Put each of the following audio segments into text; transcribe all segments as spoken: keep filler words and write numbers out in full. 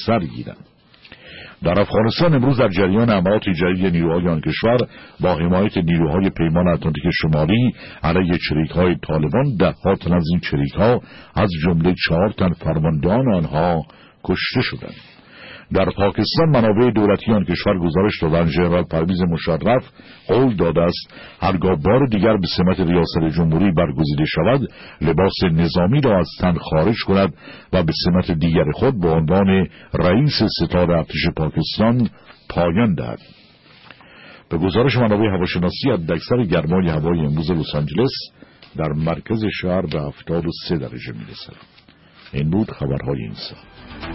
سر گیرند. در افغانستان امروز در جریان عملیات جدید نیروهای آن کشور با حمایت نیروهای پیمان اتلانتیک شمالی علیه چریک‌های طالبان ده‌ها تن از این چریک‌ها از جمله چهار تن فرماندهان آنها کشته شدند. در پاکستان منابع دولتی آن کشور گزارش دادند ژنرال پرویز مشرف قول داده است هرگاه بار دیگر به سمت ریاست جمهوری برگزیده شود لباس نظامی را از تن خارج کند و به سمت دیگر خود به عنوان رئیس ستاد ارتش پاکستان پایان دهد. به گزارش منابع هواشناسی حداکثر گرمای هوای امروز لس آنجلس در مرکز شهر به هفتاد و سه درجه میرسد. این بود خبرهای این ساعت.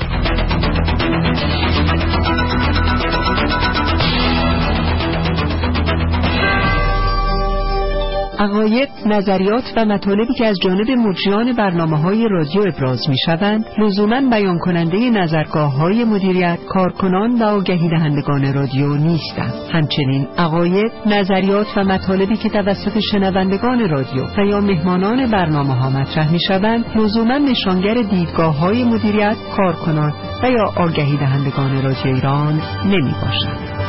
عقاید، نظریات و مطالبی که از جانب مجریان برنامه‌های رادیو ابراز می‌شوند، لزوماً بیان کننده نظرگاه‌های مدیریت، کارکنان و آگهی دهندگان رادیو نیستند. همچنین عقاید، نظریات و مطالبی که توسط شنوندگان رادیو و یا مهمانان برنامه‌ها مطرح می‌شوند، لزوماً نشانگر دیدگاه‌های مدیریت، کارکنان و یا آگهی دهندگان رادیو ایران نمی‌باشند.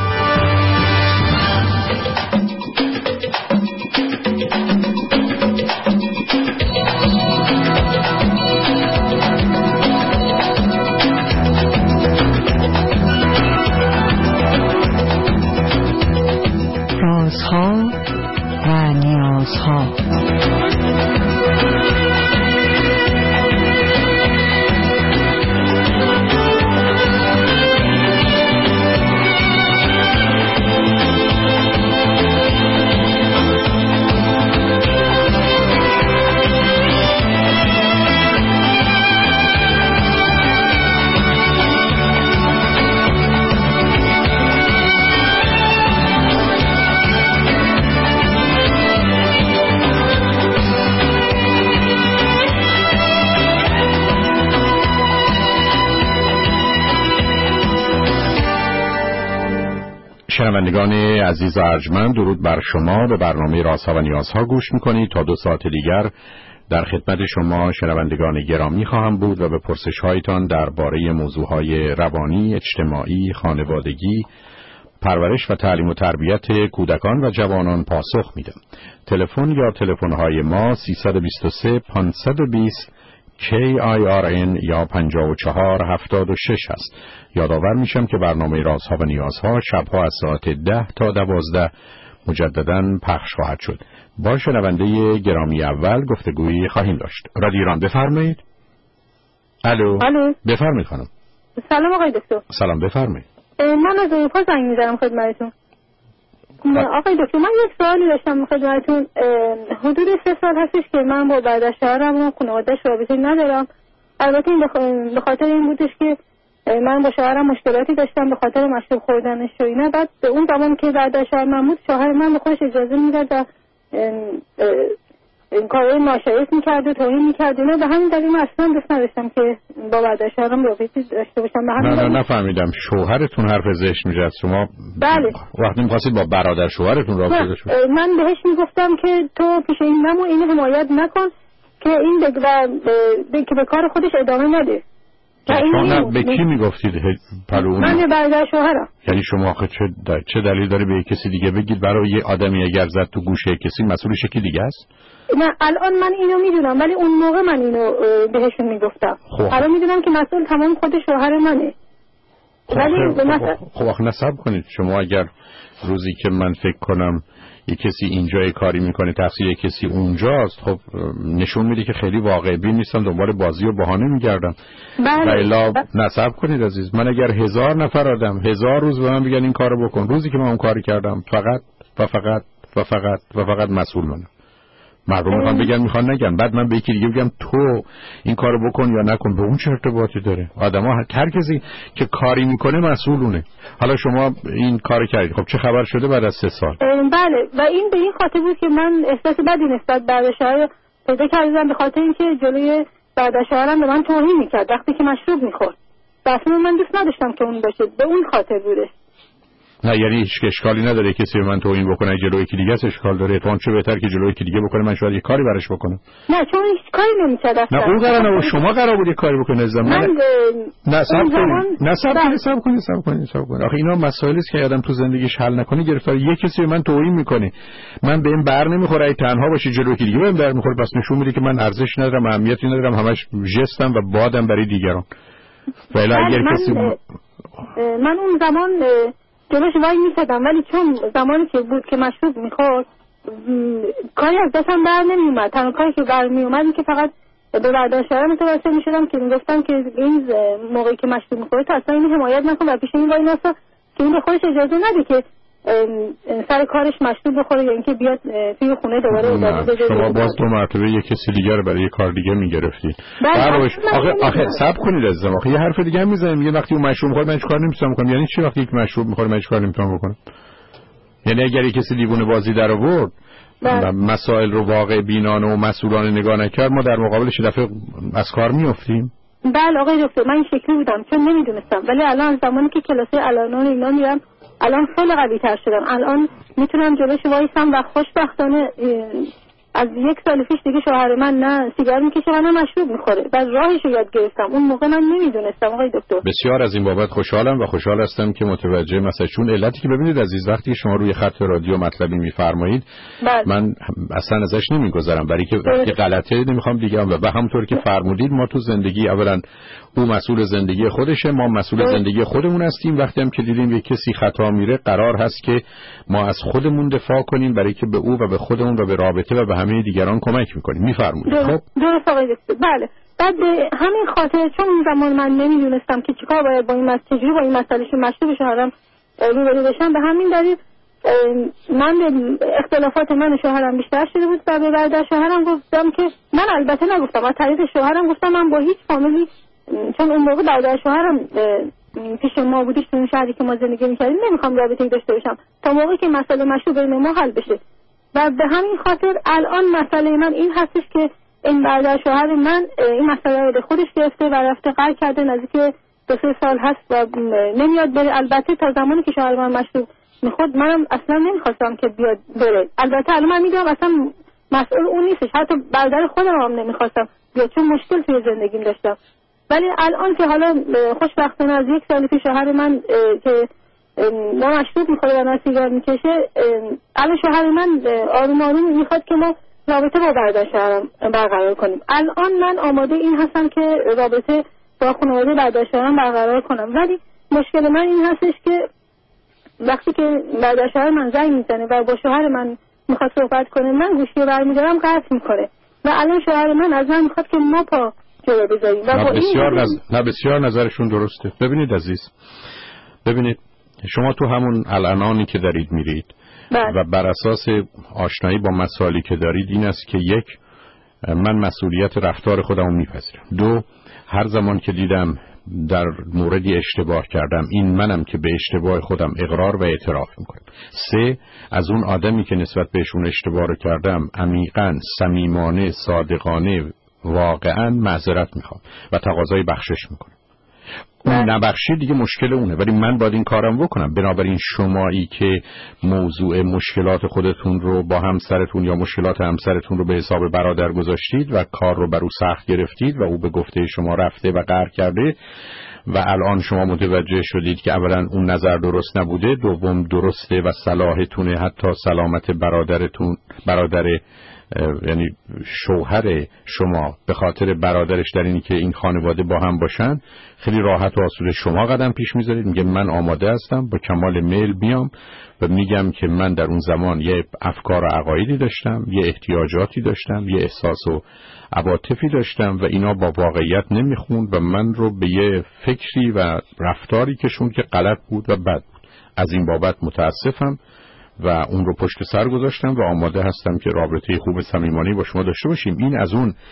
رازها و نیازها. شنوندگان عزیز و ارجمند، درود بر شما. به برنامه رازها و نیازها گوش میکنید. تا دو ساعت دیگر در خدمت شما شنوندگان گرامی خواهم بود و به پرسش‌هایتان درباره موضوعهای روانی، اجتماعی، خانوادگی، پرورش و تعلیم و تربیت کودکان و جوانان پاسخ میدم. تلفن یا تلفن‌های ما سیصد و بیست و سه پانصد و بیست کی آی آر ان یا پنجاه و چهار هفتاد و شش است. یادآور میشم که برنامه رازها و نیازها شبها از ساعت ده تا دوازده مجدداً پخش خواهد شد. با شنونده گرامی اول گفتگویی خواهیم داشت. رادیو ایران، بفرمایید. الو. الو. بفرمایید خانم. سلام آقای دکتر. سلام، بفرمایید. من از اروپا زنگ میزنم خدمتتون. آقای دکتر، من یک سوالی داشتم خدمتتون. حدود سه سال هستش که من با برادر شوهرم و خانواده‌اش رابطه ندارم. البته این به خاطر این بودش که من با شوهرم مشکلاتی داشتم به خاطر مشروب خوردنش و اینا. بعد به اون زمان که برادر شوهر من بود، شوهر من به خودش اجازه میداد و این کارهای ناشایست میکرد و توهین میکرد اینا. به همین دلیل من اصلا دوست نداشتم که با برادر شوهرم رابطه داشته باشم. نه نه نفهمیدم. شوهرتون حرف زشت میگه از شما؟ بله. وقتی می‌خواستید با برادر شوهرتون رابطه داشته باشید؟ من بهش میگفتم که تو پیش این نمو اینو حمایت نکن که این بگ و ب... که به کار خودش ادامه نده. شما به کی میگفتید پلو؟ من به برادر شوهرم. یعنی شما آخه چه د... چه دلیل داره به کسی دیگه بگید؟ برای یه آدمی اگر زد تو گوشه کسی مسئولش کی دیگه است؟ نه الان من اینو میدونم، ولی اون موقع من اینو بهشون میگفتم. الان میدونم که مسئول تمام خود شوهر منه. ولی خب مثلا خب آخه نصب کنید. شما اگر روزی که من فکر کنم یه کسی اینجا کاری میکنه تقصیر کسی اونجاست، خب نشون میده که خیلی واقع بین نیستن، دنبال بازی و بهانه میگردن. بله. و الا نصب کنید عزیز. من اگر هزار نفر آدم هزار روز به من بگن این کارو بکن، روزی که من اون کاری کردم فقط و فقط و فقط و فقط مسئول منم. مردم میخوان بگن میخوان نگن، بعد من به یکی دیگه بگم تو این کارو بکن یا نکن، به اون چه ارتباطی داره؟ آدما هر کسی که کاری میکنه مسئولونه. حالا شما این کارو کردید، خب چه خبر شده بعد از سه سال؟ بله، و این به این خاطر بود که من احساس بدی نسبت به شوهر پیدا کردم، به خاطر اینکه جلوی برادر شوهرم به من توهین میکرد وقتی که مشروب میخورد. اصلا من دوست نداشتم که اون باشه، به اون خاطر بوده. نه یعنی هیچ اشکالی نداره کسی به من توهین بکنه، جلوی یکی دیگه اشکال داره، تو چه بهتر که جلوی یکی دیگه بکنه، من شاید یه کاری براش بکنم. نه چون هیچ کاری نمی‌کرد اصلا. نه اون قراره نه شما قرار بود یه کاری بکنه زمان. من نه صبر کنید نه صبر کنید صبر کنید صبر کنید صبر کنید آخه اینا مسائلی است که آدم تو زندگیش حل نکنه گرفتار یه کسی به من توهین میکنه، من به این بر نمیخوره ای تنها باشی جلوی یکی دیگه بهم در میخوره، پس نشون میده که من ارزش ندارم، اهمیتی ندارم، همش ژستم و بادم برای دیگران. ولی اگر کسی من اون زمان جلوش وای می‌سادم، ولی چون زمانی که بود که مشروب می‌خورد کاری از دستم بر نمی‌اومد. تنها کاری که بر می‌اومد این که فقط به برداشتارم متوسل می‌شدم که می‌گفتن که این موقعی که مشروب می‌خوره تو اصلا این حمایت نکن و پیش این وای نسا که این به خودش اجازه نده که سر کارش مشروب بخوره یا اینکه بیاد توی خونه دوباره ادامه بده. شما باز دو مرتبه یک کسی دیگه رو برای کار دیگه می‌گرفتید. بعدش آخه آخه صبر کنید عزیزم، آخه یه حرف دیگه هم می‌زنید میگه وقتی اون مشروب می‌خوره من چیکار نمی‌تونم بکنم. یعنی چی وقتی یک مشروب می‌خوره من چیکار نمی‌تونم بکنم؟ یعنی اگر یک کسی دیوونه بازی در آورد و مسائل رو واقع بینانه و مسئولانه نگاه نکرد ما در مقابلش دفعه از کار میافتیم. بله آقای دکتر من این شکلی بودم چون نمیدونستم، ولی الان زمانی که کلاسه الانان اینا میرم الان خیلی قوی تر شدم، الان میتونم جلوش وایسم و خوشبختانه از یک سال پیش دیگه شوهر من نه سیگار میکشه و نه مشروب میخوره و راهش رو یاد گرفتم. اون موقع من نمیدونستم آقای دکتر. بسیار از این بابت خوشحالم و خوشحال هستم که متوجه مثلا چون علتی که ببینید عزیز وقتی شما روی خط رادیو مطلبی میفرمایید من اصلا ازش نمیگذرم برای که وقتی غلطه نمیخوام دیگه و به همونطور که فرمودید ما تو زندگی اولا او مسئول زندگی خودشه، ما مسئول زندگی خودمون هستیم. وقتی هم که دیدیم یک کسی خطا میره قرار هست که ما از خودمون دفاع کنیم برای که به او و به خودمون و به رابطه و به همه دیگران کمک میکنیم. میفرمایید. خب درست آقای دکتر. بله بعد همین خاطر چون اون زمان من نمیدونستم که چیکار باید با این مسئله چجوری با این مسئله مشروب شوهرم روبرو بشم، به همین دلیل من اختلافات من و شوهرم بیشتر شده بود و به برادر شوهرم گفتم که من البته نگفتم از طریق شوهرم گفتم من با هیچ فامیلی، چون اون موقع برادر شوهرم پیش ما بودیش تو اون شهری که ما زندگی می‌کردیم، نمیخوام رابطه‌ای داشته باشم تا موقعی که مسئله مشروب بین ما حل بشه. و به همین خاطر الان مسئله من این هستش که این برادر شوهر من این مسئله رو به خودش گرفته و رفته قرار کرده نزدیک دو سه سال هست و نمیاد بره. البته تا زمانی که شوهر من مشروب میخورد منم اصلا نمیخواستم که بیاد بره. البته الان من میدونم اصلا مسئول اون نیستش، حتی برادر خودم هم نمیخواستم بیاد چون مشکل توی زندگیم داشتم. ولی الان که حالا خوشبختانه از یک سال پیش شوهر من که نه مشروب میخوره و نه سیگار میکشه، الان شوهر من آروم آروم میخواد که ما رابطه با برادر شوهرم برقرار کنیم. الان من آماده این هستم که رابطه با خانواده برادر شوهرم برقرار کنم، ولی مشکل من این هستش که وقتی که برادر شوهر من زنگ میزنه و با شوهر من میخواد صحبت کنه من گوشی رو برمیدارم قطع میکنه و الان شوهر من از من میخواد که ما پا جلو بذاریم. نه بسیار نظر... نه بسیار نظرشون درسته. ببینید عزیز، ببینید شما تو همون الانانی که دارید میرید بله. و بر اساس آشنایی با مسائلی که دارید این است که یک من مسئولیت رفتار خودم رو میپذیرم، دو هر زمان که دیدم در موردی اشتباه کردم این منم که به اشتباه خودم اقرار و اعتراف میکنم، سه از اون آدمی که نسبت بهشون اشتباه رو کردم عمیقاً صمیمانه صادقانه واقعاً معذرت میخوام و تقاضای بخشش میکنم. اون نبخشی دیگه مشکل اونه، ولی من باید این کارم بکنم. بنابراین شمایی که موضوع مشکلات خودتون رو با همسرتون یا مشکلات همسرتون رو به حساب برادر گذاشتید و کار رو بر او سخت گرفتید و او به گفته شما رفته و قهر کرده و الان شما متوجه شدید که اولا اون نظر درست نبوده، دوم درسته و صلاحتونه حتی سلامت برادرتون برادر یعنی شوهر شما به خاطر برادرش در اینی که این خانواده با هم باشن خیلی راحت و آسوده شما قدم پیش میذارید، میگه من آماده هستم با کمال میل بیام و میگم که من در اون زمان یه افکار و عقایدی داشتم، یه احتیاجاتی داشتم، یه احساس و عواطفی داشتم و اینا با واقعیت نمیخوند و من رو به یه فکری و رفتاری کشوند که غلط بود و بد بود. از این بابت متاسفم و اون رو پشت سر گذاشتم و آماده هستم که رابطه خوب صمیمانه با شما داشته باشیم. این از اون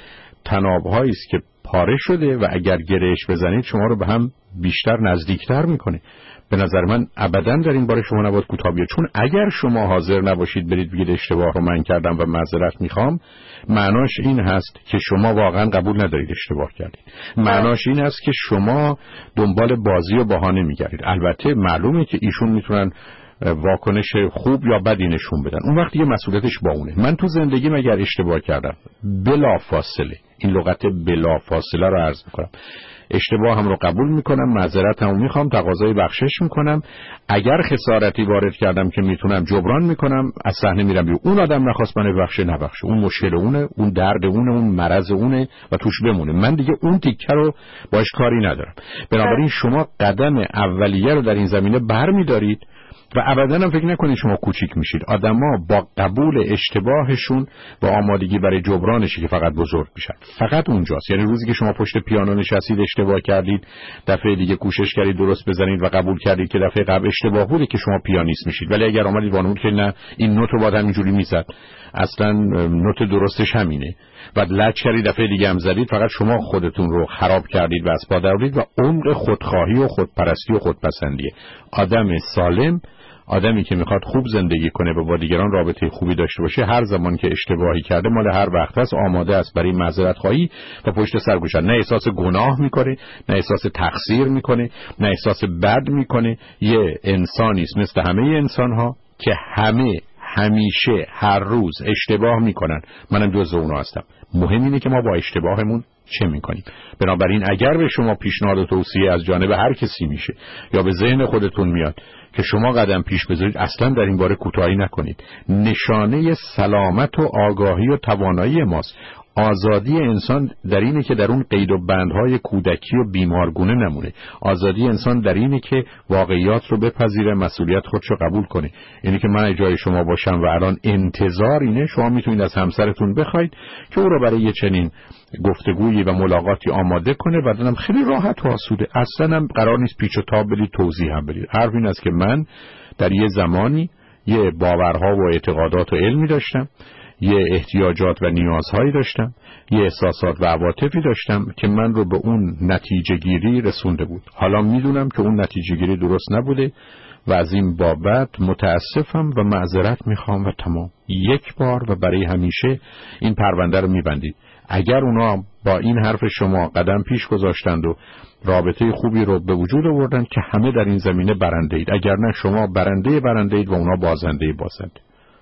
تناب‌هایی است که پاره شده و اگر گرهش بزنید شما رو به هم بیشتر نزدیکتر میکنه. به نظر من ابداً در این باره شما نباید کوتاه بیاید، چون اگر شما حاضر نباشید برید بگید اشتباه رو من کردم و معذرت میخوام، معناش این هست که شما واقعا قبول ندارید اشتباه کردید. معناش این هست که شما دنبال بازی و بهانه میگردید. البته معلومه که ایشون میتونن واکنش خوب یا بدی نشون بدن، اون وقت دیگه مسئولیتش با اونه. من تو زندگیم اگر اشتباه کردم بلا فاصله، این لغت بلا فاصله رو عرض میکنم، اشتباه هم رو قبول میکنم، معذرت هم میخوام، تقاضای بخشش میکنم. اگر خسارتی وارد کردم که میتونم جبران میکنم، از صحنه میرم بیرون. اون آدم نخواست من ببخشه، نبخشه، اون مشکل اونه، اون درد اونه، اون مرض اونه و توش بمونه. من دیگه اون تیکه رو باش کاری ندارم. بنابراین شما قدم اولیه رو در این زمینه برمیدارید و ابداً هم فکر نکنید شما کوچیک میشید. آدما با قبول اشتباهشون و آمادگی برای جبرانش که فقط بزرگ میشن. فقط اونجاست. یعنی روزی که شما پشت پیانو نشستید اشتباه کردید، دفعه دیگه کوشش کردید درست بزنید و قبول کردید که دفعه قبل اشتباه بوده که شما پیانیست میشید. ولی اگر اومدید وانمود که نه این نوت رو باید همینجوری میزد، اصلا نوت درستش همینه، و لج کردید دفعه دیگه هم زدید، فقط شما خودتون رو خراب کردید و از پا درآورید و عمق خودخواهی و خودپرستی و خودپسندیه. آدم سالم، آدمی که میخواد خوب زندگی کنه و با دیگران رابطه خوبی داشته باشه، هر زمان که اشتباهی کرده مال هر وقت است آماده است برای معذرت خواهی و پشت سر گوشن. نه احساس گناه میکنه، نه احساس تقصیر میکنه، نه احساس بد میکنه. یه انسانی است مثل همه انسان‌ها که همه همیشه هر روز اشتباه میکنن. منم جزو اونها هستم. مهم اینه که ما با اشتباهمون چه میکنیم. بنابراین اگر به شما پیشنهاد و توصیه از جانب هر کسی میشه یا به ذهن خودتون میاد که شما قدم پیش بذارید، اصلا در این باره کوتاهی نکنید. نشانه سلامت و آگاهی و توانایی ماست. آزادی انسان در اینه که در اون قید و بندهای کودکی و بیمارگونه نمونه. آزادی انسان در اینه که واقعیات رو بپذیره، مسئولیت خودش رو قبول کنه. اینه که من جای شما باشم و الان انتظار اینه شما میتونید از همسرتون بخواید که او رو برای یه چنین گفتگویی و ملاقاتی آماده کنه و بعدم خیلی راحت و آسوده. اصلا هم قرار نیست پیچ و تاب بدید، توضیح هم بدید. حرف این است که من در یه زمانی یه باورها و اعتقادات و علمی داشتم، یه احتیاجات و نیازهایی داشتم، یه احساسات و عواطفی داشتم که من رو به اون نتیجه گیری رسونده بود. حالا میدونم که اون نتیجه گیری درست نبوده و از این بابت متاسفم و معذرت میخوام و تمام. یک بار و برای همیشه این پرونده رو میبندید. اگر اونا با این حرف شما قدم پیش گذاشتند و رابطه خوبی رو به وجود آوردن که همه در این زمینه برنده اید. اگر نه شما برنده برنده اید و اونا بازنده بازنده.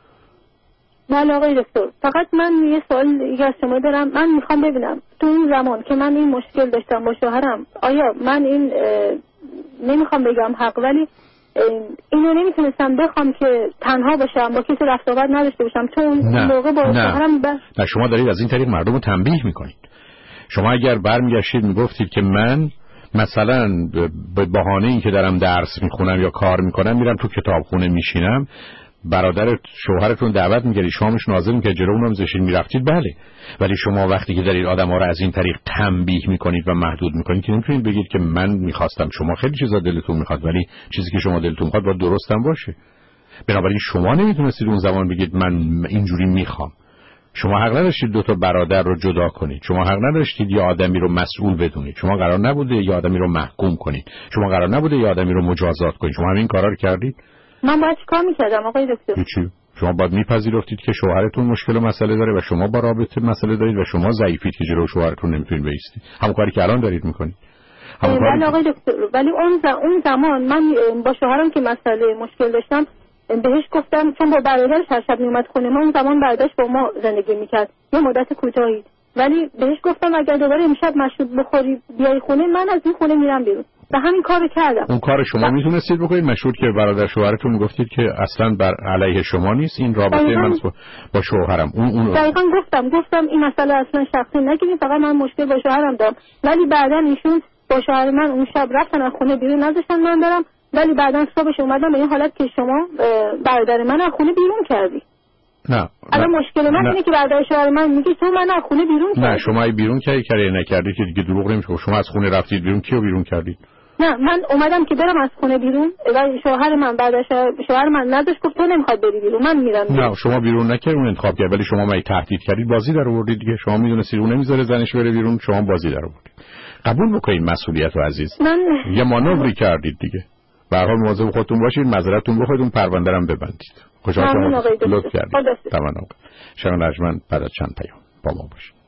بله آقای دکتر، فقط من یه سوال دیگه از شما دارم. من میخوام ببینم تو این زمان که من این مشکل داشتم با شوهرم، آیا من این نمیخوام بگم حق، ولی اینو نمیتونستم بخوام که تنها باشم، با کسی رفت آمد نداشته باشم، چون اون موقع با شوهرم ب... نه شما دارید از این طریق مردم رو تنبیه میکنید. شما اگر برمیگشتید میگفتید که من مثلا به بهانه این که دارم درس میخونم یا کار میکنم میرم تو کتابخونه میشینم، برادر شوهرتون دعوت می‌کردید شامش نازل می‌کرد جلو اونم زشین می‌رفتید، بله. ولی شما وقتی که دارید آدم‌ها رو از این طریق تنبیه می‌کنید و محدود می‌کنید که نمی‌تونید بگید که من می‌خواستم. شما خیلی چیزا دلتون می‌خواد، ولی چیزی که شما دلتون می‌خواد باید درستم باشه. بنابراین شما نمی‌تونستید اون زمان بگید من اینجوری می‌خوام. شما حق نداشتید دو تا برادر رو جدا کنید. شما حق نداشتید یه آدمی رو مسئول بدونید. شما قرار نبوده یه آدمی رو محکوم کنید. شما قرار نبوده یه آدمی رو مجازات کنید. شما همین کارا رو کردید. من باید چیکار میکردم آقای دکتر؟ چی؟ شما باید میپذیرفتید که شوهرتون مشکل و مسئله داره و شما با رابطه مسئله دارید و شما ضعیفید که جلو شوهرتون نمیتونید بایستید. همون کاری که الان دارید میکنید. همون کاری آقای دکتر، ولی اون ز... اون زمان من با شوهرم که مسئله مشکل داشتم بهش گفتم، چون با برادرش هر شب میومد خونه ما، اون زمان برادرش با ما زندگی میکرد یه مدت کوتاهی، ولی بهش گفتم اگر دوباره امشب مشروب بخوری بیای خونه، من از این خونه میرم بیرون. و همین کارو کردم. اون کار شما میتونستید بکنید؟ مشهود که برادر شوهرتون میگفتید که اصلا بر علیه شما نیست این رابطه من با شوهرم. اون اون دقیقاً گفتم گفتم این مسئله اصلا شخصی نگیرید، فقط من مشکل با شوهرم دارم. ولی بعداً ایشون با شوهر من اون شب رفتن از خونه بیرون، نذاشتن من برم، ولی بعداً صبحش اومدم به این حالت که شما برادر من از خونه بیرون کردی. نه الان مشکل من اینه که برادر شوهر من میگه تو من از خونه بیرون کردی. نه شما ای بیرون کردی کاری نکردید که دیگه دروغ نمیشه. شما از خونه رفتید بیرون، کیو بیرون کردید؟ نه من اومدم که برم از خونه بیرون و شوهر من بعدش شوهر من نداشت، گفت تو نمیخواد بری بیرون، من میرم بیرون. نه شما بیرون نکردید، اون انتخاب کرد، ولی شما می تهدید کردید، بازی در آوردید دیگه. شما میدونستید اون نمیذاره زنش بره بیرون، شما بازی در آوردید. قبول بکنید مسئولیت رو عزیز. من یه مانوری کردید دیگه. به هر حال مواظب خودتون باشید، معذرتتون بخواید، اون پرونده رو ببندید. خوشحال شدم لطف کردید. تمام. شما ارجمند بعد از چند پیام با ما باشید.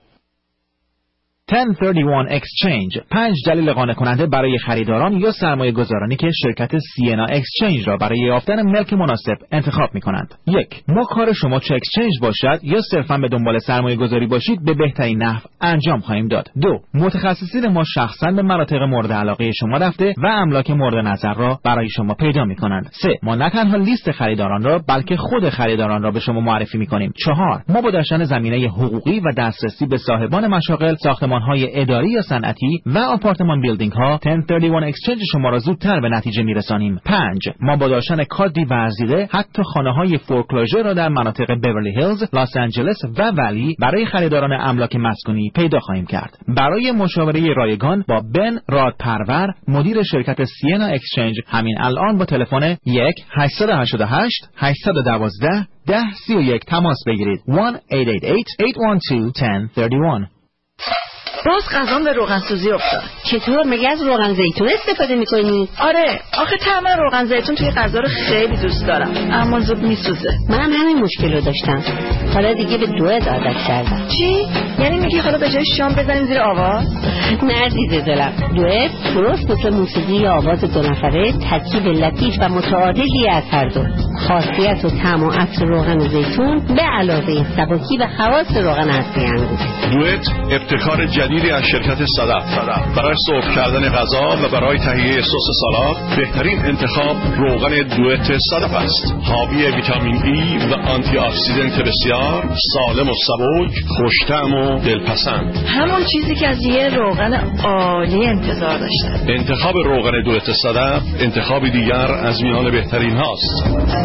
ده ثلاث یک Exchange، پنج دلیل قانع کننده برای خریداران یا سرمایه گذارانی که شرکت سینا اکسچنج را برای یافتن ملک مناسب انتخاب می کنند. یک، ما کار شما چه اکسچنج باشد یا صرفاً به دنبال سرمایه گذاری باشید به بهترین نحو انجام خواهیم داد. دو، متخصصین ما شخصاً به مناطق مورد علاقه شما رفته و املاک مورد نظر را برای شما پیدا می کنند. سه، ما نه تنها لیست خریداران را بلکه خود خریداران را به شما معرفی می کنیم. چهار، ما با داشتن زمینه حقوقی و دسترسی به صاحبان مشاغل، ساختمان های اداری یا صنعتی و آپارتمان بیلدینگ ها ده ثلاث یک اکسچنج شما را زودتر به نتیجه میرسانیم. پنج، ما با داشتن کادی ورزیده حتی خانه های فورکلوزر را در مناطق بیورلی هیلز، لس آنجلس و ولی برای خریداران املاک مسکونی پیدا خواهیم کرد. برای مشاوره رایگان با بن رادپرور، مدیر شرکت سینا اکسچنج، همین الان با تلفن یک هشت هشت هشت هشت یک دو ده سی و یک تماس بگیرید. یک هشت هشت هشت هشت یک دو یک صفر سه یک. باز غذام به روغن سوزی افتاد. چطور؟ مگه از روغن زیتون استفاده میکنی؟ آره، آخه طعم روغن زیتون توی غذا رو خیلی دوست دارم، اما زود میسوزه. منم همین مشکل رو داشتم، حالا دیگه به دوئت عادت کردم. چی؟ یعنی میگی حالا به جای شام بزنیم زیر آواز؟ نه عزیز دلم، دوئت درست مثل موسیقی یا آواز دو نفره، ترکیب لطیف و متعادلی از هر دو. خاصیت و طعم و عطر روغن زیتون به علاوه سبکی و خواص روغن اصلی انگور. دوئت ابتکار جدیدی از شرکت صدف برای سرخ کردن غذا و برای تهیه سس سالاد بهترین انتخاب روغن دوئت صدف است. حاوی ویتامین ای و آنتی اکسیدنت بسیار، سالم و سبک، خوش‌طعم و دلپسند. همون چیزی که از یه روغن عالی انتظار داشتم. انتخاب روغن دوئت صدف انتخابی دیگر از میان بهترین هاست.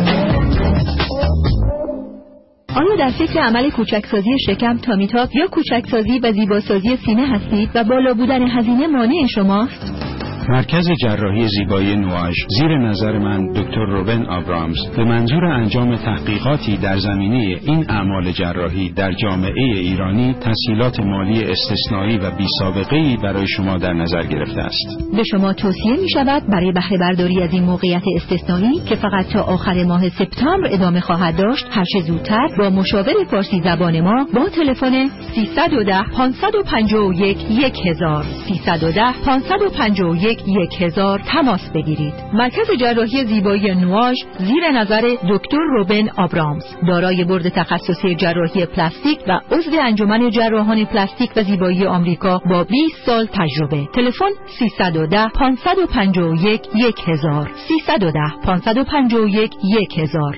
آیا در فکر عمل کوچکسازی شکم تامیتاپ یا کوچکسازی و زیباسازی سینه هستید و بالا بودن هزینه مانع شماست؟ مرکز جراحی زیبایی نواژ زیر نظر من دکتر روبن آبرامز به منظور انجام تحقیقاتی در زمینه این اعمال جراحی در جامعه ایرانی تسهیلات مالی استثنایی و بی سابقه‌ای برای شما در نظر گرفته است. به شما توصیه می شود برای بهره برداری از این موقعیت استثنایی که فقط تا آخر ماه سپتامبر ادامه خواهد داشت هر چه زودتر با مشاور فارسی زبان ما با تلفن سیصد و ده پانصد و پنجاه و یک یک هزار سیصد و ده پانصد و پنجاه و یک یک هزار تماس بگیرید. مرکز جراحی زیبایی نواژ زیر نظر دکتر روبن آبرامز، دارای بورد تخصصی جراحی پلاستیک و عضو انجمن جراحان پلاستیک و زیبایی آمریکا با بیست سال تجربه. تلفن سیصد و ده پانصد و پنجاه و یک یک هزار سیصد و ده پانصد و پنجاه و یک یک هزار.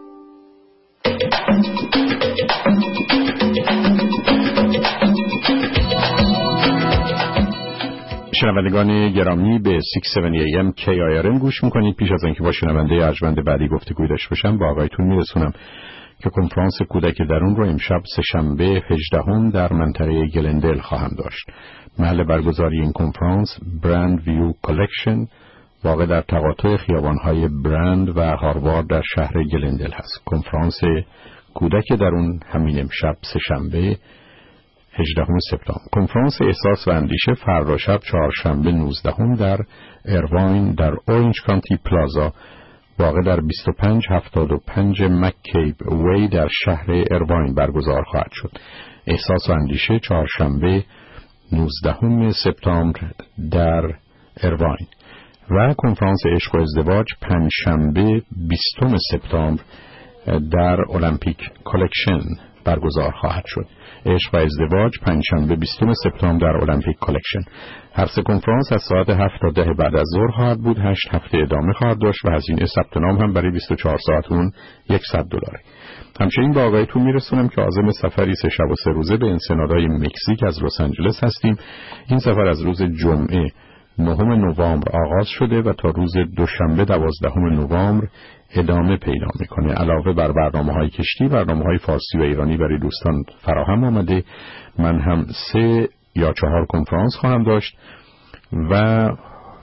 شنوندگان گرامی به شش هفت ای ام کی آی آر ام گوش میکنید. پیش از اینکه با شنونده ارجمند بعدی گفتگو داشته باشم با آقایتون میرسونم که کنفرانس کودک درون رو امشب سه‌شنبه هجدهم در منطقه گلندل خواهم داشت. محل برگزاری این کنفرانس برند ویو کالکشن واقع در تقاطع خیابان‌های برند و هاروارد در شهر گلندل هست. کنفرانس کودک درون همین امشب سه‌شنبه هجدهم سپتامبر. کنفرانس احساس و اندیشه فردا شب چهارشنبه نوزدهم در ارواین در اورنج کانتی پلازا واقع در بیست و پنج هفتاد و پنج مککیب وی در شهر ارواین برگزار خواهد شد. احساس و اندیشه چهارشنبه نوزدهم سپتامبر در ارواین و کنفرانس عشق و ازدواج پنجشنبه بیستم سپتامبر در المپیک کالکشن برگزار خواهد شد. عشق و ازدواج پنجشنبه بیستم سپتامبر در المپیک کالکشن. هر سه کنفرانس از ساعت هفت تا ده بعد از ظهر خواهد بود. هشت هفته ادامه خواهد داشت و هزینه ثبت نام هم برای بیست و چهار ساعت اون صد دلاره. همچنین با آقایتون میرسونم که عازم سفری سه شب و سه روزه به انسنادای مکزیک از لس آنجلس هستیم. این سفر از روز جمعه نهم نوامبر آغاز شده و تا روز دوشنبه دوازدهم نوامبر ادامه پیدا میکنه. علاوه بر برنامه‌های کشتی، برنامه‌های فارسی و ایرانی برای دوستان فراهم آمده. من هم سه یا چهار کنفرانس خواهم داشت و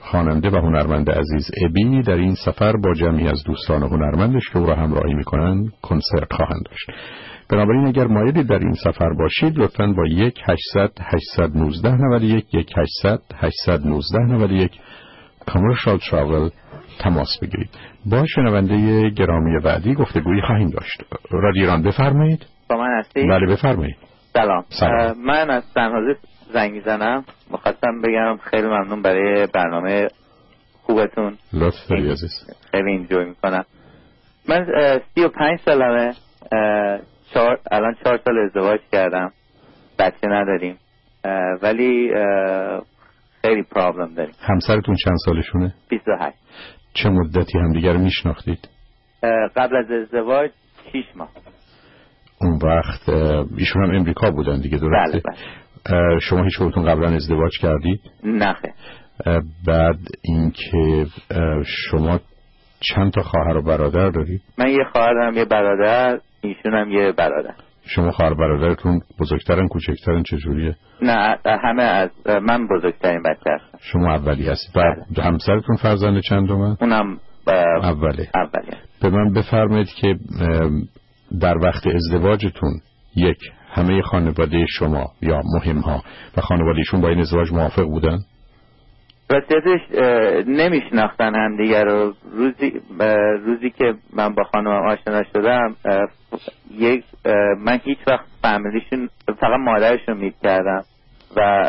خواننده و هنرمند عزیز ابی در این سفر با جمعی از دوستان هنرمندش که او را همراهی میکنن کنسرت خواهند داشت. بنابراین اگر مایلی در این سفر باشید لطفاً با یک هشتصد هشتصد و نوزده نود و یک یک هشتصد هشتصد و نوزده نود و یک کامرشال تراول تماس بگیرید. با شنونده گرامی بعدی گفتگویی خواهیم داشت. رادیو ایران بفرمایید. با من هستی؟ بله بفرمایید. سلام. سلام. من از سن‌حوزه زنگ میزنم. می‌خواستم بگم خیلی ممنون برای برنامه خوبتون. لطف داری عزیز. خیلی انجوی میکنم. من سی و پنج سالمه. چهار الان چهار سال ازدواج کردم. بچه نداریم. ولی خیلی پرابلم داریم. همسرتون چند سالشونه؟ بیست و هشت. چه مدتی همدیگر رو میشناختید؟ قبل از ازدواج شش ماه. اون وقت ایشون هم امریکا بودن دیگه درسته؟ بله بله. شما هیچ وقتون قبلا ازدواج کردید؟ نه خیر. بعد اینکه شما چند تا خواهر و برادر دارید؟ من یه خواهر دارم یه برادر، ایشون هم یه برادر. شما خواهر برادرتون بزرگترن کوچکترن چجوریه؟ نه همه از من بزرگترین بچه هستم. شما اولی هستید. بعد همسرتون فرزند چندمه؟ اونم اوله. اولی. به من بفرمایید که در وقت ازدواجتون یک همه خانواده شما یا مهمها و خانوادهشون با این ازدواج موافق بودن؟ راستیتش نمیشناختن هم دیگر رو. روزی روزی که من با خانمم آشنا شدم یک من هیچ وقت فامیلیشون فقط مادرشون میت کردم و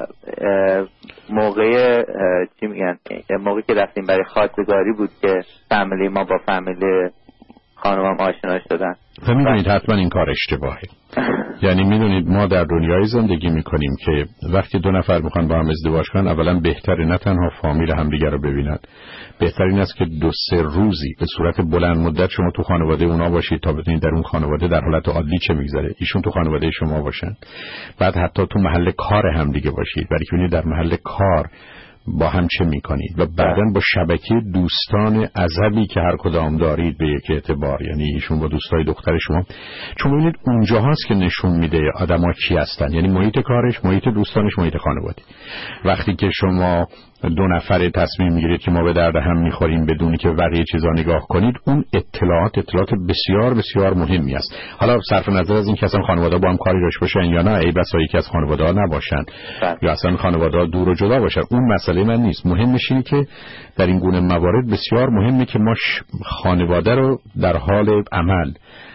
موقع چی میگن موقعی که رفتیم برای خواستگاری بود که فامیلی ما با فامیلی خانمم آشنا شدن. و میدونید حتما این کار اشتباهه. یعنی میدونید ما در دنیای زندگی میکنیم که وقتی دو نفر میخوان با هم ازدواج کنن اولا بهتره نه تنها فامیل همدیگر رو ببینن، بهتر این است که دو سه روزی به صورت بلند مدت شما تو خانواده اونا باشید تا بدونید در اون خانواده در حالت عادی چه میگذره، ایشون تو خانواده شما باشن، بعد حتی تو محل کار همدیگه باشید، برای که در محل کار با هم چه میکنید و بعداً با شبکه دوستان عزبی که هر کدام دارید به یک اعتبار، یعنی ایشون با دوستای دختر شما، چون ببینید اونجا هاست که نشون میده آدما کی هستن، یعنی محیط کارش، محیط دوستانش، محیط خانواده. وقتی که شما دو نفر تصمیم میگیرید که ما به درد هم میخوریم بدون که بقیه چیزا نگاه کنید، اون اطلاعات اطلاعات بسیار بسیار مهمی است. حالا صرف نظر از این که اصلا خانواده با هم کاری داشته باشن یا نه، ای بسا یکی از خانواده ها نباشن یا اصلا خانواده دور و جدا باشن، اون مسئله من نیست. مهمش اینه که در این گونه موارد بسیار مهمه که ما خانواده رو در حال عمل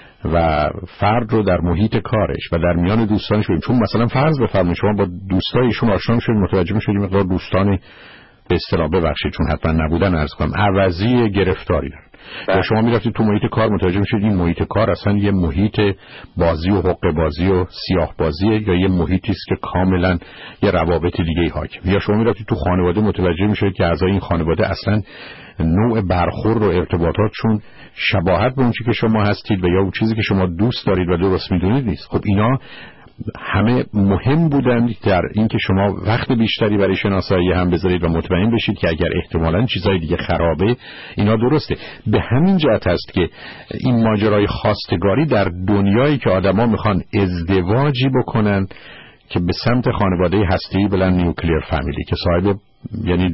و فرد رو در محیط کارش و در میان دوستانش ببینیم. چون مثلا فرض بفرمایید شما با دوستایشون آشنا شدید، متوجه میشید مقدار دوستان به اصطلاح ببخشید چون حتما نبودن عرض کنم عوضی گرفتاری دارن، یا شما میرفتید تو محیط کار متوجه میشید این محیط کار اصلا یه محیط بازی و حقه بازی و سیاه بازیه یا یه محیطی است که کاملا یه روابط دیگه ای حاکم، یا شما میرفتید تو خانواده متوجه میشید که اعضای این خانواده اصلا نوع برخورد و ارتباطاتشون شباهت به اون چیزی که شما هستید و یا اون چیزی که شما دوست دارید و درست میدونید نیست. خب اینا همه مهم بودند در اینکه شما وقت بیشتری برای شناسایی هم بذارید و مطمئن بشید که اگر احتمالاً چیزای دیگه خرابه اینا درسته. به همین جهت است که این ماجرای خواستگاری در دنیایی که آدما میخوان ازدواجی بکنن که به سمت خانواده هسته‌ای بلند نیوکلیر فامیلی که صاحب یعنی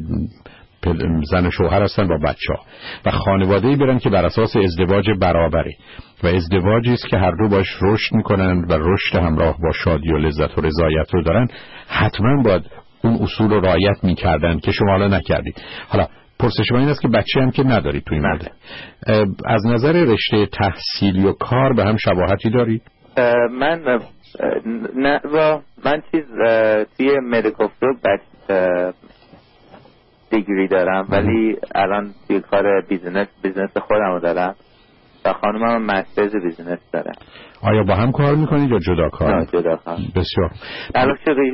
زن و شوهر هستن با بچه‌ها و خانواده‌ای برن که بر اساس ازدواج برابره و ازدواجی است که هر دو باش رشد میکنن و رشد همراه با شادی و لذت و رضایت رو دارن، حتما باید اون اصول رو رعایت میکردن که شما حالا نکردید. حالا پرسش من این است که بچه هم که ندارید توی این مورد، از نظر رشته تحصیلی و کار به هم شباهتی دارید؟ من نه من چیز توی مدیکال فیلد دیگری دارم ولی الان توی کار بیزنس بیزنس خودم رو دارم و خانمم هم مسترز بیزنس داره. آیا با هم کار میکنید یا جدا کار؟ نه جدا کار. بسیار. الان شده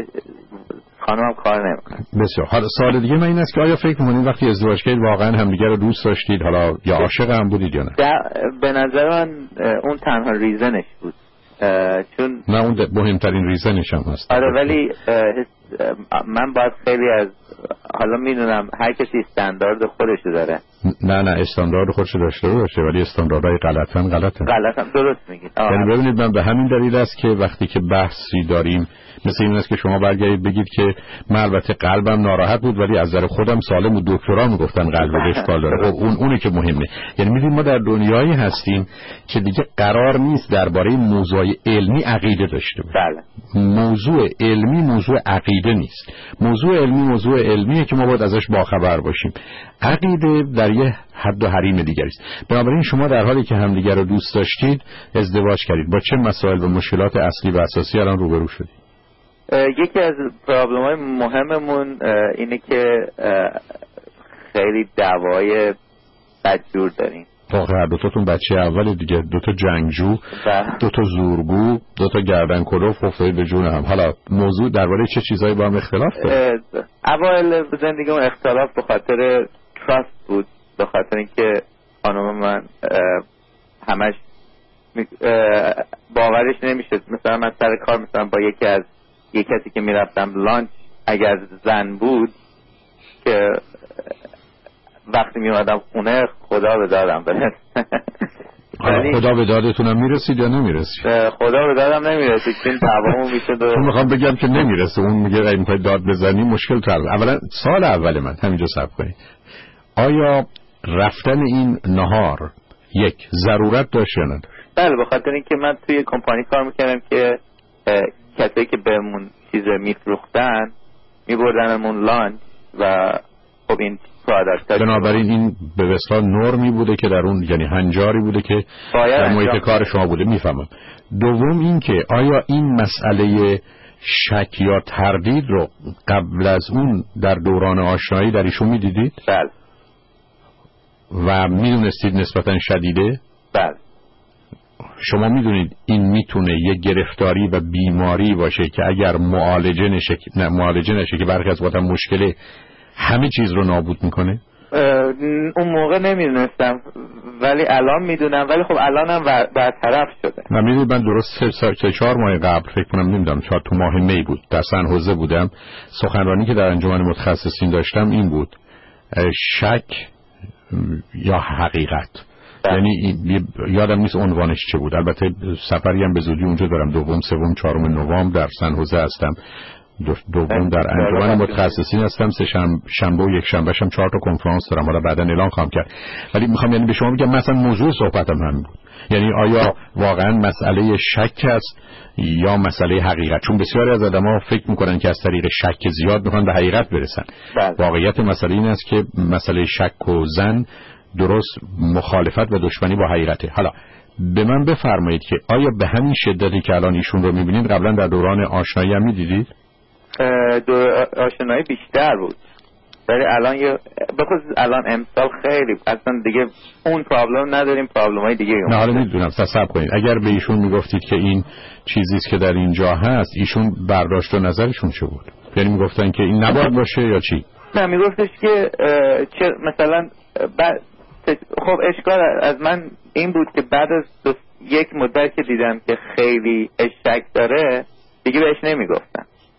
خانمم کار نمیکنه. بسیار. حالا سوال دیگه من این است که آیا فکر میکنید وقتی ازدواج کردید واقعا همدیگه رو دوست داشتید، حالا یا عاشق هم بودید یا نه؟ به نظر من اون تنها ریزنش بود. چون نه اون مهمترین ریزنش هم هست. آره ولی من باید خیلی از حالا میدونم هر کسی استاندارد خودشو داره. نه نه استاندارد خودشو داشته باشه ولی استانداردهای غلطن غلطن. غلطن درست میگید. یعنی ببینید من به همین دلیل است که وقتی که بحثی داریم مثل این است که شما برگردید بگید که من البته قلبم ناراحت بود ولی از نظر خودم سالم و دکترا میگفتن قلبم اشکال داره. خب اون اونه که مهمه. یعنی می‌دونید ما در دنیایی هستیم که دیگه قرار نیست درباره موضوع علمی عقیده داشته باشیم. بله. موضوع علمی موضوع عقیده نیست. موضوع علمی موضوع علمیه که ما باید ازش باخبر باشیم. عقیده در یه حد و حریم دیگری است. بنابراین شما در حالی که همدیگر رو دوست داشتید ازدواج کردید، با چه مسائل و مشکلات اصلی و اساسی الان روبرو شدید؟ یکی از پرابلم‌های مهممون اینه که خیلی دعوای بدجور داریم. واقعا هر دوتاتون بچه اول دیگه، دوتا جنگجو، دوتا زورگو، دوتا گردن کلوف افتادید به جون هم. حالا موضوع درباره چه چیزایی با هم اختلاف داره؟ اوایل زندگیمون اختلاف به خاطر تراست بود، به خاطر اینکه خانم من همش باورش نمیشد. مثلا من سر کار مثلا با یکی از یک کسی که میرفتم لانچ، اگر زن بود که وقتی میومدم خونه خدا به دادم برسید. خدا به دادتونم میرسید یا نمیرسید؟ خدا به دادم نمیرسید، چون دعوامون میشد. چون میخوام بگم که نمیرسه، اون میگه اگه میخوای داد بزنی مشکل تر. اولا سال اول من همینجا صبر کنید، آیا رفتن این نهار یک ضرورت داشت یا نداشت؟ بله، به خاطر اینکه من توی کمپانی کار میکردم که کسایی که بهمون چیز میفروختن میبردنمون لانچ و خب این پروداکت. بنابراین این به وسیله نرمی بوده که در اون، یعنی هنجاری بوده که در محیط کار شما بوده. میفهمم. دوم این که آیا این مسئله شک یا تردید رو قبل از اون در دوران آشنایی در ایشون میدیدید؟ بله. و میدونستید نسبتا شدیده؟ بله. شما میدونید این میتونه یه گرفتاری و بیماری باشه که اگر معالجه نشه نه معالجه نشه که برخی از وقتا مشکل همه چیز رو نابود میکنه؟ اون موقع نمیدونستم ولی الان میدونم، ولی خب الانم برطرف شده. من میدونید من درست سه چهار ماه قبل فکر کنم نمیدونم چهار تو ماه می بود در سن حوزه بودم، سخنرانی که در انجمن متخصصین داشتم این بود: شک یا حقیقت. یعنی یادم نیست عنوانش چه بود، البته سفری هم به زودی اونجا دارم، دوم سوم چهارم نوامبر در سن حوزه هستم، دوم در انجمن متخصصین هستم، سه شنبه و یک شنبه هم چهار تا کنفرانس دارم، حالا بعدا اعلان خواهم کرد. ولی میخوام یعنی به شما بگم مثلا موضوع صحبتم همین بود، یعنی آیا واقعا مسئله شک است یا مسئله حقیقت؟ چون بسیاری از آدم‌ها فکر میکنن که از طریق شک زیاد میخوان به حقیقت برسن. واقعیت مسئله این است که مسئله شک و ظن درست مخالفت و دشمنی با حقیقته. حالا به من بفرمایید که آیا به همین شدتی که الان ایشون رو میبینید قبلا در دوران آشنایی هم میدیدید؟ دور آشنایی بیشتر بود، ولی الان یه بخصوص الان امسال خیلی اصلا دیگه اون پرابلم نداریم، پرابلم های دیگه. نه حالا میدونم، تصور کنید اگر به ایشون میگفتید که این چیزی است که در اینجا هست، ایشون برداشت و نظرشون چه بود؟ یعنی میگفتن که این نباید باشه یا چی؟ نه میگفتش که چه مثلا بعد خب اشکال از من این بود که بعد از یک مدت که دیدم که خیلی شک داره دیگه بهش نمیگفتم.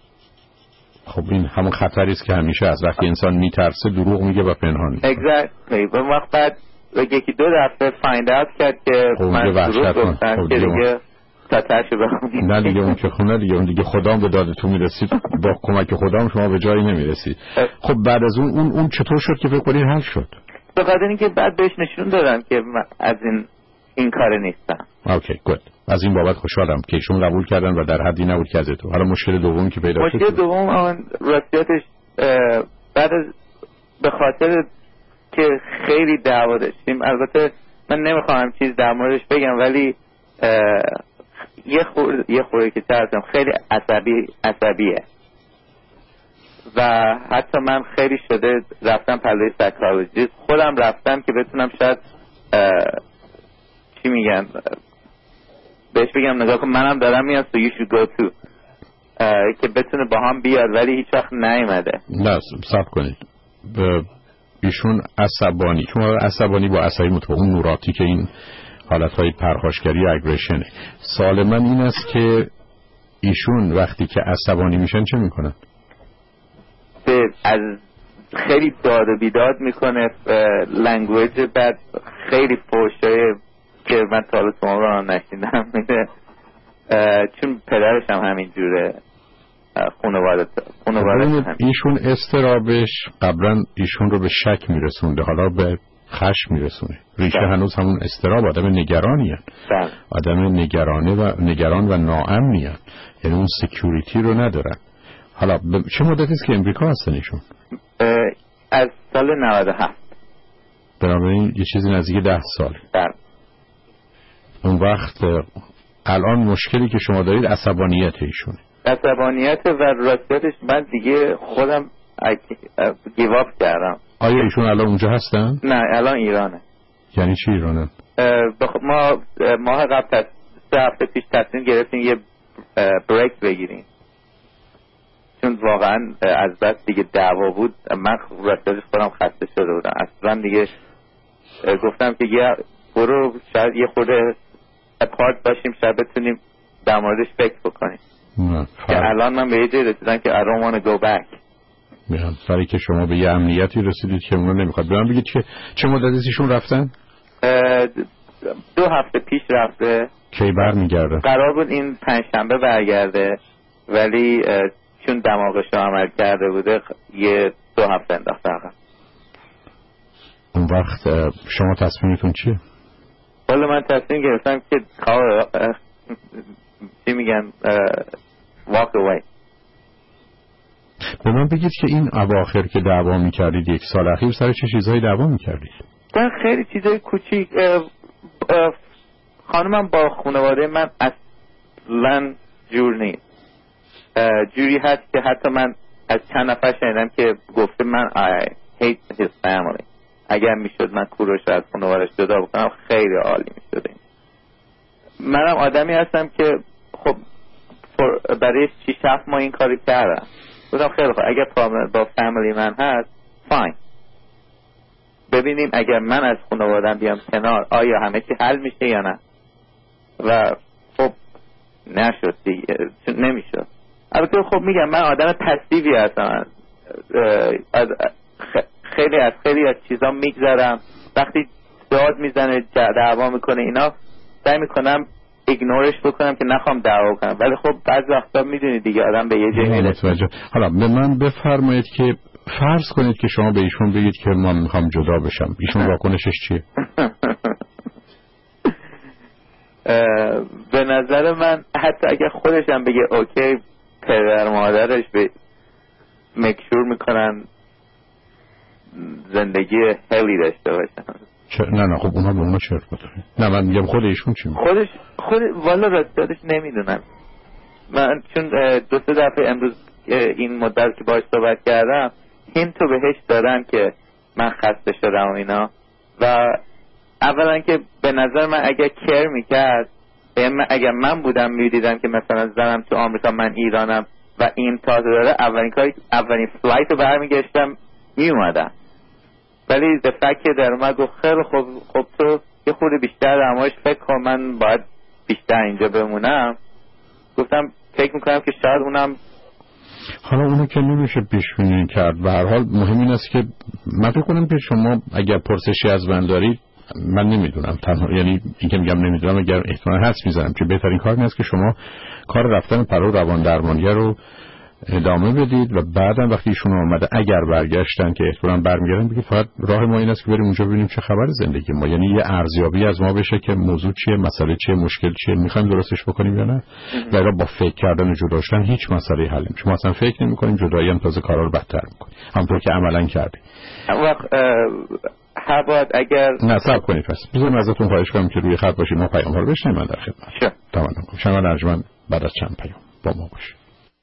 خب این همون خطری است که همیشه از وقتی انسان میترسه دروغ میگه و پنهان میکنه. exactly. و وقت بعد یکی دو دفعه فایند اوت کرد که من دروغ گفتم که دیگه تاتاشو بخونید. نه دیگه اون که خونه دیگه اون دیگه خدام به دادتون میرسید، با کمک خدام شما به جایی نمیرسید. خب بعد از اون اون اون چطور شد که فکر کنید حل شد؟ به خاطر اینکه بعد بهش نشون دادم که از این این کار نیستم. اوکی گود. از این بابت خوشحالم که ایشون قبول کردن و در حدی نبود که از تو. حالا مشکل دومی که پیدا شد، مشکل دوم اون راستیتش بعد از به خاطر که خیلی دعوا داشتیم، البته من نمیخوام چیز در موردش بگم ولی یه خورده یه خورده که ترسم خیلی عصبی عصبیه و حتی من خیلی شده رفتم پلوی سایکولوژیست، خودم رفتم که بتونم شاید چی میگن بهش بگم نگاه کن منم دارم میاد so you should go too که بتونه با هم بیاد، ولی هیچ وقت نیومده. نه صبر کنید، ایشون عصبانی، چون عصبانی با عصبی متفاوت، اون نوراتی که این حالتهای پرخاشگری اگریشن. سوال من این است که ایشون وقتی که عصبانی میشن چه میکنن؟ از خیلی داد و بیداد میکنه، لنگویج بعد خیلی فوشای که من تا حالا شما رو هم نشیدم میده، چون پدرش هم همین جوره خانواده خانواده ایشون استرابش قبلا ایشون رو به شک میرسونده، حالا به خشم میرسونه. ریشه ده. هنوز همون استراب، آدم نگرانی هن. آدم نگرانه و نگران و ناامنی هن. یعنی اون سکیوریتی رو ندارن. حالا ب... چه مدتی است که امریکا هستن ایشون؟ از سال نود و هفت. بنابراین یه چیزی نزدیک ده سال. بله. اون وقت الان مشکلی که شما دارید عصبانیت ایشونه. عصبانیت و راستیتش من دیگه خودم گیواپ کردم. آیا ایشون الان اونجا هستن؟ نه الان ایرانه. یعنی چی ایرانه؟ بخ... ما ماه قبل تص... سه هفته پیش تصمیم گرفتیم یه بریک بگیریم، چون واقعا از بس دیگه دعوا بود. من راستیتش خودم خسته شده بودم اصلا دیگه. گفتم که یه برو شاید یه خورده اپارت باشیم، شاید بتونیم در موردش فکر بکنیم. که الان من به یه جای رسیدم که I don't want to go back. میگم برای که شما به یه امنیتی رسیدید که اونو نمیخواد. به من بگید که چه مدتی ایشون رفتن؟ دو هفته پیش رفته. کی برمیگرده؟ قرار بود این پنجشنبه برگرده، ولی چون دماغش عمل کرده بوده یه دو هفته انداخته عقب. اون وقت شما تصمیمتون چیه؟ والا من تصمیم گرفتم که چی میگن walk away. به من بگید که این اواخر که دعوا میکردید یک سال اخیر سر چه چیزهایی دعوا میکردید؟ من خیلی چیزای کوچیک. خانمم با خانواده من اصلا جور نیست. جوری هست که حتی من از چند نفر شنیدم که گفته من I hate his family. اگر میشد من کوروش رو از خانواده‌اش جدا بکنم خیلی عالی میشد. منم آدمی هستم که خب برای شش هفت ماه این کاری کردم. گفتم خیلی خوب اگر با فامیلی من هست فاین، ببینیم اگر من از خانواده‌ام بیام کنار آیا همه چی حل میشه یا نه. و خب نشد دیگه، نمیشد. البته خب میگم من آدم پسیوی هستم، از خیلی از خیلی از چیزا میگذرم. وقتی داد میزنه دعوا میکنه اینا سعی میکنم ایگنورش بکنم که نخوام دعوا کنم، ولی خب بعضی وقتا میدونید دیگه آدم به یه جایی میرسه. حالا به من بفرمایید که فرض کنید که شما به ایشون بگید که من میخوام جدا بشم، ایشون واکنشش چیه؟ به نظر من حتی اگه خودشم بگه اوکی، پدر مادرش به مکشور میکنن زندگی هلی داشته باشن. نه نه خب اونا به اونا چرت بودن. نه من میگم خود ایشون چی میگه؟ خودش خود والا راستش نمیدونم. من چون دو سه دفعه امروز این مدت که باهاش صحبت کردم هینتو بهش دادن که من خسته شدم و اینا. و اولا که به نظر من اگر کیر میکرد، اگر من بودم میدیدم که مثلا زنم تو آمریکا من ایرانم و این تازه داره، اولین کاری اولین فلایت رو برمیگشتم میومدم. ولی دفعه که در اومد گفت خیلی خب خب تو یه خورده بیشتر در موردش فکر کن، من باید بیشتر اینجا بمونم. گفتم فکر میکنم که شاید اونم. حالا اونو که نمیشه پیش بینی کرد. به هر حال مهم این است که من فکر کنم که شما اگر پرسشی از من دارید من نمیدونم، تنها یعنی این که میگم نمیدونم اگر احتمال هست میزنم که بهترین کار این است که شما کار رفتن پرو روان درمانگر رو ادامه بدید و بعدم وقتی ایشون اومده اگر برگشتن که احتمالاً برمیگردن بگید فقط راه ما این است که بریم اونجا ببینیم چه خبر زندگی ما، یعنی یه ارزیابی از ما بشه که موضوع چیه، مسئله چیه، مشکل چیه، میخوایم درستش بکنیم یا نه. و با فکر کردن جدا شدن هیچ مسئله حل نمیشه. ما اصلا فکر نمی‌کنیم، جدایی هم تازه کارا رو بدتر می‌کنه، همونطور که عملاً کردیم. وقت حباد اگر نه صبر کنید پس بذارم ازتون خواهش کنم که روی خط باشید، ما پیام‌ها رو بشنویم. من در خدمت تمام کنم. شما نرجمن بعد از چند پیام با ما باشید.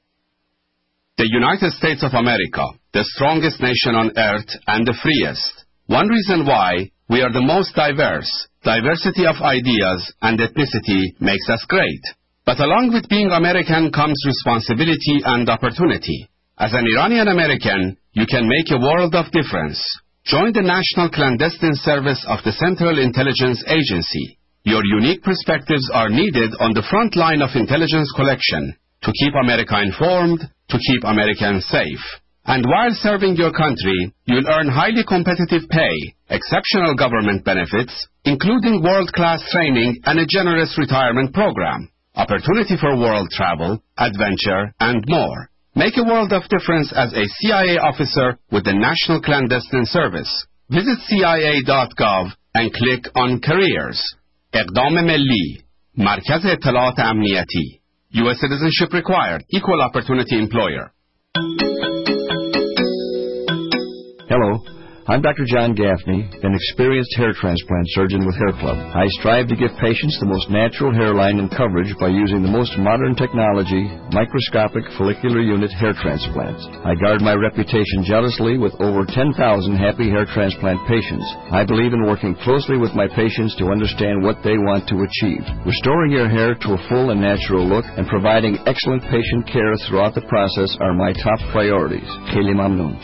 The United States of America, the strongest nation on earth and the freest. One reason why we are the most diverse. Diversity of ideas and ethnicity makes us great. But along with being American comes responsibility and opportunity. As an Iranian American, you can make a world of difference. Join the National Clandestine Service of the Central Intelligence Agency. Your unique perspectives are needed on the front line of intelligence collection to keep America informed, to keep Americans safe. And while serving your country, you'll earn highly competitive pay, exceptional government benefits, including world-class training and a generous retirement program, opportunity for world travel, adventure, and more. Make a world of difference as a C I A officer with the National Clandestine Service. Visit C I A dot gov and click on Careers. اقدام ملی. مرکز اطلاعات امنیتی. U S citizenship required. Equal opportunity employer. Hello, I'm Doctor John Gaffney, an experienced hair transplant surgeon with Hair Club. I strive to give patients the most natural hairline and coverage by using the most modern technology, microscopic follicular unit hair transplants. I guard my reputation jealously with over ten thousand happy hair transplant patients. I believe in working closely with my patients to understand what they want to achieve. Restoring your hair to a full and natural look and providing excellent patient care throughout the process are my top priorities. Kheli mamnoon.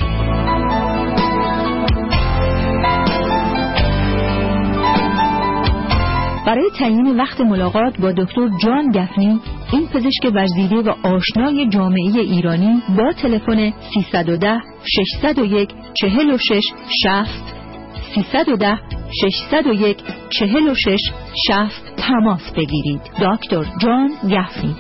برای تعیین وقت ملاقات با دکتر جان گفنی، این پزشک ورزیده و آشنای جامعه ایرانی با تلفن سیصد و ده ششصد و یک چهل و شش شصت سیصد و ده ششصد و یک چهل و شش شصت تماس بگیرید. دکتر جان گفنی.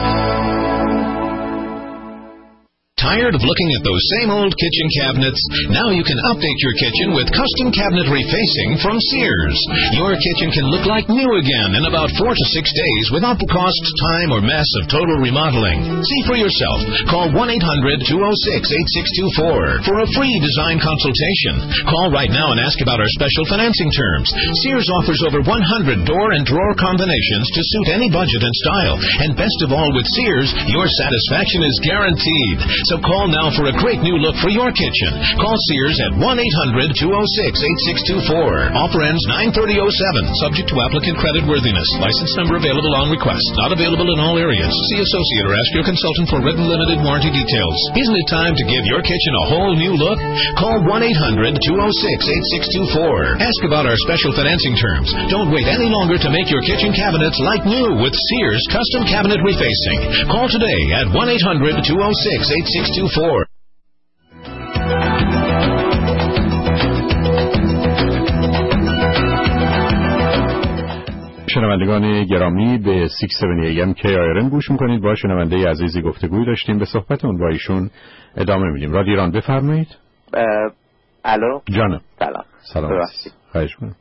Tired of looking at those same old kitchen cabinets? Now you can update your kitchen with custom cabinet refacing from Sears. Your kitchen can look like new again in about four to six days without the cost, time, or mess of total remodeling. See for yourself. Call one eight hundred two oh six eight six two four for a free design consultation. Call right now and ask about our special financing terms. Sears offers over one hundred door and drawer combinations to suit any budget and style. And best of all, with Sears, your satisfaction is guaranteed. So call now for a great new look for your kitchen. Call Sears at one eight hundred two oh six eight six two four. Offer ends nine thirty oh seven. Subject to applicant credit worthiness. License number available on request. Not available in all areas. See associate or ask your consultant for written limited warranty details. Isn't it time to give your kitchen a whole new look? Call one eight hundred two oh six eight six two four. Ask about our special financing terms. Don't wait any longer to make your kitchen cabinets like new with Sears Custom Cabinet Refacing. Call today at one eight hundred two oh six eight six two four. شنوندگان گرامی به ششصد و هفت ای ام کی آی آر ام گوش میکنید. با شنونده عزیزی گفتگوی داشتیم، به صحبتون با ایشون ادامه میدیم. رادیو ایران بفرمایید. الو جانم. سلام. سلام. خواهش می‌کنم.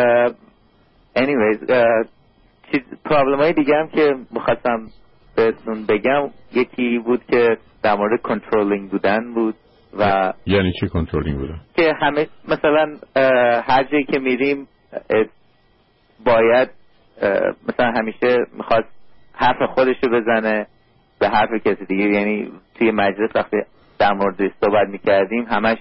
anyways چیز پرابلمای دیگه هم که می‌خواستم بهتون بگم، یکی بود که در مورد کنترلینگ بودن بود. و یعنی چی کنترلینگ بودن؟ که همه مثلا هر جایی که میریم باید مثلا همیشه میخواد حرف خودشو بزنه به حرف کسی دیگه. یعنی توی مجلس وقتی در مورد صحبت میکردیم همش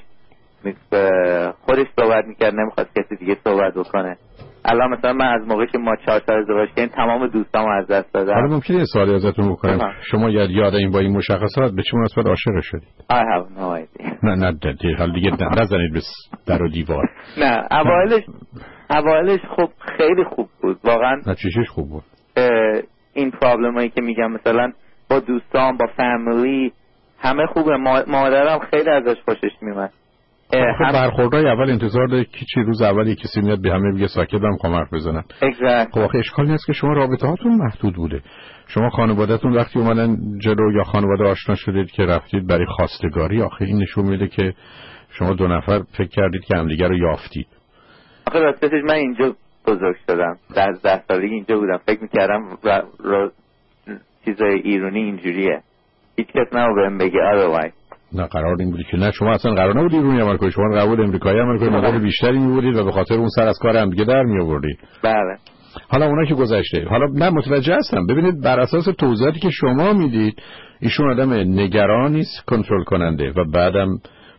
خودش صحبت میکرد، نمیخواد کسی دیگه صحبت بکنه. الان مثلا من از موقعی که ما چهار سال ازدواج کردیم تمام دوستامو از دست دادم. حالا ممکنه یه سوالی ازتون بکنم؟ شما یاد یاد این با این مشخصات به چه مناسبت عاشق شدید؟ I have no idea. نه نه دیگه حال دیگه نزنید به در و دیوار. نه اوایلش اوایلش خب خیلی خوب بود واقعا. نه چیش خوب بود؟ این پرابلمایی که میگم مثلا با دوستان با فامیلی همه خوبه. مادرم خیلی ازش خوشش میومد. خب برخوردهای اول انتظار داره که چی روز اولی کسی میاد به همه بگه ساکت هم کمک بزنن. exactly. خب آخه اشکالی نیست که شما رابطه هاتون محدود بوده. شما خانواده‌تون وقتی اومدن جلو یا خانواده آشنا شدید که رفتید برای خواستگاری، آخه این نشون میده که شما دو نفر فکر کردید که همدیگه رو یافتید. آخه راستش من اینجا بزرگ شدم، در ده سالگی اینجا بودم، فکر میکردم را... را... چیزای ایرانی اینجوریه، هیچ کس نمو بهم بگه otherwise. نه قرار این بودی که نه شما اصلا قرار نبود ایرانی عمل کنید، شما قرار بود امریکایی عمل کنید، مدل بیشتری می‌بودید و به خاطر اون سر از کار هم دیگه در می‌آوردید. بله. حالا اونا که گذشته، حالا من متوجه هستم. ببینید بر اساس توضیحاتی که شما میدید ایشون آدم نگرانی است، کنترل کننده و بعدم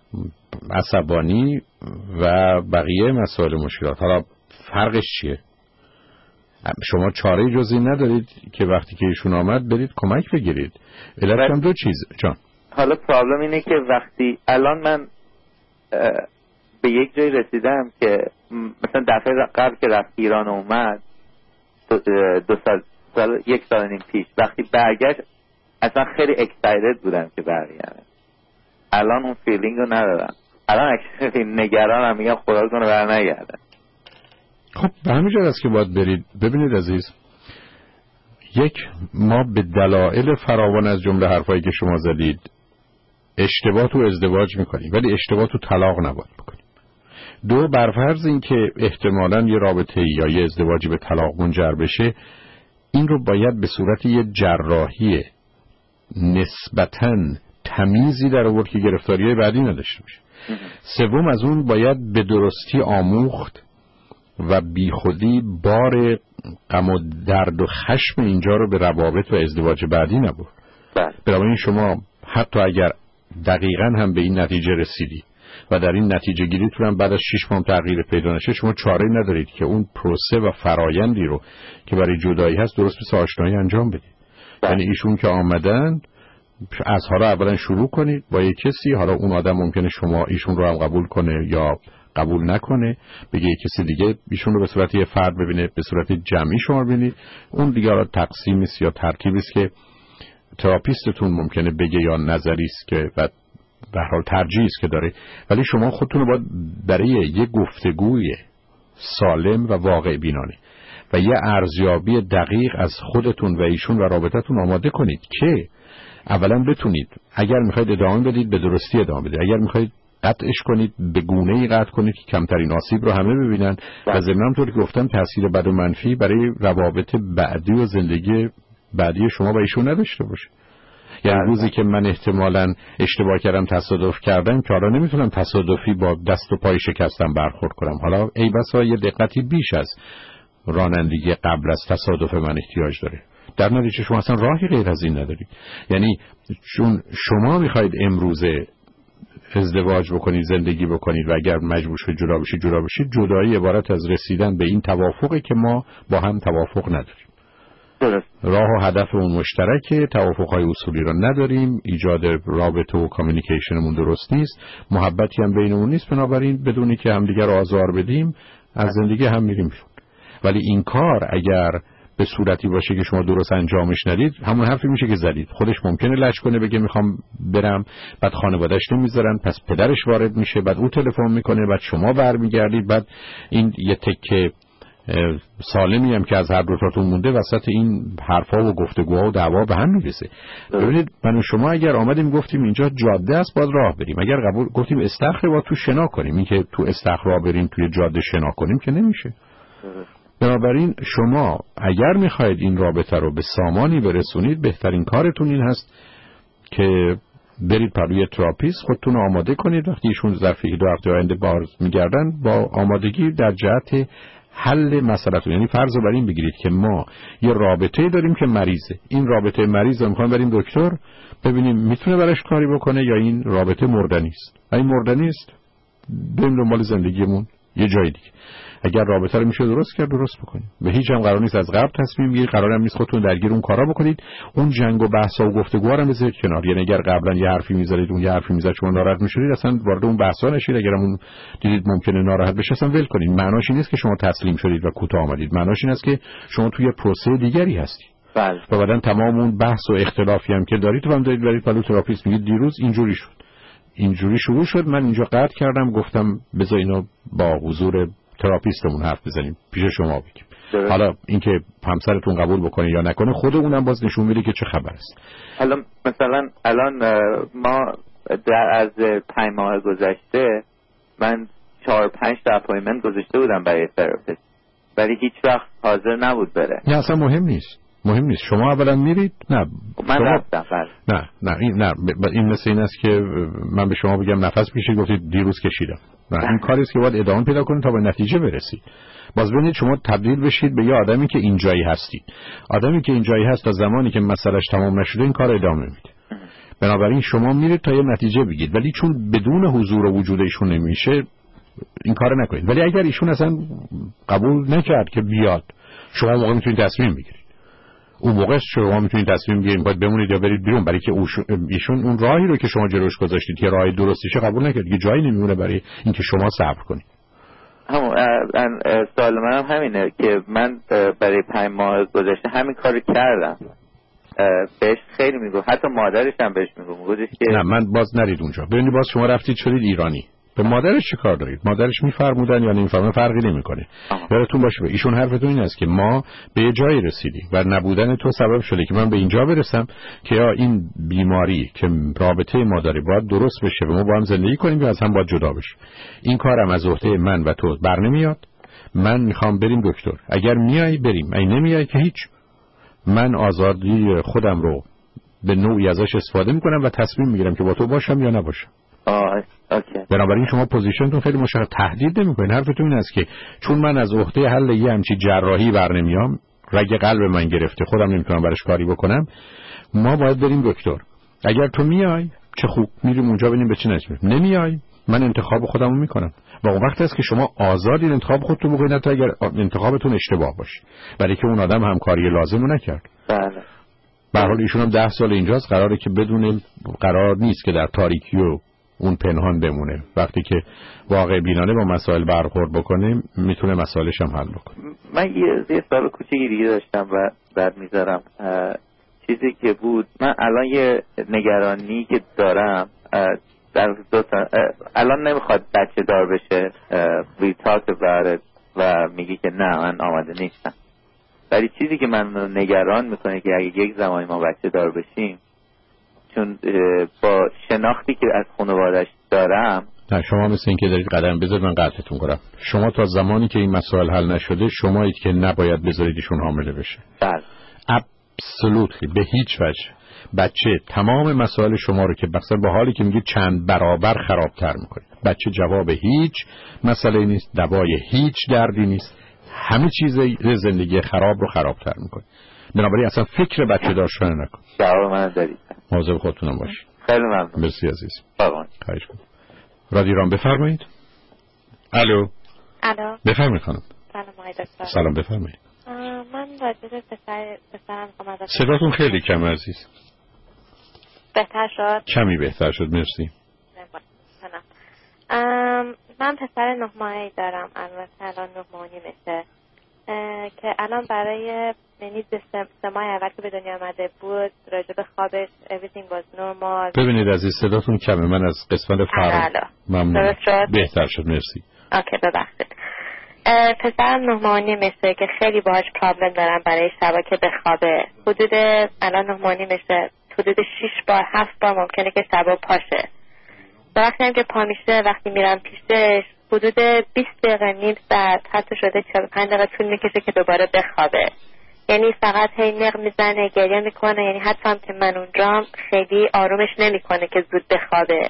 عصبانی و بقیه مسائل مشکلات. حالا فرقش چیه؟ شما چاره جزی ندارید که وقتی که ایشون آمد برید کمک بگیرید. علتش هم دو چیز جان. حالا پرابلم اینه که وقتی الان من به یک جای رسیدم که مثلا دفعه قبل که رفت ایران اومد دو, دو سال, سال یک سال نیم پیش وقتی برگشت اصلا خیلی اکسایتد بودم که برگردم. الان اون فیلینگ رو ندارم. الان اکچولی نگرانم، میگم خدا کنه برنگردم. خب به همین جهت است که باید برید. ببینید عزیز، یک ما به دلایل فراوان از جمله حرفایی که شما زدید اشتباه تو ازدواج میکنیم ولی اشتباه تو طلاق نباید بکنیم. دو، برفرض این که احتمالاً یه رابطه یا یه ازدواجی به طلاق منجر بشه، این رو باید به صورت یه جراحی نسبتاً تمیزی در آورد که گرفتاری‌های بعدی نداشته باشه. سوم، از اون باید به درستی آموخت و بیخودی بار غم و درد و خشم اینجا رو به روابط و ازدواج بعدی نبرد. بنابراین شما حتی اگر دقیقاً هم به این نتیجه رسیدی و در این نتیجه گیریتون هم بعد از شش ماه تغییر پیدا نشه، شما چاره‌ای ندارید که اون پروسه و فرایندی رو که برای جدایی هست درست مثل آشنایی انجام بدید. یعنی ایشون که آمدن، از حالا اولا شروع کنید با یک کسی، حالا اون آدم ممکنه شما ایشون رو هم قبول کنه یا قبول نکنه، بگه یک کسی دیگه ایشون رو به صورت یه فرد ببینه، به صورت جمعی شما ببینید، اون دیگه حالا تقسیمی است یا ترکیبی است که تراپیستتون ممکنه بگه یا نظری است که بعد به هر حال ترجیحی است که داره، ولی شما خودتون رو باید برای یه گفتگوی سالم و واقع بینانه و یه ارزیابی دقیق از خودتون و ایشون و رابطتون آماده کنید که اولا بتونید اگر میخواید ادامه بدید به درستی ادامه بدید، اگر میخواید قطعش کنید به گونه‌ای قطع کنید که کمترین آسیب رو همه ببینن و ضمن همونطور که گفتم تاثیر بد و منفی برای روابط بعدی و زندگی بعدی شما و ایشون نداشته باشه. یعنی روزی که من احتمالاً اشتباه کردم، تصادف کردم، که حالا نمیتونم تصادفی با دست و پای شکستم برخورد کنم، حالا ای بسا یه دقتی بیش از رانندگی قبل از تصادف من احتیاج داره، در نتیجه شما اصلا راهی غیر از این ندارید. یعنی چون شما میخواید امروزه ازدواج بکنید، زندگی بکنید و اگر مجبور شید جدا بشید جدا بشید، جدایی عبارت از رسیدن به این توافقی که ما با هم توافق نداریم. درست. راه و هدف اون مشترکه، توافقهای اصولی رو نداریم، ایجاد رابطه و کامیونیکیشنمون درست نیست، محبتی هم بینمون نیست، بنابراین بدونی که همدیگر رو آزار بدیم از زندگی هم میریم بیرون. ولی این کار اگر به صورتی باشه که شما درست انجامش ندید، همون حرفی میشه که زدید. خودش ممکنه لج کنه بگه میخوام برم، بعد خانواده‌اش نمیذارن، پس پدرش وارد میشه، بعد او تلفن میکنه، بعد شما برمیگردید، بعد این یه تکه سالمی هم که از هر دو تاتون مونده وسط این حرفا و گفتگوها و دعوا به هم میرسه. ببینید من و شما اگر آمدیم گفتیم اینجا جاده است باید راه بریم، اگر قبول گفتیم استخر باید تو شنا کنیم، این که تو استخر راه بریم توی جاده شنا کنیم که نمیشه. بنابراین شما اگر میخواید این رابطه رو به سامانی برسونید، بهترین کارتون این هست که برید پروی تراپیست، خودتون رو آماده کنید، وقتی ایشون ظرف دو هفته آینده باز میگردن با آمادگی در جهت حل مسئله‌تون. یعنی فرض رو بر این بگیرید که ما یه رابطه داریم که مریضه، این رابطه مریض رو میخوایم بریم دکتر ببینیم میتونه براش کاری بکنه یا این رابطه مردنی است. این مردنی است بریم دنبال زندگیمون یه جای دیگه. اگر رابطه رو میشه درست کرد درست بکنید. به هیچ هم قرار نیست از قبل تصمیم بگیرید، قرار هم نیست خودتون درگیر اون کارا بکنید. اون جنگ و بحثا و گفتگوها رو بذارید کنار. یعنی اگر قبلا یه حرفی میذارید اون یه حرفی میذارید شما ناراحت میشید، اصلا وارد اون بحثا نشید. اگر اون دیدید ممکنه ناراحت بشه اصلا ول کنید. معناش این نیست که شما تسلیم شدید و کوتاه آمدید. معناش این است که شما توی پروسه دیگری هستید. بله. و بعدن تمام اون بحث و اختلافی هم که دارید تو هم دارید برید پلو تراپیست میگید دیروز اینجوری شد. اینجوری شروع شد، من اینجا قطع کردم، گفتم بذار اینو با حضور تراپیستمون حرف بزنیم، پیش شما بگیم. حالا اینکه همسرتون قبول بکنه یا نکنه خود اونم باز نشون میده که چه خبر است. حالا مثلا الان ما در از پنج ماه گذشته من چهار پنج تا اپایمنت گذاشته بودم برای تراپیست، ولی هیچ وقت حاضر نبود بره. نه اصلا مهم نیست. مهم نیست. شما اولا میرید؟ نه من رفتم. نه نه این نه این مثل این است که من به شما بگم نفس بکشید، گفتید دیروز کشیدم. نه این کاری است که باید ادامه پیدا کنید تا به نتیجه برسید. باز ببینید شما تبدیل بشید به یه آدمی که اینجایی هستید. آدمی که اینجایی هست تا زمانی که مسئلهش تمام نشده این کار ادامه میده. بنابراین شما میرید تا یه نتیجه بگید، ولی چون بدون حضور و وجود ایشون نمیشه این کار نکنید. ولی اگر ایشون اصلا قبول نکرد که بیاد، شما موقع میتونید تصمیم بگیرید. اون موقع شما میتونید تصمیم بگیرید باید بمونید یا برید بیرون، برای که ایشون اون راهی رو که شما جلوش گذاشتید که راه درستیشه قبول نکرد، دیگه جایی نمیمونه برای اینکه شما صبر کنید. همون سوال منم هم همینه که من برای پنج ماه گذشته همین کارو کردم. بهش خیلی میگم، حتی مادرش هم بهش میگم، میگفتش که نه من باز نرید اونجا. ببینید باز شما رفتید شدید ایرانی. به مادرش چه کار دارید؟ مادرش میفرمودن یا نمیفرمودن فرقی نمیکنه. یادتون باشه به ایشون حرفتون این است که ما به یه جایی رسیدیم و نبودن تو سبب شده که من به اینجا برسم که یا این بیماری که رابطه ما داره باید درست بشه و ما با هم زندگی کنیم یا از هم باید جدا بشیم. این کارم از عهده من و تو بر نمیاد. من میخوام بریم دکتر. اگر میای بریم، اگه نمیای که هیچ. من آزادی خودم رو به نوعی ازش استفاده میکنم و تصمیم میگیرم که با تو باشم یا نباشم. آه اوکی. بنابراین شما پوزیشنتون خیلی مشخص، تهدید نمیکنین. حرفتون این است که چون من از عهده حل یه همچی جراحی بر نمیام، رگ قلب من گرفته، خودم نمیتونم براش کاری بکنم، ما باید بریم دکتر. اگر تو میای چه خوب، میریم اونجا ببینیم به چه نتیجه. نمیای من انتخاب خودمو میکنم. و اون وقت است که شما آزادین انتخاب خودتون بکنید، حتی اگر انتخابتون اشتباه باشه، برای که اون آدم همکاری لازمو نکرد. بله. به هر حال ایشون هم ده سال اینجاست، قراره که بدون قرار نیست که در تاریکی و اون پنهان بمونه. وقتی که واقع بینانه با مسائل برخورد بکنه میتونه مسائلش هم حل بکنه. من یه سوال کوچیکی دیگه داشتم و بعد میذارم. چیزی که بود، من الان یه نگرانی که دارم در دو تا، الان نمیخواد بچه دار بشه we talked about it و میگی که نه من آماده نیستم، ولی چیزی که من نگران میکنه که اگه یک زمانی ما بچه دار بشیم، چون با شناختی که از خانواده‌اش دارم. نه شما مثل این که دارید قدم بذارید، من قطعتون کنم. شما تا زمانی که این مسائل حل نشده شمایید که نباید بذارید ایشون حامله بشه. بله. ابسولوتلی به هیچ وجه. بچه تمام مسائل شما رو که بخصر با حالی که میگه چند برابر خرابتر میکنه. بچه جواب هیچ مسئله نیست، دوای هیچ دردی نیست، همه چیز زندگی خراب رو خرابتر میکنه. بنابراین اصلا فکر بچه دار شدن نکن. جواب من دارید. مواظب خودتونم باشید. خیلی ممنون. مرسی عزیز. قربان. خواهش می‌کنم. رادیو رام بفرمایید. الو. الو. بفرمایید خانم. سلام آقای دکتر. سلام بفرمایید. من راجع به پسر پسرم می‌خوام ازت. صداتون خیلی کم عزیز. بهتر شد؟ کمی بهتر شد مرسی. من پسر نه ماهه‌ای دارم، البته الان نه ماهی میشه که الان برای یعنی سه ماه اول که به دنیا آمده بود راجع به خوابش everything was normal. ببینید عزیز صداتون کمه، من از قسمت فرق ممنون. بهتر شد مرسی. اوکی ببخشید. پسرم نه ماهی میشه که خیلی باهاش پرابلم دارم برای شبا که بخوابه. حدود الان نه ماهی میشه، حدود شش بار هفت بار ممکنه که شبا پاشه. وقتی هم که پا میشه وقتی میرم پیشش حدود بیست دقیقه نیم ساعت حتی شده چهل و پنج دقیقه طول میکشه که دوباره بخوابه. یعنی فقط هی نق میزنه، گریه میکنه، یعنی حتی هم که من اونجام خیلی آرومش نمیکنه که زود بخوابه.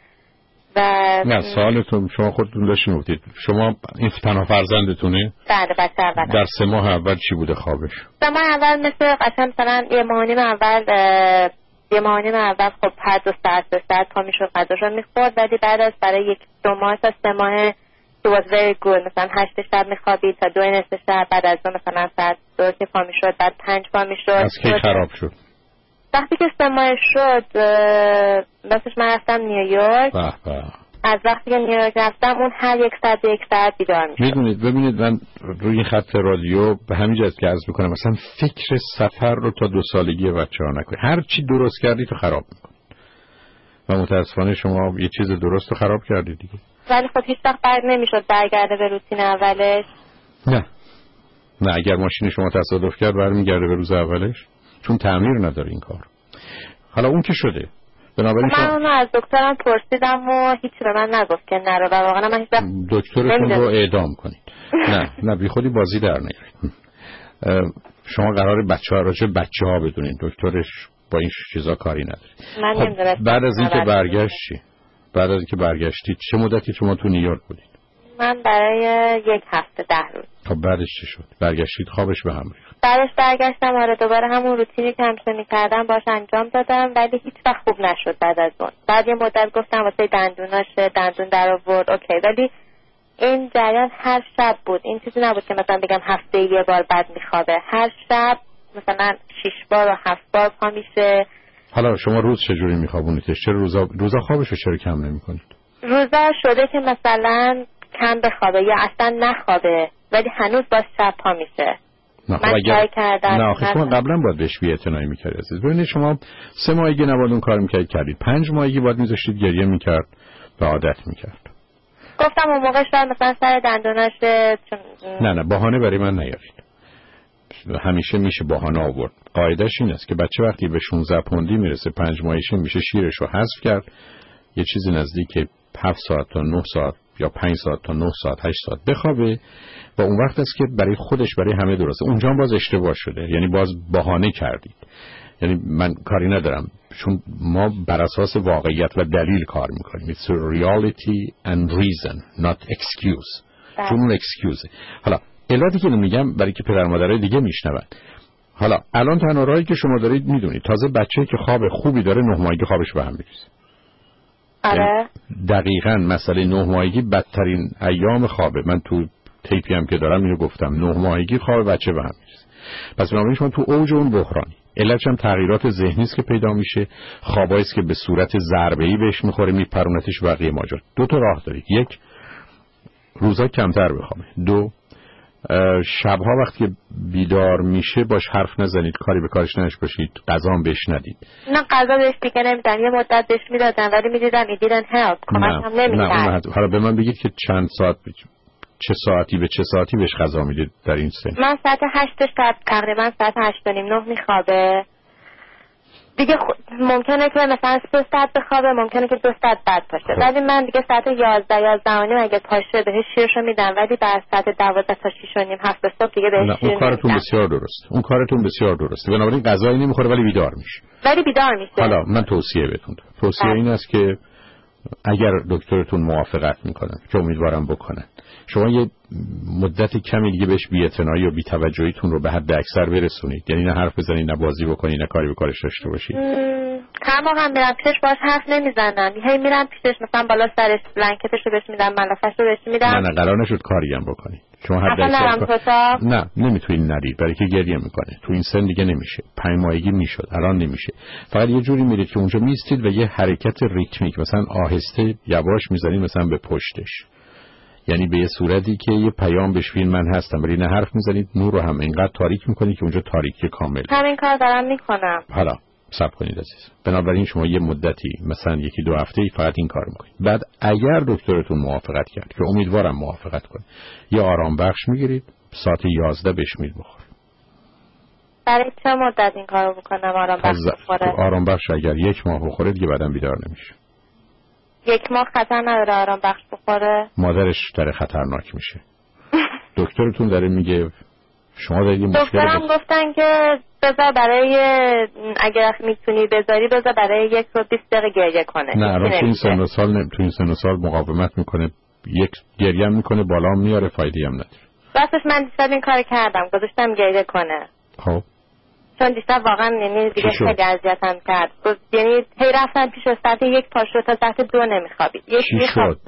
و نه سوالتون شما خودتون داشتین گفتید شما این تنها فرزندتونه؟ بله بچه اول. در سه ماه اول چی بوده خوابش؟ سه ماه اول مثل قشنگ مثلا یه ماه نیم اول یه ماه نیم اول خب هر دو ساعت سه ساعت پا میشد غذاشو میخورد، ولی بعد از برای یک دو ماه تا سه ماه it was very good. مثلا هشت شب میخوابید تا دو نصف شب، بعد از دو مثلا ساعت دو که پا میشد، بعد پنج پا میشد. از کی خراب شد؟ وقتی که سه ماه شد راستش من رفتم نیویورک. به به. از وقتی که نیویورک رفتم اون هر یک ساعت یک ساعت بیدار میشد. میدونید ببینید من روی خط رادیو به همین جهت که عرض میکنم مثلا فکر سفر رو تا دو سالگی بچه‌ها نکنید. هر چی درست کردی تو خراب میکنی و متاسفانه شما یه چیز درست رو خراب کردی دیگه. ولی خب هیچ وقت برگ نمیشد برگرده به روتین اولش. نه نه اگر ماشین شما تصادف کرد برمیگرده به روز اولش، چون تعمیر نداره این کار. حالا اون که شده بنابراین من اونو از دکترم پرسیدم و هیچی به من نگفت که نرو و واقعا من هیچ وقت دکترتون رو اعدام کنید. نه نه بی خودی بازی در نیارید. شما قراره بچه‌ها راجع بچه‌ها بدونید، دکترش با این چیزا کاری نداره. من نمیدونم. بعد از اینکه برگشتی بعد از اینکه برگشتید چه مدتی شما تو نیویورک بودید؟ من برای یک هفته ده روز. خب بعدش چی شد؟ برگشتید خوابش به هم ریخت؟ بعدش برگشتم آره دوباره همون روتینی که همیشه می‌کردم باش انجام دادم، ولی هیچ وقت خوب نشد. بعد از اون بعد یه مدت گفتم واسه دندوناشه، دندون در آورد اوکی، ولی این جریان هر شب بود. این چیزی نبود که مثلا بگم هفته یه بار بعد میخوابه، هر شب مثلا شش بار و هفت بار پا میشه. حالا شما روز چجوری میخوابونیدش؟ چرا روزا روزا خوابش رو چرا کم نمی‌کنید؟ روزا شده که مثلا کم بخوابه یا اصلا نخوابه، ولی هنوز باز شب پا میشه. نه من اگر... کردم نه آخه شما قبلا باید بهش بی‌اعتنایی می‌کردید عزیز. ببینید شما سه ماهگی نباید اون کار می‌کردید کردید، پنج ماهگی باید می‌ذاشتید گریه می‌کرد و عادت می‌کرد. گفتم اون موقع شاید مثلا سر دندوناش. نه نه بهانه برای من نیارید. همیشه میشه بهانه آورد. قاعدش این است که بچه وقتی به شانزده پوندی میرسه، پنج ماهشه میشه، شیرش رو حذف کرد، یه چیزی نزدیک هفت ساعت تا نه ساعت یا پنج ساعت تا نه ساعت هشت ساعت بخوابه و اون وقت است که برای خودش برای همه درسته. اونجا باز اشتباه شده، یعنی باز بهانه کردید. یعنی من کاری ندارم، چون ما بر اساس واقعیت و دلیل کار میکنیم. It's reality and reason not excuse. چون اون excuse. حالا علتی که میگم برای که پدر مادرای دیگه میشنون. حالا الان تنها راهی که شما دارید میدونید، تازه بچه‌ای که خواب خوبی داره نه ماهگی خوابش به هم میریزه. آره دقیقاً مسئله نه ماهگی بدترین ایام خوابه. من تو تیپی هم که دارم اینو گفتم، نه ماهگی خواب بچه به هم میریزه. پس بنابراین شما تو اوج اون بحرانی، علتش هم تغییرات ذهنی است که پیدا میشه، خوابایی است که به صورت ضربه‌ای بهش میخوره میپرونتش بقیه ماجرا. دو تا راه دارید، یک روزا کمتر بخوابه، دو شبها وقتی بیدار میشه باش حرف نزنید، کاری به کارش نش باشید، غذا هم بهش ندید. نه غذا بهش دیگه نمیدن، یه مدت بهش میدادن ولی میدیدم it didn't help، کمک هم نمیکرد. حالا به من بگید که چند ساعت بچ... چه ساعتی به چه ساعتی بهش غذا میدید در این سن؟ من ساعت هشت شب تقریبا ساعت هشت و نیم نه میخوابه دیگه. خ... ممکنه که مثلا سه ساعت بخوابه، ممکنه که دو ساعت بعد پاشه، ولی من دیگه ساعت یازده یازده و نیم اگه پاشه بهش شیرشو میدم، ولی بعد ساعت دوازده تا شیش و نیم هفت صبح دیگه بهش شیر. اون کارتون بسیار درست، اون کارتون بسیار درسته. بنابراین غذایی نمیخوره ولی بیدار میشه. ولی بیدار میشه. حالا من توصیه بهتون دارم. توصیه این است که اگر دکترتون موافقت میکنن، که امیدوارم بکنن، شما یه مدت کمی دیگه بهش بی‌اعتنایی و بی‌توجهیتون رو به حد اکثر برسونید. یعنی نه حرف بزنید، نه بازی بکنید، نه کاری به کارش داشته باشید. هر موقع هم میرم پیشش باش حرف نمیزنم، هی میرم پیشش مثلا بالا سرش بلنکتش رو بهش میدم، ملافش رو بهش میدم. نه نه قرار نشد کاری هم بکنید. شما حد اکثر نه نمیتونید نرید، برای که گریه میکنه. تو این سن دیگه نمیشه. پنج ماهگی میشد، الان نمیشه. فقط یه جوری میرید که اونجا میستید و یه حرکت ریتمیک مثلا آهسته یواش میزنید مثلا به پشتش، یعنی به یه صورتی که یه پیام بهش فیلم من هستم، ولی نه حرف میزنید، نور رو هم اینقدر تاریک میکنید که اونجا تاریکی کامل. همین کار دارم میکنم. حالا صبر کنید عزیز. بنابراین شما یه مدتی مثلا یکی دو هفته ای فقط این کار میکنید. بعد اگر دکترتون موافقت کرد، که امیدوارم موافقت کنه، یه آرام بخش میگیرید، ساعت یازده بهش میل بخورید. برای چه مدت این کارو بکنم آرام بخش بخوره؟ آرام بخش اگر یک ماه بخوره دیگه بعداً بیدار نمیشه. یک ماه خطر نداره آرام بخش بخوره؟ مادرش داره خطرناک میشه. دکترتون داره میگه شما دارید یه مشکل. دکترم بس... گفتن که بذار برای اگر میتونی بذاری بذار برای یک رو بیست دقیقه گریه کنه. نه الان تو این سن و سال نه، تو این سن و سال مقاومت میکنه، یک گریه میکنه بالا میاره، فایده‌ای هم نداره. راستش من دیشب این کار کردم، گذاشتم گریه کنه. خب چون دیشب واقعا یعنی دیگه خیلی اذیتم کرد. یعنی هی رفتم پیش ساعت یک پاشو تا ساعت دو نمیخوابید. یک میخواب.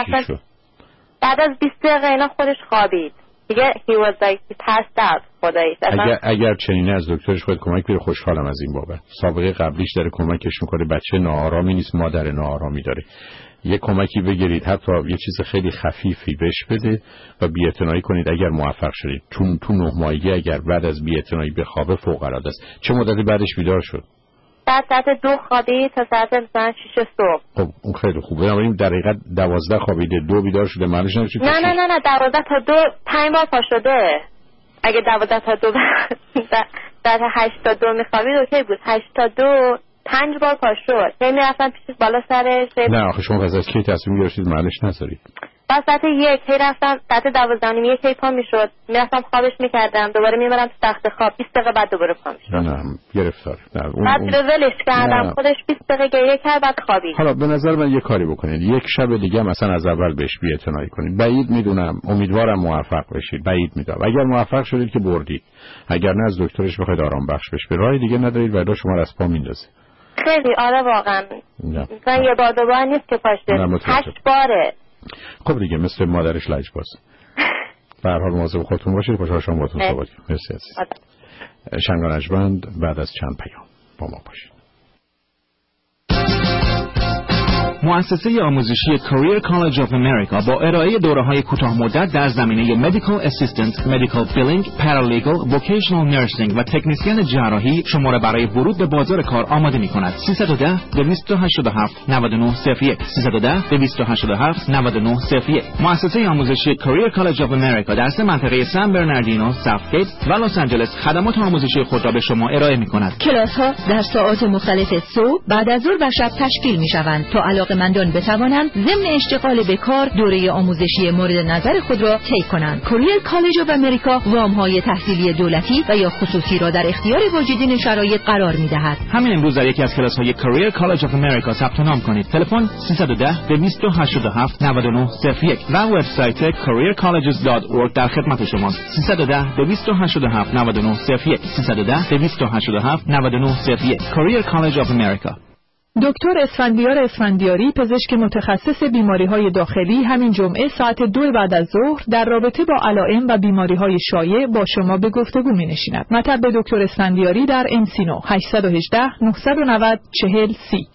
بعد از بیست دقیقه اینا خودش خوابید. دیگه he was like he passed out. خداییش. اگر اگر چنینه از دکترش باید کمک بگیره. خوشحالم از این بابت. سابقه قبلیش داره کمکش میکنه، بچه ناآرامی نیست، مادر ناآرامی داره. یه کمکی بگیرید، حتی یه چیز خیلی خفیفی بهش بده و بی‌اعتنایی کنید اگر موفق شدید. چون تو نه ماهگی اگر بعد از بی‌اعتنایی بخوابه فوق العاده است. چه مدتی بعدش بیدار شد؟ بعد ساعت دو خوابید تا ساعت مثلا شش صبح. خب اون خیلی خوبه. بنابراین در حقیقت دوازده خوابیده، دو بیدار شده، معنیش نمیشه نه نه نه نه دوازده تا دو پنج بار پا شده. اگه دوازده تا دو بعد هشت تا دو میخوابید اوکی بود. هشت تا دو پنج بار پا شد. هی میرفتن پیش بالا سرش. نه آخه شما از کی تصمیم گرفتید معنیش نذارید؟ بعد ساعت یک هی رفتم، ساعت دوازده و نیم یک هی پا میشد، میرفتم خوابش میکردم، دوباره میبرم تو تخت خواب، بیست دقیقه بعد دوباره پا میشد. نه گرفتار. نه اون بعد رو ولش کردم، خودش بیست دقیقه گریه کرد بعد خوابید. حالا به نظر من یه کاری بکنید، یک شب دیگه مثلا از اول بهش بی‌اعتنایی کنید. بعید میدونم، امیدوارم موفق بشید. بعید میدونم. اگر موفق شدید که بردید، اگر نه از دکترش بخواید آرام بخش بشه. به راه دیگه ندارید و شما رو از پا میندازه. خیلی آره واقعا. مثلا یه بار دو بار نیست که پاشه. هشت باره. خب دیگه مثل مادرش لجباز. به هر حال مواظب خودتون باشید. خوشحال شدم باهاتون صحبت کردم. مرسی عزیز. شنگان اجبند بعد از چند پیام با ما باشید. مؤسسه آموزشی Career College of America با ارائه دوره‌های کوتاه مدت در زمینه Medical Assistant, Medical Billing, Paralegal, Vocational Nursing و تکنسین جراحی شما را برای ورود به بازار کار آماده می‌کند. سیصد و ده دویست و هشتاد و هفت نود و نه صفر یک سیصد و ده دویست و هشتاد و هفت نود و نه صفر یک. مؤسسه آموزشی Career College of America در سه منطقه سان برناردینو، ساوتگیت و لس آنجلس خدمات آموزشی خود را به شما ارائه می‌کند. کلاس‌ها در ساعات مختلف صبح، بعد از ظهر و شب تشکیل می‌شوند تا علاقه‌مندان بتوانند ضمن اشتغال به کار دوره آموزشی مورد نظر خود را طی کنند. Career College of America وام‌های تحصیلی دولتی و یا خصوصی را در اختیار واجدین شرایط قرار می‌دهد. همین امروز در یکی از کلاس‌های Career College of America ثبت نام کنید. تلفن سیصد و ده دویست و هشتاد و هفت نود و نه صفر یک و وبسایت career colleges دات org در خدمت شماست. سیصد و ده دویست و هشتاد و هفت نود و نه صفر یک سیصد و ده دویست و هشتاد و هفت نود و نه صفر یک Career College of America. دکتر اسفندیار اسفندیاری، پزشک متخصص بیماری‌های داخلی، همین جمعه ساعت دو بعد از ظهر در رابطه با علائم و بیماری‌های شایع با شما به گفتگو می‌نشیند. مطب دکتر اسفندیاری در انسینو هشت یک هشت نه نه صفر چهل سی.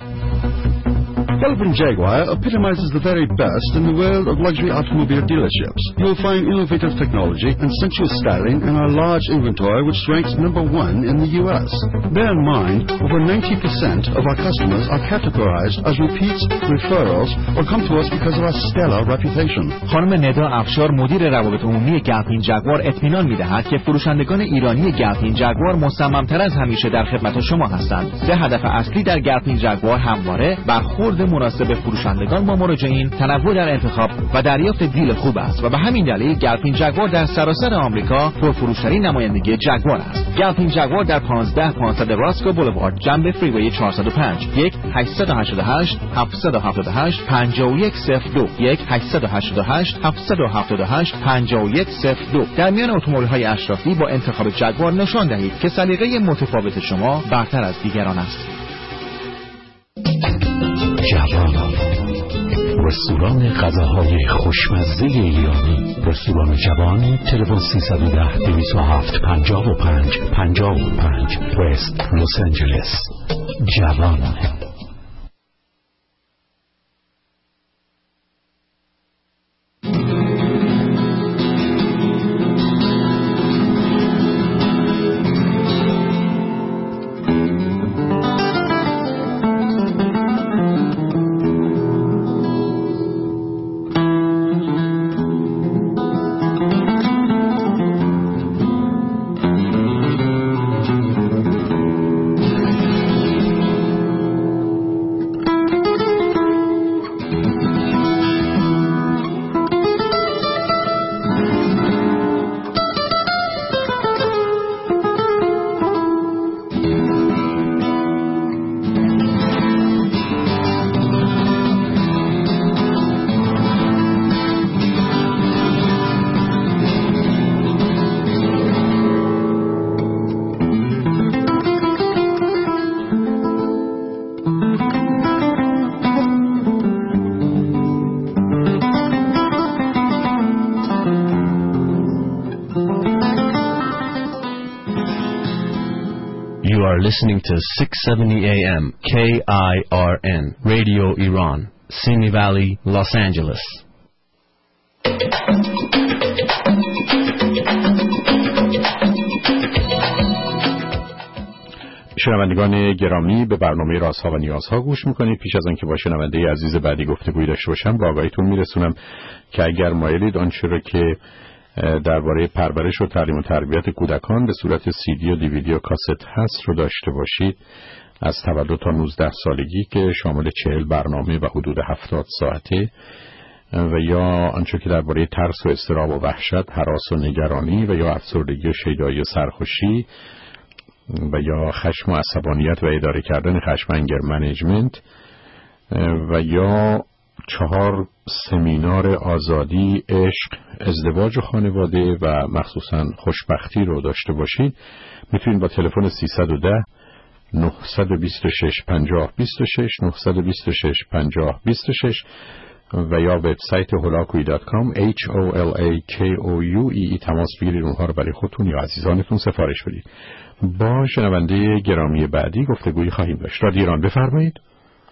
Galvin Jaguar epitomizes the very best in the world of luxury automobile dealerships. You'll find innovative technology and sensuous styling in our large inventory, which ranks number one in the U S. Bear in mind, over ninety percent of our customers are categorized as repeats, referrals, or come to us because of our stellar reputation. خانم ندا افشار، مدیر روابط عمومی گلفین جگوار، اطمینان می‌دهد که فروشندگان ایرانی گلفین جگوار مصمم‌تر از همیشه در خدمت شما هستند. سه هدف اصلی در گلفین جگوار همواره برخورد مناسب فروشندگان با مراجعین، تنوع در انتخاب و دریافت دیل خوب است و به همین دلیل گلفین جگوار در سراسر آمریکا پرفروشترین نمایندگی جگوار است. گلفین جگوار در پانزده پانصد راسکو بولوارد جنب فریوی چهارصد و پنج. یک هشت هشت هشت هفت هفت هشت پنج یک صفر دو یک هشت هشت هشت هفت هفت هشت پنج یک صفر دو. در میان اتومبیل‌های اشرافی با انتخاب جگوار نشان دهید که سلیقه متفاوت شما برتر از دیگران است. جوان، رستوران غذاهای خوشمزه ایرانی. رستوران جوان. تلفن سیصد و ده دویست و هفت پنجاه و پنج پنجاه و پنج وست لس آنجلس. جوان. Listening to six seventy A M K I R N Radio Iran, Simi Valley, Los Angeles. شنوندگان گرامی، به برنامه رازها و نیازها گوش میکنید. پیش از آنکه با شنونده عزیز بعدی گفتگوی داشته باشم، با آگاهیتون میرسونم که اگر مایلید آنچه را که درباره پرورش و تعلیم و تربیت کودکان به صورت سی دی و دیویدی و کاست هست رو داشته باشید، از تولد تا نوزده سالگی که شامل چهل برنامه و حدود هفتاد ساعته، و یا آنچه که درباره ترس و اضطراب و وحشت، هراس و نگرانی و یا افسردگی و شیدایی و سرخوشی و یا خشم و عصبانیت و اداره کردن خشم، انگر منیجمنت، و یا چهار سمینار آزادی، عشق، ازدواج و خانواده و مخصوصا خوشبختی رو داشته باشید، میتونید با تلفن سیصد و ده نهصد و بیست و شش پنجاه بیست و شش نهصد و بیست و شش پنجاه بیست و شش و یا وبسایت هولاکویی دات کام H O L A K O U E E تماس بگیرید، اونها رو برای خودتون یا عزیزانتون سفارش بدید. با شنونده گرامی بعدی گفتگویی خواهیم داشت. رادیو ایران، بفرمایید.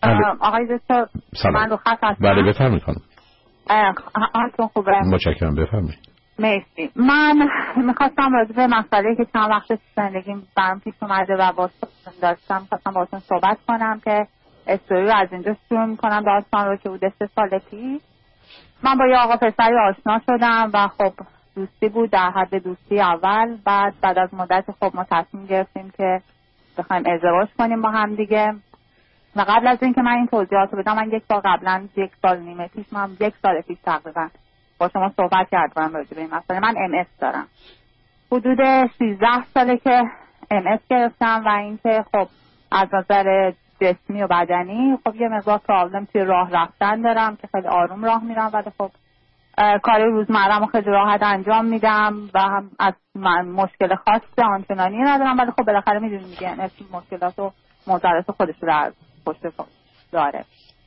آقای دکتر من رو خط هستم. بله بفرمایید خانم. حالتون خوبه؟ متشکرم بفرمایید. مرسی. من میخواستم راجع به مسئله که چند وقت زندگیم برام پیش اومده و با داشتم میخواستم باهاتون صحبت کنم که استوری رو از اینجا شروع میکنم. داستان رو که بوده سه سال پیش من با یه آقا پسری آشنا شدم و خب دوستی بود در حد دوستی اول. بعد بعد از مدت خب ما تصمیم گرفتیم که بخوایم ازدواج کنیم با هم دیگه. و قبل از اینکه من این توضیحات رو بدم، من یک سال قبلا یک سال نیمه پیش من یک سال پیش تقریبا با شما صحبت کردم راجع به این مسئله. من ام اس دارم. حدود سیزده ساله که ام اس گرفتم و اینکه خب از نظر جسمی و بدنی خب یه مقدار پرابلم توی راه رفتن دارم که خیلی آروم راه میرم، ولی خب کار روزمره‌مو خیلی راحت انجام میدم و هم از من مشکل خاص آنچنانی ندارم، ولی خب بالاخره میدونید دیگه ام اس مشکلات و معضلات خودش رو در پشت داره.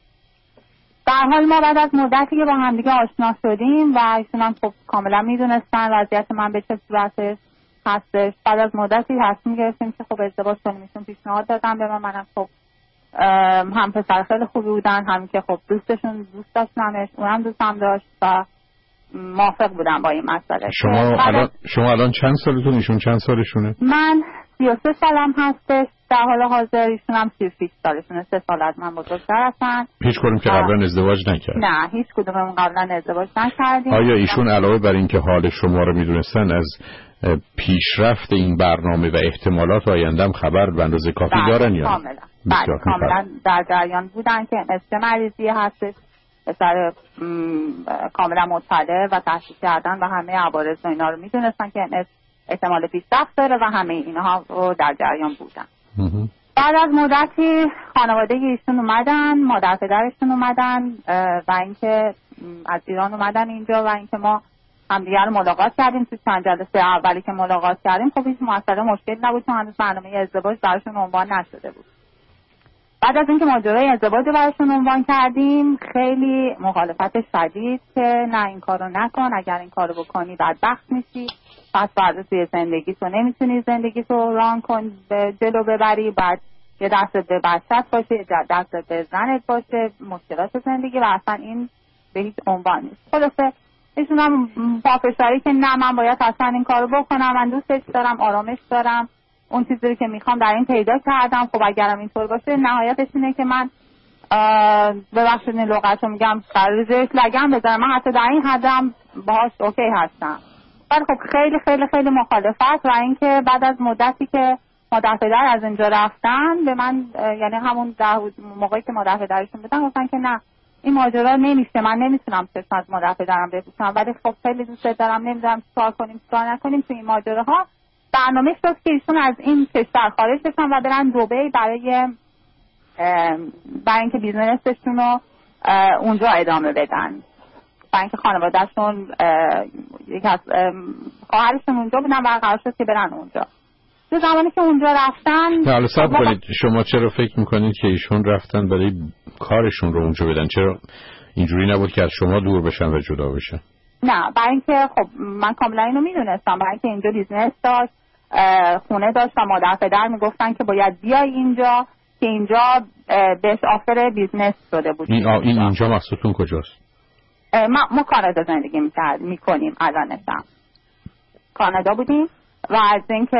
در حال ما بعد از مدتی که با هم دیگه آشنا شدیم و ایشون هم خب کاملا میدونستن وضعیت من به چه صورتش هستش، بعد از مدتی تصمیم گرفتیم که خب ازدواج کنیم. ایشون پیشنهاد دادن به من، منم خب هم پسر خیلی خوبی بودن، هم که خب دوستشون دوست داشتمش، اونم دوستم داشت و موافق بودم با این مسئله. شما الان شما الان چند سالتون، ایشون چند سالشونه؟ من سی و سه سالم هستش در حال حاضر، ایشون هم سی و شش سالشونه، سه سال از من بزرگتر هستن. هیچ کدوم که قبلا ازدواج نکرد؟ نه هیچ کدوممون قبلا ازدواج نکردیم. آیا ایشون علاوه بر اینکه حال شما رو میدونستن از پیشرفت این برنامه و احتمالات آیندهم خبر به اندازه کافی دارن یا کاملا بله کاملا در جریان بودن که مثل مریضی هستش، پسر کاملا مطلع و تحقیق کردن و همه عوارض و اینا رو میدونستن که احتمال پیشرفت داره و همه اینها رو در جریان بودن. بعد از مدتی خانواده ایشون اومدن، مادر پدرشون اومدن و اینکه از ایران اومدن اینجا و اینکه ما همدیگه رو ملاقات کردیم. تو چند جلسه اولی که ملاقات کردیم خب هیچ مسئله مشکل نبود، چون هنوز برنامه ازدواج براشون عنوان نشده بود. بعد از اینکه ماجرای ازدواج براشون عنوان کردیم خیلی مخالفت شدید که نه این کارو نکن، اگر این کارو بکنی بدبخت میشی، پس فردا توی زندگی تو نمیتونی زندگی تو ران کن به جلو ببری، بعد یه دستت به بچت باشه، یه دستت به زنت باشه، مشکلات زندگی و اصلا این به هیچ عنوان نیست. خلاصه ایشون هم پافشاری که نه من باید اصلا این کارو بکنم، من دوستش دارم، آرامش دارم، اون چیزی که میخوام در این پیدا کردم. خب اگرم اینطور باشه نهایتش اینه که من ببخشید این لغتو میگم سرزش لگم بذارم، من حتی در این حدم باهاش اوکی هستم. ولی خب خیلی خیلی خیلی مخالفت و اینکه بعد از مدتی که مادر پدر از اینجا رفتن به من، یعنی همون در موقعی که مادر پدرشون بودن گفتن که نه این ماجرا نمیشه، من نمیتونم چشم از مادر پدرم بپوشم، ولی خب خیلی دوست دارم، نمیدونم چیکار کنیم چیکار نکنیم. تو این ماجراها برنامه شد که ایشون از این کشور خارج بشن و برن دبی برای برای اینکه بیزنسشون رو اونجا ادامه بدن، برای اینکه خانواده‌شون یک از خواهرشون اونجا بودن و قرار شد که برن اونجا. تو زمانی که اونجا رفتن حالا صبر کنید، شما چرا فکر میکنید که ایشون رفتن برای کارشون رو اونجا بدن؟ چرا اینجوری نبود که از شما دور بشن و جدا بشن؟ نه برای اینکه خب من کاملا اینو میدونستم، برای اینکه اینجا بیزنس داشت، خونه داشت و مادر پدر میگفتن که باید بیای اینجا، که اینجا بهش آفر بیزنس شده بود. این آ... این اینجا مقصودتون کجاست؟ ما ما کانادا زندگی میکرد میکنیم الانشم کانادا بودیم و از اینکه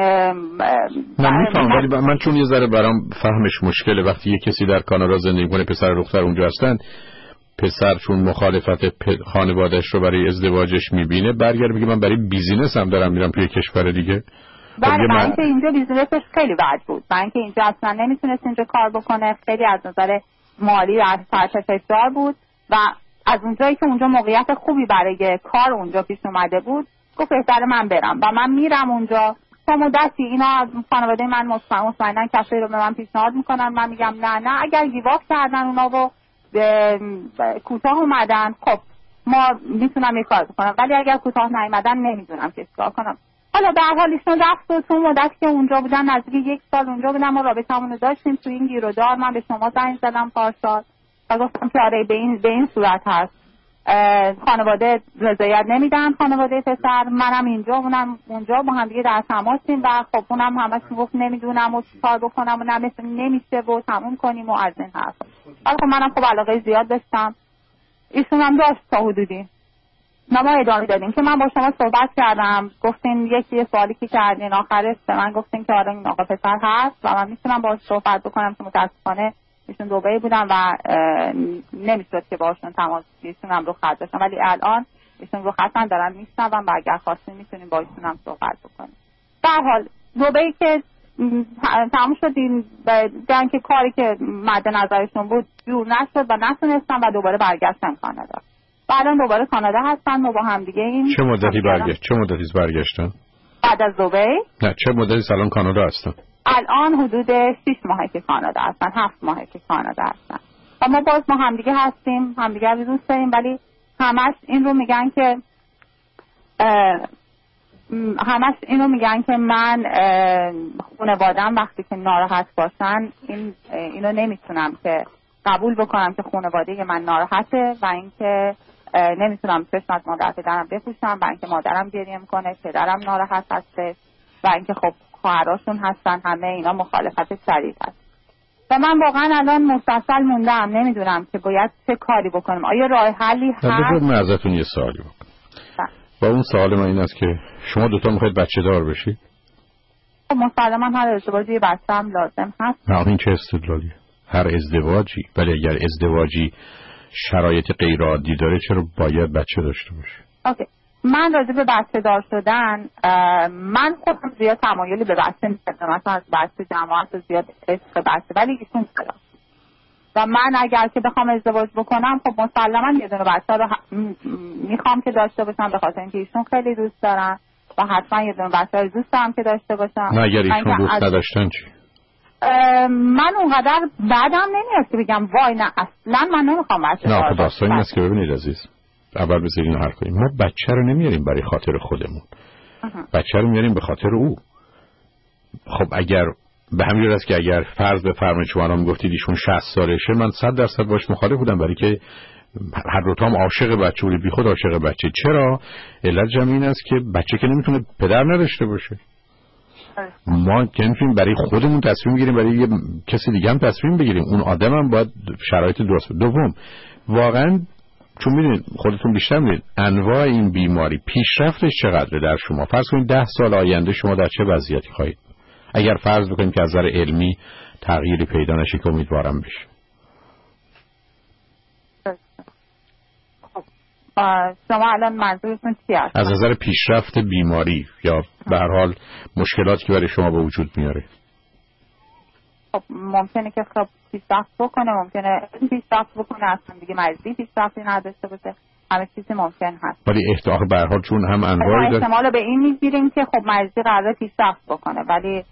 من میفهم، ولی من چون یه ذره برام فهمش مشکله وقتی یه کسی در کانادا زندگی کنه، پسر و دختر اونجا هستن، پسر چون مخالفت خانواده‌اش رو برای ازدواجش میبینه برگرده میگه من برای بیزینس هم دارم میرم توی کشور دیگه. بله برای اینکه اینجا بیزینسش خیلی بد بود، برای اینکه اینجا اصلا نمیتونست اینجا کار بکنه، خیلی از نظر مالی تحت فشار بود و از اونجایی که اونجا موقعیت خوبی برای کار اونجا پیش اومده بود گفت بهتره من برم و من میرم اونجا. تا مدتی اینا خانواده من مطمئنا کسی رو به من پیشنهاد میکنن، من میگم نه نه، اگر گیواف کردن اونا و کوتاه اومدن خب ما میتونم یه کار بکنم، ولی اگر کوتاه نیومدن نمیدونم که چیکار کنم. حالا به هر حال ایشون رفت و تو مدتی که اونجا بودن نزدیک یک سال اونجا بودن، ما رابطمون رو داشتیم. تو این گیرودار من به شما زنگ زدم پارسال و گفتم که آره به این به این صورت هست خانواده رضایت نمیدن، خانواده پسر. منم اینجا اونم اونجا با هم دیگه در تماسیم و خب اونم همش میگفت نمیدونم و چیکار بکنم و نمیشه نمیشه و تموم کنیم و از این حرفا. ولی خب منم خب علاقه زیاد داشتم، ایشون هم داشت تا حدودی. ما ادامه دادیم که من با شما صحبت کردم، گفتین یکی یه سوالی که کردین آخرش به من گفتین که آره این آقا پسر هست و من میتونم باهاش صحبت بکنم که متاسفانه ایشون دبی بودن و نمیشد که باشون تماس ایشون هم رو خط داشتم، ولی الان ایشون رو خطن دارن میشنون و اگر خواستین میتونیم با ایشون هم صحبت بکنیم. در حال دبی که تمام شدیم دیدن که کاری که مد نظرشون بود جور نشد و نتونستم و دوباره برگشتن کانادا. الان دوباره کانادا هستن، ما با هم دیگه این. چه مدتی برگشت؟ چه مدتی برگشتن؟ بعد از دبی؟ نه چه مدتی الان کانادا هستن؟ الان حدود شش ماهه که کانادا هستن، هفت ماهه که کانادا هستن. و ما باز ما هم دیگه هستیم، هم دیگه رو دوست داریم، ولی همش این رو میگن که همش این رو میگن که من خانواده‌ام وقتی که ناراحت باشن این اینو نمیتونم که قبول بکنم که خانواده من ناراحته و اینکه نمیتونم چشم از مادر پدرم بپوشم و اینکه مادرم گریه میکنه، پدرم ناراحت هسته و اینکه خب خواهراشون هستن، همه اینا مخالفت شدید هست. و من واقعا الان مستصل موندم، نمیدونم که باید چه کاری بکنم. آیا راه حلی هست؟ بذارید من ازتون یه سوالی بکنم. و اون سوال من این است که شما دوتا میخواید بچه دار بشید؟ مسلما هر ازدواجی بچه هم لازم هست. نه این چه استدلالیه؟ هر ازدواجی، ولی اگر ازدواجی شرایط غیر عادی داره چرا باید بچه داشته باشه؟ اوکی. من راجع به بچه دار شدن من خودم زیاد تمایلی به بچه ندارم، مثلا از بچه جماعت زیاد عشق بچه، ولی ایشون دارم و من اگر که بخوام ازدواج بکنم خب مسلما یه دونه بچه رو میخوام که داشته باشم به خاطر اینکه ایشون خیلی دوست دارن و حتما یه دونه بچه رو دوست دارم که داشته باشم. نه اگر ایشون دوست از... نداشتن چی؟ من اونقدر بعدم نمیاد که بگم وای نه اصلا من نمیخوام بچه دار. نه خب داستان این است که ببینید عزیز، اول بذارین حرف کنیم. ما بچه رو نمیاریم برای خاطر خودمون، بچه رو میاریم به خاطر او. خب اگر به همین جهت است که اگر فرض بفرمایید شما الان میگفتید ایشون شصت سالشه، من صد درصد باش مخالف بودم، برای که هر دو تا هم عاشق بچه بودیم، بیخود عاشق بچه. چرا؟ علت جمع این است که بچه که نمیتونه پدر نداشته باشه. ما که نمیتونیم برای خودمون تصمیم بگیریم، برای یه کسی دیگه هم تصمیم بگیریم. اون آدم هم باید شرایط درست. دوم واقعا چون میدونید خودتون بیشتر میدونید انواع این بیماری پیشرفتش چقدره در شما. فرض کنید ده سال آینده شما در چه وضعیتی خواهید؟ اگر فرض بکنیم که از نظر علمی تغییری پیدا نشه که امیدوارم بشه. شما الان منظورتون چی است؟ از نظر پیشرفت بیماری یا به هر حال مشکلاتی که برای شما به وجود میاره. خب ممکنه که خب پیشرفت بکنه، ممکنه پیشرفت بکنه اصلا دیگه مریضی پیشرفتی نداشته باشه، همه چیزی ممکن هست. ولی احتمال به هر حال چون هم انواعی داره احتمال به این میگیریم که خب مریضی قراره پیشرفت بکنه، ولی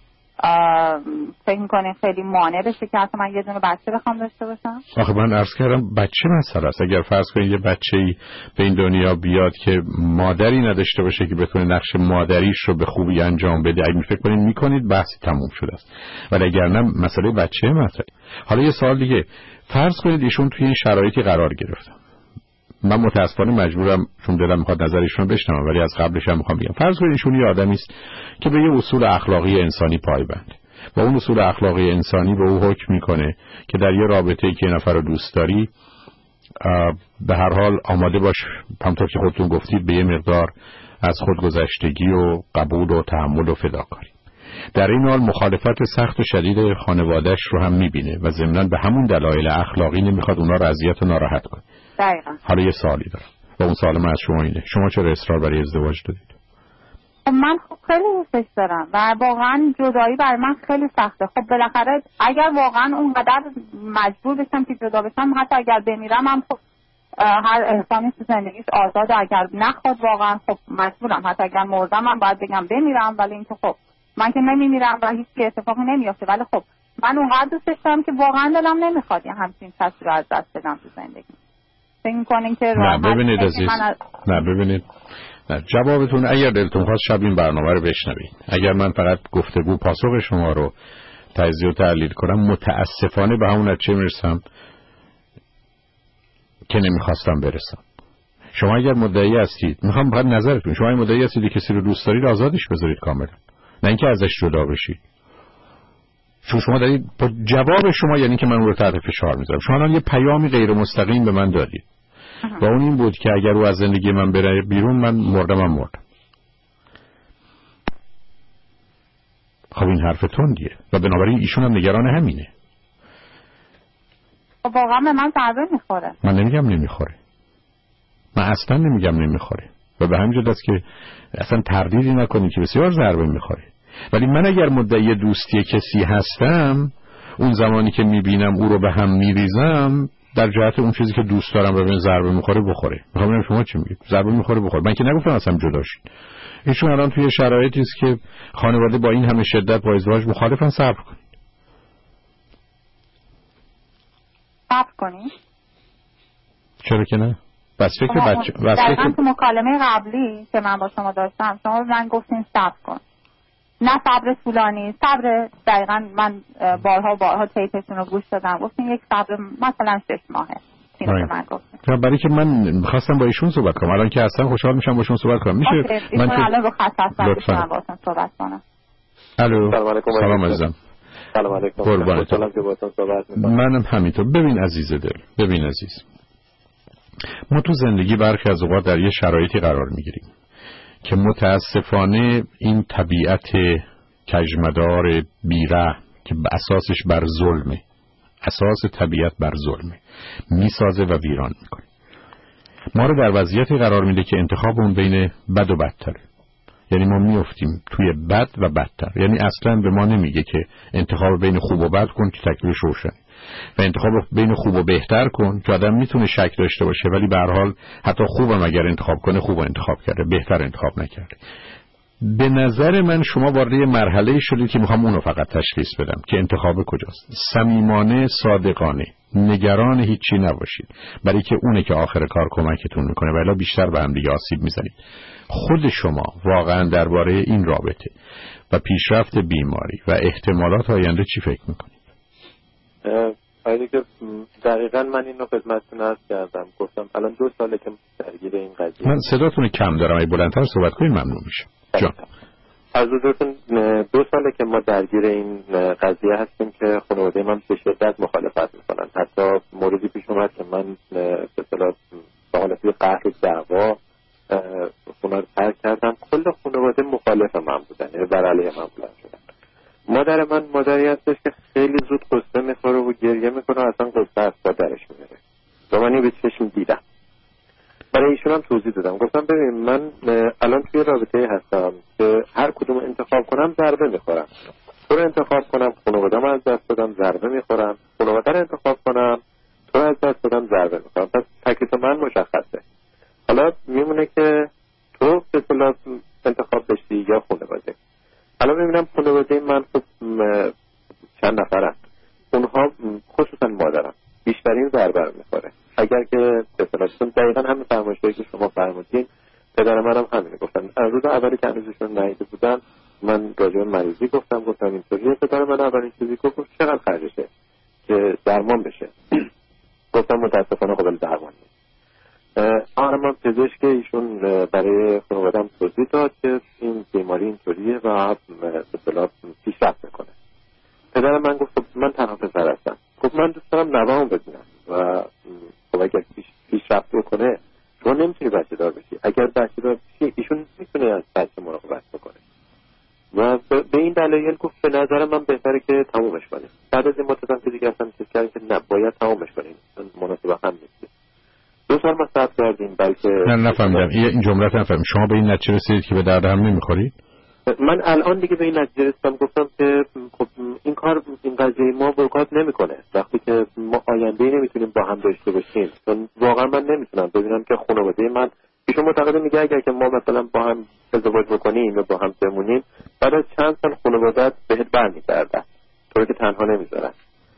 فکر میکنین خیلی مانع بشه که اصلا من یه دونه بچه بخوام داشته باشم؟ آخه من عرض کردم بچه مسئله است. اگر فرض کنید یه بچه‌ای به این دنیا بیاد که مادری نداشته باشه که بتونه نقش مادریش رو به خوبی انجام بده، اگه فکر کنید میکنید بحثی تموم شده است. ولی اگر نه مسئله بچه مطرحه. حالا یه سوال دیگه، فرض کنید ایشون توی این شرایطی قرار گرفتن. من متاسفانه مجبورم چون دلم میخواد نظرشون رو بشنوم، ولی از قبلش هم میخوام بگم فرض کنید ایشون یه آدمی است که به یه اصول اخلاقی انسانی پایبند و اون اصول اخلاقی انسانی به او حکم میکنه که در یه رابطه‌ای که یه نفر رو دوست داری به هر حال آماده باش، همونطور که خودتون گفتید، به یه مقدار از خودگذشتگی و قبول و تحمل و فداکاری. در این حال مخالفت سخت و شدید خانواده‌اش رو هم میبینه و ضمناً به همون دلایل اخلاقی نمیخواد اونا رو اذیت و ناراحت کنه. دقیقاً. حالا یه سوالی دارم و اون سوال من از شما اینه، شما چرا اصرار برای ازدواج دارید؟ من خب خیلی دوستش دارم و واقعا جدایی برای من خیلی سخته. خب بالاخره اگر واقعا اونقدر مجبور بشم که جدا بشم، حتی اگر بمیرم هم خب هر انسانی تو زندگیش آزاده، اگر نخواد واقعا خب مجبورم، حتی اگر مردم هم باید بگم بمیرم، ولی اینکه خب من که نمیمیرم و هیچ اتفاقی نمیافته، ولی خب من اونقدر دوستش دارم که واقعا دلم نمیخواد یه همچین کسی رو از دست بدم تو زندگی. فکر می‌کنین که نه ببینید عزیز از... نه ببینید نه جوابتون اگر دلتون خواست شب این برنامه رو بشنوید. اگر من فقط گفتگو پاسخ شما رو تجزیه و تحلیل کنم، متاسفانه به همون نتیجه میرسم که نمیخواستم برسم. شما اگر مدعی هستید، میخوام فقط نظرتون، شما مدعی هستید کسی رو دوست دارید آزادش بذارید کاملا، نه اینکه ازش جدا بشید. چون شما دارید با جواب شما یعنی که من اون رو تحت فشار میذارم. شما الان یه پیامی غیر مستقیم به من دادید و اون این بود که اگر او از زندگی من بره بیرون من مردم من مردم. خب این حرف تندیه و بنابراین ایشون هم نگران همینه. واقعا به من ضربه میخوره. من نمیگم نمیخوره، من اصلا نمیگم نمیخوره و به همین جهت است که اصلا تردیدی نکنی که بسیار ضربه میخوره. ولی من اگر مدعی دوستی کسی هستم، اون زمانی که میبینم او رو به هم میریزم در جهت اون چیزی که دوست دارم و به ضربه میخوره بخوره. میخوام ببینم شما چی میگید. ضربه میخوره بخوره. من که نگفتم اصلا جدا شید. ایشون الان توی شرایطی است که خانواده با این همه شدت با ازدواج مخالفن. صبر کنید. صبر کنید. چرا که نه؟ بس فکر بچه بس فکر تو مکالمه قبلی که من با شما داشتم شما به من گفتین صبر کن. نه صبر طولانی، صبر دقیقاً من بارها بارها تیپتون رو گوش دادم. گفتین یک صبر مثلا شش ماهه. من گفتم برای که من خواستم با ایشون صحبت کنم. الان که اصلا خوشحال میشم با ایشون صحبت کنم. میشه من که الان رو خط هستم که من باهاتون صحبت کنم. الو سلام علیکم. سلام عزیزم. سلام علیکم. خوشحالم که باهاتون صحبت می‌کنم. منم همینطور. ببین عزیز دل، ببین عزیز، ما تو زندگی برخی از اوقات در یه شرایطی قرار میگیریم که متاسفانه این طبیعت کژمدار بیره که اساسش بر ظلمه، اساس طبیعت بر ظلمه، میسازه و ویران میکنه. ما رو در وضعیتی قرار میده که انتخابمون بین بد و بدتره. یعنی ما میافتیم توی بد و بدتر. یعنی اصلا به ما نمیگه که انتخاب بین خوب و بد کن که تکلیفش روشنه، و انتخاب بین خوب و بهتر کن که آدم میتونه شک داشته باشه ولی به هر حال حتی خوبم اگر انتخاب کنه خوب انتخاب کرده، بهتر انتخاب نکرده. به نظر من شما وارد یه مرحله شدید که میخوام اونو فقط تشخیص بدم که انتخاب کجاست. صمیمانه، صادقانه، نگران هیچی نباشید، برای که اونه که آخر کار کمکتون میکنه، ولی بیشتر به هم دیگه آسیب میزنید. خود شما واقعا درباره این رابطه و پیشرفت بیماری و احتمالات آینده چی فکر میکنید؟ آره که دقیقاً من اینو خدمتتون عرض کردم، گفتم الان دو ساله که درگیر این قضیه. من صداتون کم دارم، اگه بلندتر صحبت کنید ممنون میشم. جان از حضورتون دو ساله که ما درگیر این قضیه هستیم که خانواده من به شدت مخالفت میکنن. حتی موردی پیش اومد که من به اصطلاح به حالت قهر و دعوا خونه رو ترک کردم. کل خانواده مخالف من بودن، یعنی بر علیه من بلند شدن. مادر من مادری هستش که خیلی زود قصه میخوره و گریه میکنه و اصلا قصه از درش میاره و من این به چشم دیدم. برای ایشون هم توضیح دادم، گفتم ببین من الان توی رابطه هستم که هر کدوم انتخاب کنم ضربه میخورم. تو رو انتخاب کنم خانواده‌ام از دست بدم ضربه میخورم، خانواده رو انتخاب کنم تو رو از دست بدم ضربه میخورم. پس تکلیف من مشخصه. حالا میمونه که تو به اصطلاح انتخاب بشی یا خانواده. حالا میبینم خانواده من خب چند نفرن، اونها خصوصا مادرم بیشترین ضربه رو میخوره. اگر که به اصطلاح دقیقاً همین فرمایشی که شما فرمودین پدر منم همینه گفتن. از روز اولی که هنوزشون ندیده بودن من راجع به مریضی گفتم، گفتم اینطوریه. پدر من اولین چیزی گفت چقدر خرجشه که درمان بشه. گفتم متاسفانه قابل درمان نیست. آره من پزشک ایشون برای خانواده‌ام توضیح داد که این بیماری اینطوریه و به اصطلاح پیشرفت میکنه. پدر من گفت من تنها پسر هستم، گفت من دوست دارم نوه‌ام ببینم و خب اگر پیشرفت بکنه تو نمیتونی بچه دار بشی. اگر بچه دار بشی ایشون میتونه از بچه مراقبت بکنه و به این دلایل گفت به نظر من بهتره که تمومش کنیم. بعد از این مدت هم که دیگه اصلا چیز کردیم که نه باید تمومش کنیم، مناسب هم نیست. دو سال ما صبر کردیم بلکه نه نفهمیدم این جمله رو نفهمیدم. شما به این نتیجه رسیدید که به درد هم نمیخورید؟ من الان دیگه به این نتیجه رسیدم، گفتم که خب این کار این قضیه ما ورکات نمیکنه وقتی که ما آینده نمیتونیم با هم داشته باشیم. چون واقعا من نمیتونم ببینم که خانواده من ایشون معتقد میگه اگر که ما مثلا با هم ازدواج بکنیم و با هم بمونیم بعد از چند سال خانواده‌ات بهت برمیگردن، طوری که تنها نمیذارن.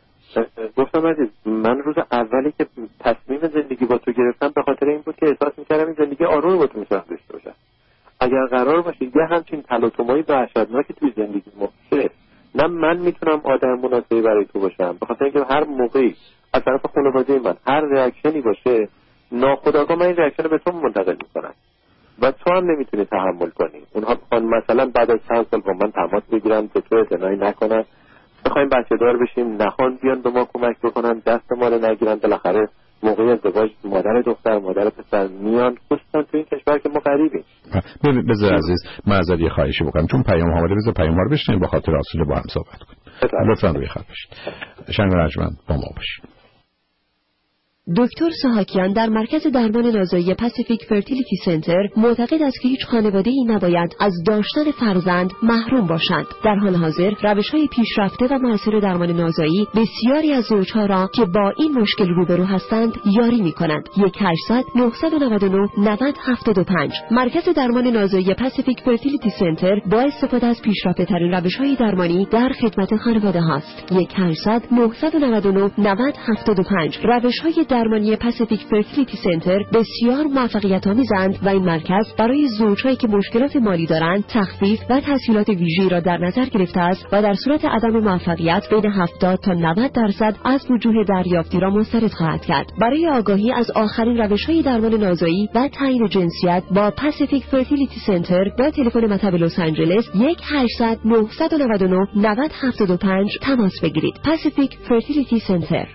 گفتم عزیز من روز اولی که تصمیم زندگی با تو گرفتم به خاطر این بود که احساس میکردم این زندگی آروم با تو میتونم داشته باشم. اگر قرار باشه یه همچین تلاطم‌های وحشتناکی توی زندگی ما باشه، نه من میتونم آدم مناسبی برای تو باشم، به خاطر اینکه هر موقعی از طرف خانواده من هر ریاکشنی باشه ناخودآگاه من این ریاکشن به تو منتقل میکنم و تو هم نمیتونی تحمل کنی. اونها بخوان مثلا بعد از چند سال با من تماس بگیرن به تو اعتنایی نکنن، بخوایم بچه دار بشیم نخوان بیان به ما کمک بکنن، دست ما رو نگیرن، بالاخره موقع ازدواج مادر دختر مادر پسر میان، خصوصا تو این کشور که ما غریبیم. ببین بذار عزیز من ازت یه خواهشی بکنم، چون پیام اومده بذار پیام رو بشنویم با خاطر اصول با هم صحبت کنیم. لطفاً روی خط باشید. شنگ رجمند با ما باشید. دکتر ساهاکیان در مرکز درمان نازایی پاسیفیک فرتیلیتی سنتر معتقد است که هیچ خانواده‌ای نباید از داشتن فرزند محروم باشند. در حال حاضر روش‌های پیشرفته و مؤثر درمان نازایی بسیاری از زوج‌ها را که با این مشکل روبرو هستند یاری می‌کنند. یک هشتصد نه نه نه نود هفتاد و پنج مرکز درمان نازایی پاسیفیک فرتیلیتی سنتر با استفاده از پیشرفته‌ترین روش‌های درمانی در خدمت خانواده هاست. یک هشتصد نه نه نه نود هفتاد و پنج روش‌های درمانی پاسیفیک فرتیلیتی سنتر بسیار موفقیت آمیزند و این مرکز برای زوجهایی که مشکلات مالی دارند تخفیف و تسهیلات ویژه‌ای را در نظر گرفته است و در صورت عدم موفقیت بین هفتاد تا نود درصد از وجوه دریافتی را مسترد خواهد کرد. برای آگاهی از آخرین روش‌های درمان نازایی و تعیین جنسیت با پاسیفیک فرتیلیتی سنتر با تلفن مطب لس آنجلس یک هشتصد نه نه نه نود هفتاد و پنج تماس بگیرید. پاسیفیک فرتیلیتی سنتر.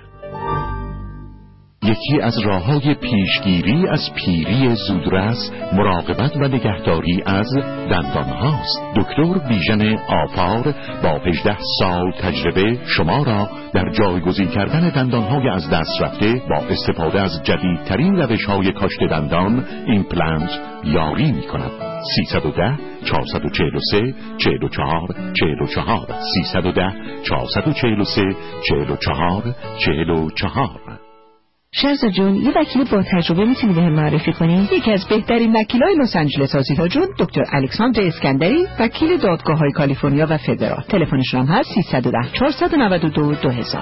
یکی از راه‌های پیشگیری از پیری زودرس مراقبت و نگهداری از دندان هاست. دکتر بیژن آفار با هجده سال تجربه شما را در جایگزین کردن دندان‌های از دست رفته با استفاده از جدیدترین روش‌های کاشت دندان ایمپلنت یاری می‌کند. سیصد و ده چهارصد و چهل و سه چهل و چهار چهل و چهار سیصد و ده چهارصد و چهل و سه چهل و چهار چهل و چهار. شهرزاد جون یه وکیل با تجربه میتونی بهم معرفی کنی؟ یکی از بهترین وکیلای لس آنجلس آزیتا جون دکتر الکساندر اسکندری، وکیل دادگاه‌های کالیفرنیا و فدرال. تلفنشون هم هست سیصد و ده چهارصد و نود و دو دو هزار.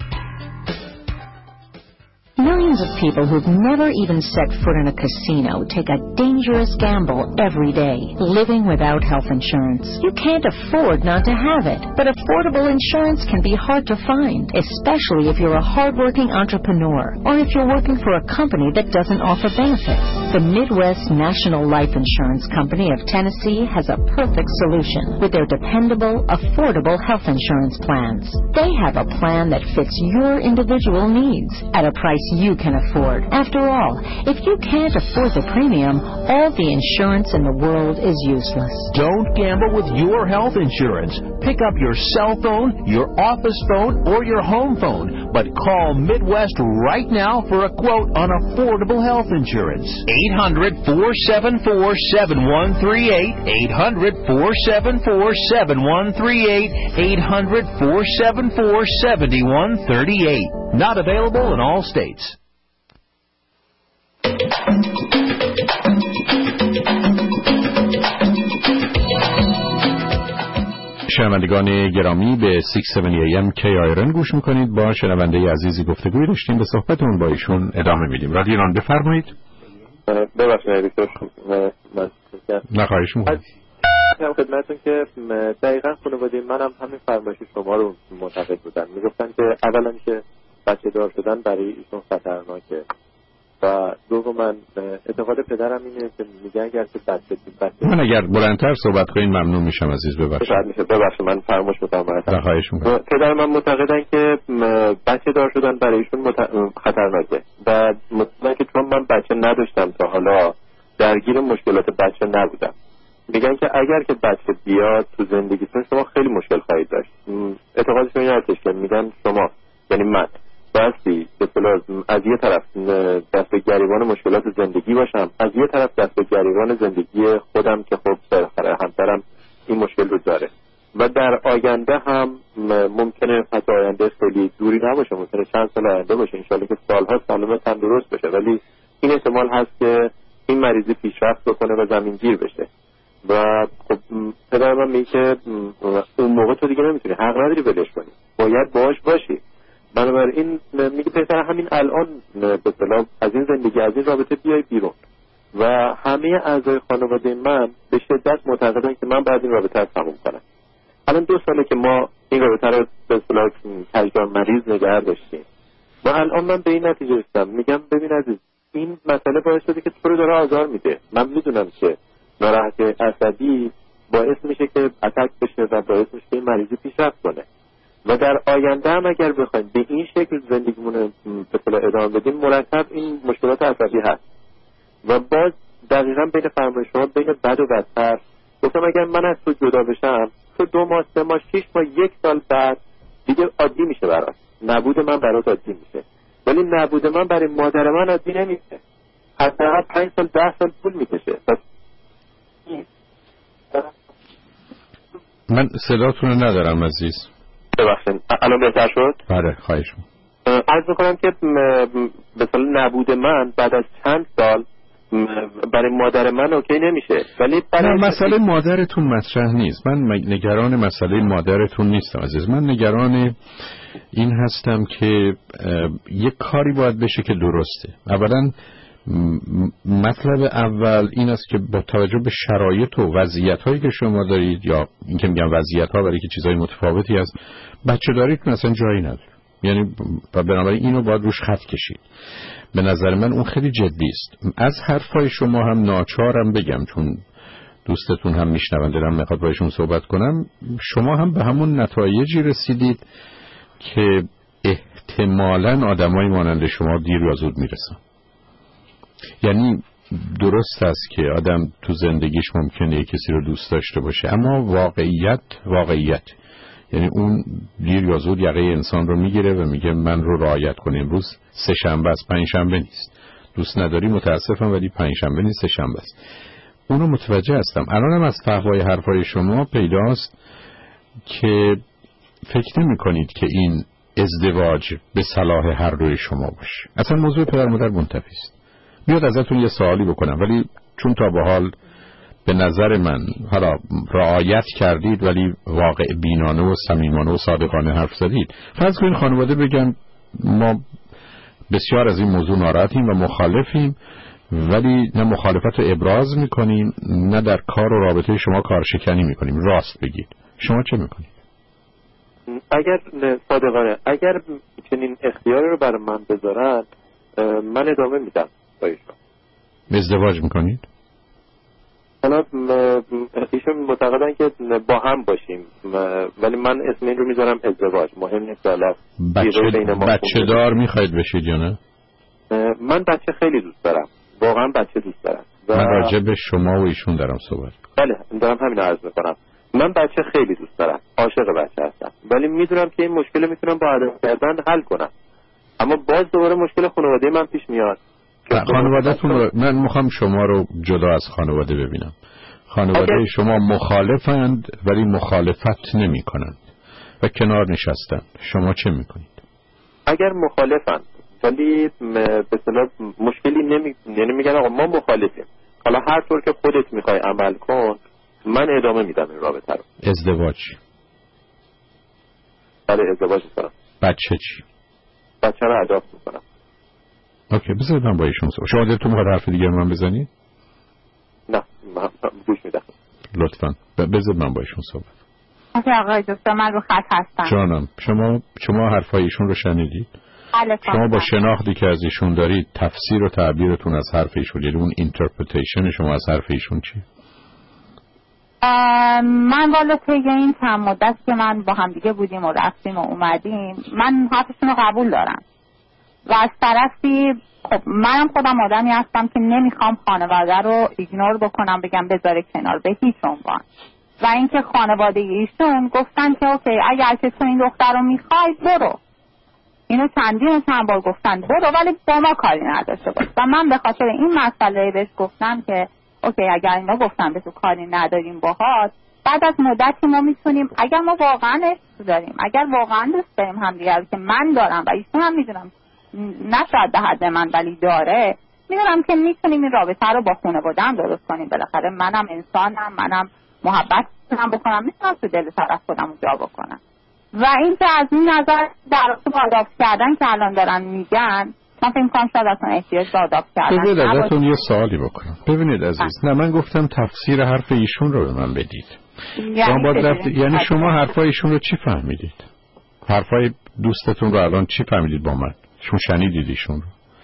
Millions of people who've never even set foot in a casino take a dangerous gamble every day, living without health insurance. You can't afford not to have it, but affordable insurance can be hard to find, especially if you're a hardworking entrepreneur or if you're working for a company that doesn't offer benefits. The Midwest National Life Insurance Company of Tennessee has a perfect solution with their dependable, affordable health insurance plans. They have a plan that fits your individual needs at a price you can afford. After all, if you can't afford the premium, all the insurance in the world is useless. Don't gamble with your health insurance. Pick up your cell phone, your office phone, or your home phone, but call Midwest right now for a quote on affordable health insurance. eight hundred, four seven four, seven one three eight, eight hundred, four seven four, seven one three eight, eight hundred, four seven four, seven one three eight. Not available in all states. شنوندگان گرامی به ششصد و هفت ای ام کی آی آر ان گوش میکنید. با شنونده عزیزی گفتگوی داشتیم، به صحبتون با ایشون ادامه میدیم. رادیو ایران بفرمایید. ببخشید دکتر من نخواهش میکنم هم خدمتتون که دقیقاً خانواده منم همین فرمایش شما رو معتقد بودن. میگفتن که اولا که بچه دار شدن برای ایشون خطرناکه و دوما اعتقاد پدرم اینه که میگن اگر که بچه بچه من اگر بلندتر صحبت کنین ممنون میشم عزیز. ببخشید میشه ببخشید من فراموش میکنم. خواهش میکنم. پدر من معتقدن که بچه دار شدن برای ایشون مت... خطرناکه و مطمئن که چون من بچه نداشتم تا حالا درگیر مشکلات بچه نبودم. میگن که اگر که بچه بیاد تو زندگیتون شما خیلی مشکل خواهید داشت. اعتقادشون این هستش که میگن شما یعنی من باستی به اصطلاح از یه طرف دست به گریبان مشکلات زندگی باشم، از یه طرف دست به گریبان زندگی خودم که خب بالاخره همسرم این مشکل رو داره و در آینده هم ممکنه حتی آینده خیلی دوری نباشه، ممکنه چند سال آینده باشه، انشالله که سالها سالم تندرست بشه، ولی این احتمال هست که این مریضی پیشرفت بکنه و زمینگیر بشه و خب پدر من میگه که اون موقع تو دیگه نمیتونی، حق نداری ولش کنی، باید باهاش باشی. بنابراین میگه بهتره همین الان به اصطلاح از این زندگی از این رابطه بیای بیرون و همه اعضای خانواده من به شدت معتقدن که من باید این رابطه رو تموم کنم. الان دو ساله که ما این رابطه رو به اصطلاح کجدار مریض نگه داشتیم و الان من به این نتیجه رسیدم. میگم ببین عزیز این مسئله باعث شده که تو رو داره آزار میده. من میدونم که ناراحتی عصبی باعث میشه که اتک بشه و باعث میشه که این مریضی پیشرفت کنه و در آینده هم اگر بخوایم به این شکل زندگیمون به اصطلاح ادامه بدیم مرتب این مشکلات عصبی هست و باز دقیقاً بین فرمایش شما بین بد و بدتر گفتم اگر من از تو جدا بشم تو دو ماه سه ماه شش ماه یک سال بعد دیگه عادی میشه برات، نبود من برات عادی میشه، ولی نبود من برای مادر من عادی نمیشه، حداقل پنج سال ده سال طول میکشه. من صداتون رو ندارم عزیز. ببخشید الان بهتر شد؟ بله خواهش می‌کنم. عرض می‌کنم که به اصطلاح نبود من بعد از چند سال برای مادر من اوکی نمیشه، ولی برای مسئله مادرتون مطرح نیست. من نگران مسئله مادرتون نیستم عزیز. من نگران این هستم که یک کاری باید بشه که درسته. اولا مطلب اول این است که با توجه به شرایط و وضعیت‌هایی که شما دارید، یا اینکه میگم وضعیت‌ها برای که چیزای متفاوتی هست، بچه دارید مثلا جایی نداره، یعنی بنابراین اینو باید روش خط کشید. به نظر من اون خیلی جدی است. از حرفای شما هم ناچارم بگم، چون دوستتون هم میشنون، دلم میخواد باشون صحبت کنم، شما هم به همون نتایجی رسیدید که احتمالاً آدمای مانند شما دیر یا زود میرسن. یعنی درست است که آدم تو زندگیش ممکنه کسی رو دوست داشته باشه، اما واقعیت واقعیت یعنی اون دیر یا زود یقه انسان رو میگیره و میگه من رو رعایت کن، امروز سه شنبه است پنج شنبه نیست، دوست نداری متاسفم ولی پنج شنبه نیست سه شنبه است. اونو متوجه هستم. الانم از فحوای حرفای شما پیداست که فکر نمی کنید که این ازدواج به صلاح هر دوی شما باشه. اصلا موضوع پدر مادر منتفی است. بیاد ازتون یه سوالی بکنم، ولی چون تا به حال به نظر من حالا رعایت کردید ولی واقع بینانه و صمیمانه و صادقانه حرف زدید، فرض کنید خانواده بگن ما بسیار از این موضوع ناراحتیم و مخالفیم، ولی نه مخالفت رو ابراز میکنیم نه در کار و رابطه شما کارشکنی میکنیم، راست بگید شما چه میکنید؟ اگر صادقانه اگر چنین اختیاری رو برای من بذارن من ادامه میدم. ازدواج میکنید؟ حالا ایشون معتقدن که با هم باشیم ولی من اسم این رو میذارم ازدواج، مهم نیست حالا بچه, بچه دار میخواید بشید یا نه؟ من بچه خیلی دوست دارم، واقعا بچه دوست دارم و... من راجع به شما و ایشون دارم صحبت. بله دارم همین رو عرض میکنم. من بچه خیلی دوست دارم، عاشق بچه هستم، ولی میدونم که این مشکل میتونم با عدم کردن حل کنم، اما باز دوباره مشکل خانواده من پیش میاد. خانواده‌تون رو من میخوام شما رو جدا از خانواده ببینم. خانواده اگر... شما مخالفند ولی مخالفت نمی کنند و کنار نشستند، شما چه میکنید؟ اگر مخالفند ولی به اصطلاح مشکلی نمی یعنی میگن آقا ما مخالفیم، حالا هر طور که خودت میخوای عمل کن، من ادامه میدم این رابطه رو. ازدواج؟ بله ازدواج میکنم. بچه چی؟ بچه رو اداپت میکنم. اوکی بذارید من با ایشون صحبت. شما دلتون میخواد حرف دیگه من بزنید؟ نه من گوش میدم. لطفاً بذارید من با ایشون صحبت. آقای آقای دکتر من رو خط هستم. جانم شما شما حرفای ایشون رو شنیدید؟ بله. شما با شناختی که از ایشون دارید تفسیر و تعبیرتون از حرف ایشون، یعنی اون اینترپریتیشن شما از حرف ایشون چیه؟ من والا طی این چند مدت که من با هم دیگه بودیم و رفتیم و اومدیم من حرفشون رو قبول دارم و از طرفی خب منم خودم آدمی هستم که نمیخوام خانواده رو ایگنور بکنم بگم بذاره کنار به هیچ عنوان، و اینکه خانواده ایشون گفتن که اوکی اگر که تو این دختر رو میخوای برو، اینو چندین چند بار گفتن برو ولی با ما کاری نداشته باش، و من به خاطر این مسئله بهش گفتم که اوکی اگر اینا گفتن به تو کاری نداریم باهات، بعد از مدتی ما میتونیم اگر ما واقعا عشق داریم، اگر واقعا دوست داریم همدیگر که من دارم و ایشون هم میدونم نه شاید به حد من ولی داره، میدونم که میتونیم این رابطه رو با خانواده هم درست کنیم. بالاخره منم انسانم، منم محبت میتونم بکنم، میتونم تو دل طرف خودم رو جا بکنم. و اینکه از این نظر در رابطه با آداپت کردن که الان دارن میگن، من فکر می‌کنم شاید اصلا احتیاج به آداپت کردن. ببینید ازتون یه سوالی بکنم. ببینید عزیز، نه من گفتم تفسیر حرف ایشون رو به من بدید. یعنی, رفت... یعنی شما حرفای ایشون رو چی فهمیدید؟ حرفای دوستتون رو الان چی فهمیدید با من؟ شما شنیدید ایشون رو؟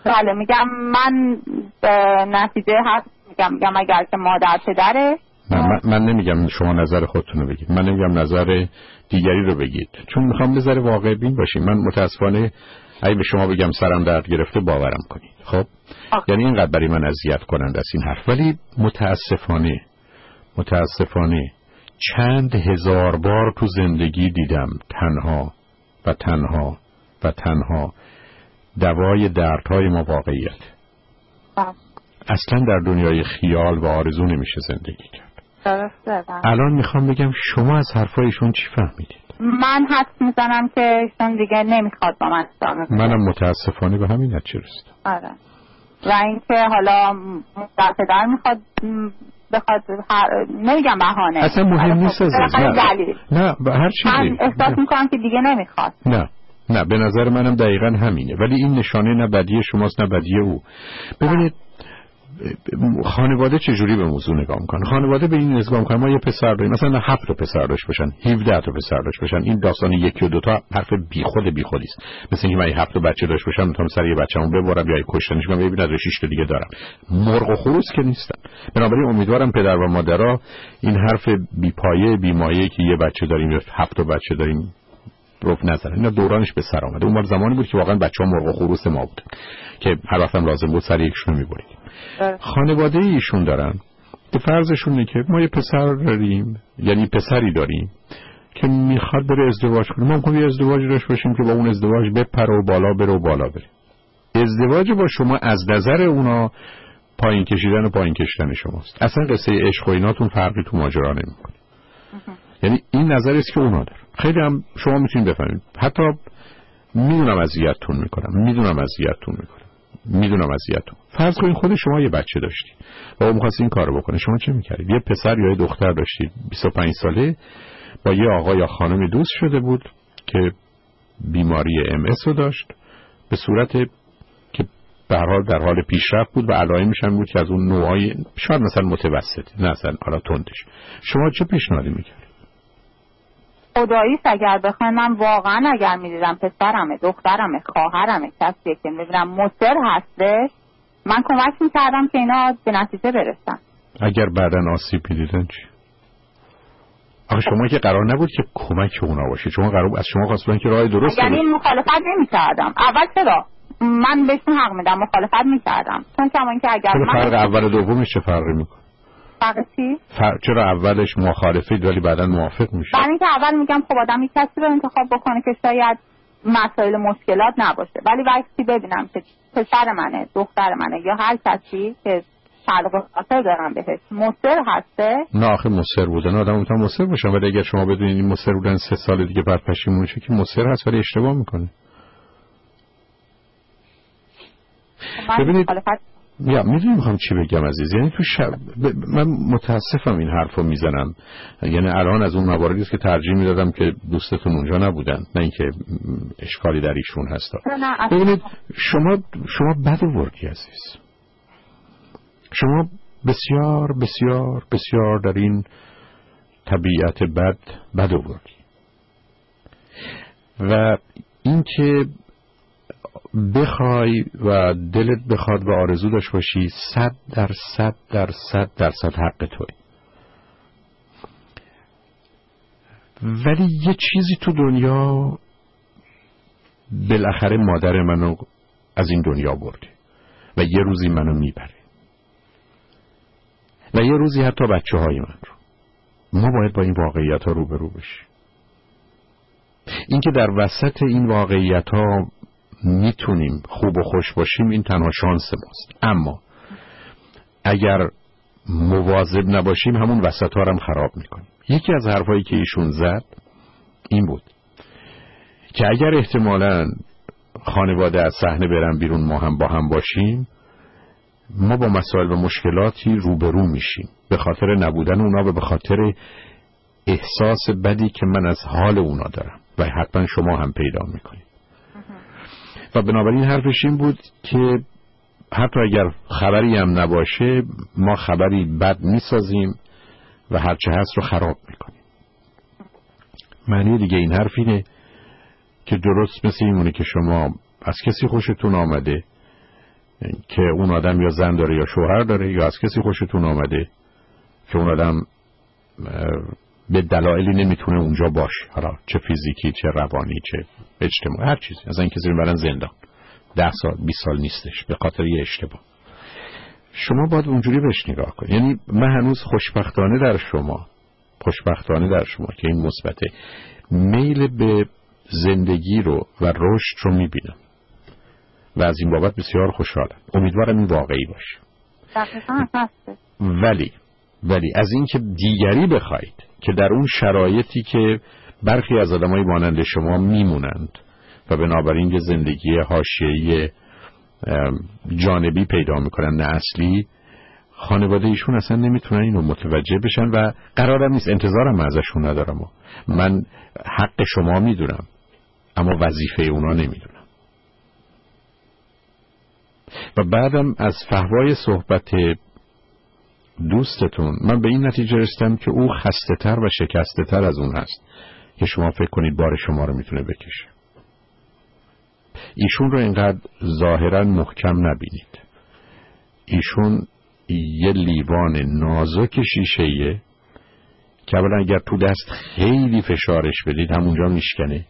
بله میگم من به نتیجه هست میگم میگم اگر که مادر پدره. نه من, من نمیگم شما نظر خودتون رو بگید، من نمیگم نظر دیگری رو بگید، چون میخوام نظر واقع بین باشیم. من متاسفانه اگه به شما بگم سرم درد گرفته باورم کنید. خب آه. یعنی اینقدر برای من اذیت کننده است این حرف، ولی متاسفانه متاسفانه چند هزار بار تو زندگی دیدم تنها و تنها و تنها دوای دردهای ما واقعیت. آه. اصلا در دنیای خیال و آرزو نمیشه زندگی کرد. درسته. الان میخوام بگم شما از حرفایشون چی فهمیدید؟ من حدس میزنم که ایشون دیگه نمیخواد با من ادامه بده. منم متاسفانه به همین نتیجه رسیدم. آره. و اینکه حالا در پدر میخواد بخواد هر... نمیگم بهانه. اصلا مهم نیست عزیز. نه. نه به هر چیزی. من احساس میکنم که دیگه نمیخواد. نه. نه به نظر منم دقیقاً همینه، ولی این نشانه نه بدی شماست نه بدی او. ببینید خانواده چجوری به موضوع نگاه میکنه؟ خانواده به این نگاه میکنه ما یه پسر داریم، مثلا هفت تا پسر داشت باشن، هفده تا پسر داشت باشن، این داستان یکی و دو تا حرف بیخود بیخودی است. مثل اینکه من هفت تا بچه داشت باشم میتونم سر یه بچه‌مو ببرم یا کشتنش کنم، ببینید از شش تا دیگه دارم. مرغ و خروس که نیستن. بنابراین امیدوارم پدر و مادرها این حرف بی پایه بی مایه که یه بچه داریم یا هفت تا بچه داریم روف نظر اینا دورانش به سر آمده. اون مال زمانی بود که واقعا بچه‌ها مرغ و خروس ما بودن که هر وقتم لازم بود سر یکشون می‌برید. خانواده ایشون دارن که فرضشون اینه که ما یه پسر داریم، یعنی پسری داریم که میخواد بره ازدواج کنه، ما میخوایم یه ازدواج داشته باشیم که با اون ازدواج بپره و بالا بره و بالا بره. ازدواج با شما از نظر اونا پایین کشیدن و پایین کشیدن شماست. اصلا قصه عشق و ایناتون فرقی تو ماجرا نمیکنه. یعنی این نظری است که اونا داره. خیلی هم شما میتونید بفهمید. حتی میدونم اذیتتون میکنم، میدونم اذیتتون میکنم. میدونم اذیتتون. فرض کنید خود شما یه بچه داشتی و اون می‌خواست این کارو بکنه، شما چه می‌کردید؟ یه پسر یا یه دختر داشتید بیست و پنج ساله با یه آقا یا خانم دوست شده بود که بیماری ام اس رو داشت به صورت که به هر حال در حال پیشرفت بود و علائمش هم بود که از اون نوعای شاید مثلا متوسط نه مثلا حالا تندش. شما چه پیشنهادی می‌کردید؟ خداییش اگر بخواید من واقعا اگر می‌دیدم پسرمه، دخترمه، خواهرمه، کسی که می‌بینم مصر هستش من کمک می‌کردم که اینا به نتیجه برسن. اگر بعداً آسیب می‌دیدن چی؟ آخه شما که قرار نبود که کمک اونا باشه، شما قرار از شما خواستن که راه درست یعنی مخالفت نمی‌کردم. اول چرا؟ من بهشون حق میدم مخالفت می‌کردم. چون کما که اگر من فرق اول و دومش چه فرقی می‌کنه؟ فرق چی؟ فر... چرا اولش مخالفید ولی بعداً موافق میشه؟ برای اینکه اول میگم خب آدم یک کسی رو انتخاب بکنه که شاید مسائل مشکلات نباشه، ولی وقتی ببینم که پسر منه، دختر منه یا هر کسی که تعلق خاطر دارم بهش مصر هسته. نه آخه مصر بودن آدم میتونه مصر باشه، ولی اگر شما بدونید این مصر بودن سه سال دیگه بعد پشیمون شه که مصر هست ولی اشتباه میکنه. ببینید یا میدونی میخوام چی بگم عزیز، یعنی تو شب ب... من متاسفم این حرفو میزنم، یعنی الان از اون مواردی است که ترجیح میدادم که دوستتون اونجا نبودن، نه اینکه اشکالی در ایشون هست. ببینید شما شما بد آوردی عزیز، شما بسیار بسیار بسیار در این طبیعت بد بد آوردی و اینکه بخوای و دلت بخواد و آرزو داشت باشی صد در صد در صد در صد حق توی، ولی یه چیزی تو دنیا بالاخره مادر منو از این دنیا برده و یه روزی منو میبره و یه روزی حتی بچه های من رو. ما باید با این واقعیت ها روبرو بشیم. این که در وسط این واقعیت ها میتونیم خوب و خوش باشیم این تنها شانس ماست، اما اگر مواظب نباشیم همون وسط ها هم خراب میکنیم. یکی از حرفایی که ایشون زد این بود که اگر احتمالاً خانواده از صحنه برن بیرون ما هم با هم باشیم ما با مسائل و مشکلاتی روبرو میشیم به خاطر نبودن اونا و به خاطر احساس بدی که من از حال اونا دارم و حتما شما هم پیدا میکنید. و بنابراین حرفش این بود که حتی اگر خبری هم نباشه ما خبری بد میسازیم و هرچه هست رو خراب میکنیم. معنی دیگه این حرف اینه که درست مثل اینونه که شما از کسی خوشتون آمده که اون آدم یا زن داره یا شوهر داره یا از کسی خوشتون آمده که اون آدم به دلایلی نمیتونه اونجا باشه، حالا چه فیزیکی چه روانی چه اجتماعی هر چیزی، از این کسی رو برن زندان ده سال بیست سال نیستش به خاطر یه اشتباه. شما باید اونجوری بهش نگاه کنید. یعنی من هنوز خوشبختانه در شما خوشبختانه در شما که این مثبته میل به زندگی رو و رشد رو میبینم و از این بابت بسیار خوشحالم. امیدوارم این واقعی باشه. ولی ولی از این که دیگری بخواید که در اون شرایطی که برخی از آدمای مانند شما میمونند و بنابراین یه زندگی حاشیه‌ای جانبی پیدا میکنن نه اصلی، خانواده ایشون اصلا نمیتونن اینو متوجه بشن و قرارم نیست، انتظارم ازشون ندارم. من حق شما میدونم اما وظیفه اونا نمیدونم. و بعدم از فحوای صحبت دوستتون من به این نتیجه رسیدم که او خسته تر و شکسته تر از اون هست که شما فکر کنید بار شما رو میتونه بکشه. ایشون رو اینقدر ظاهرا محکم نبینید. ایشون یه لیوان نازک شیشه‌ایه که اولا اگر تو دست خیلی فشارش بدید همونجا میشکنه،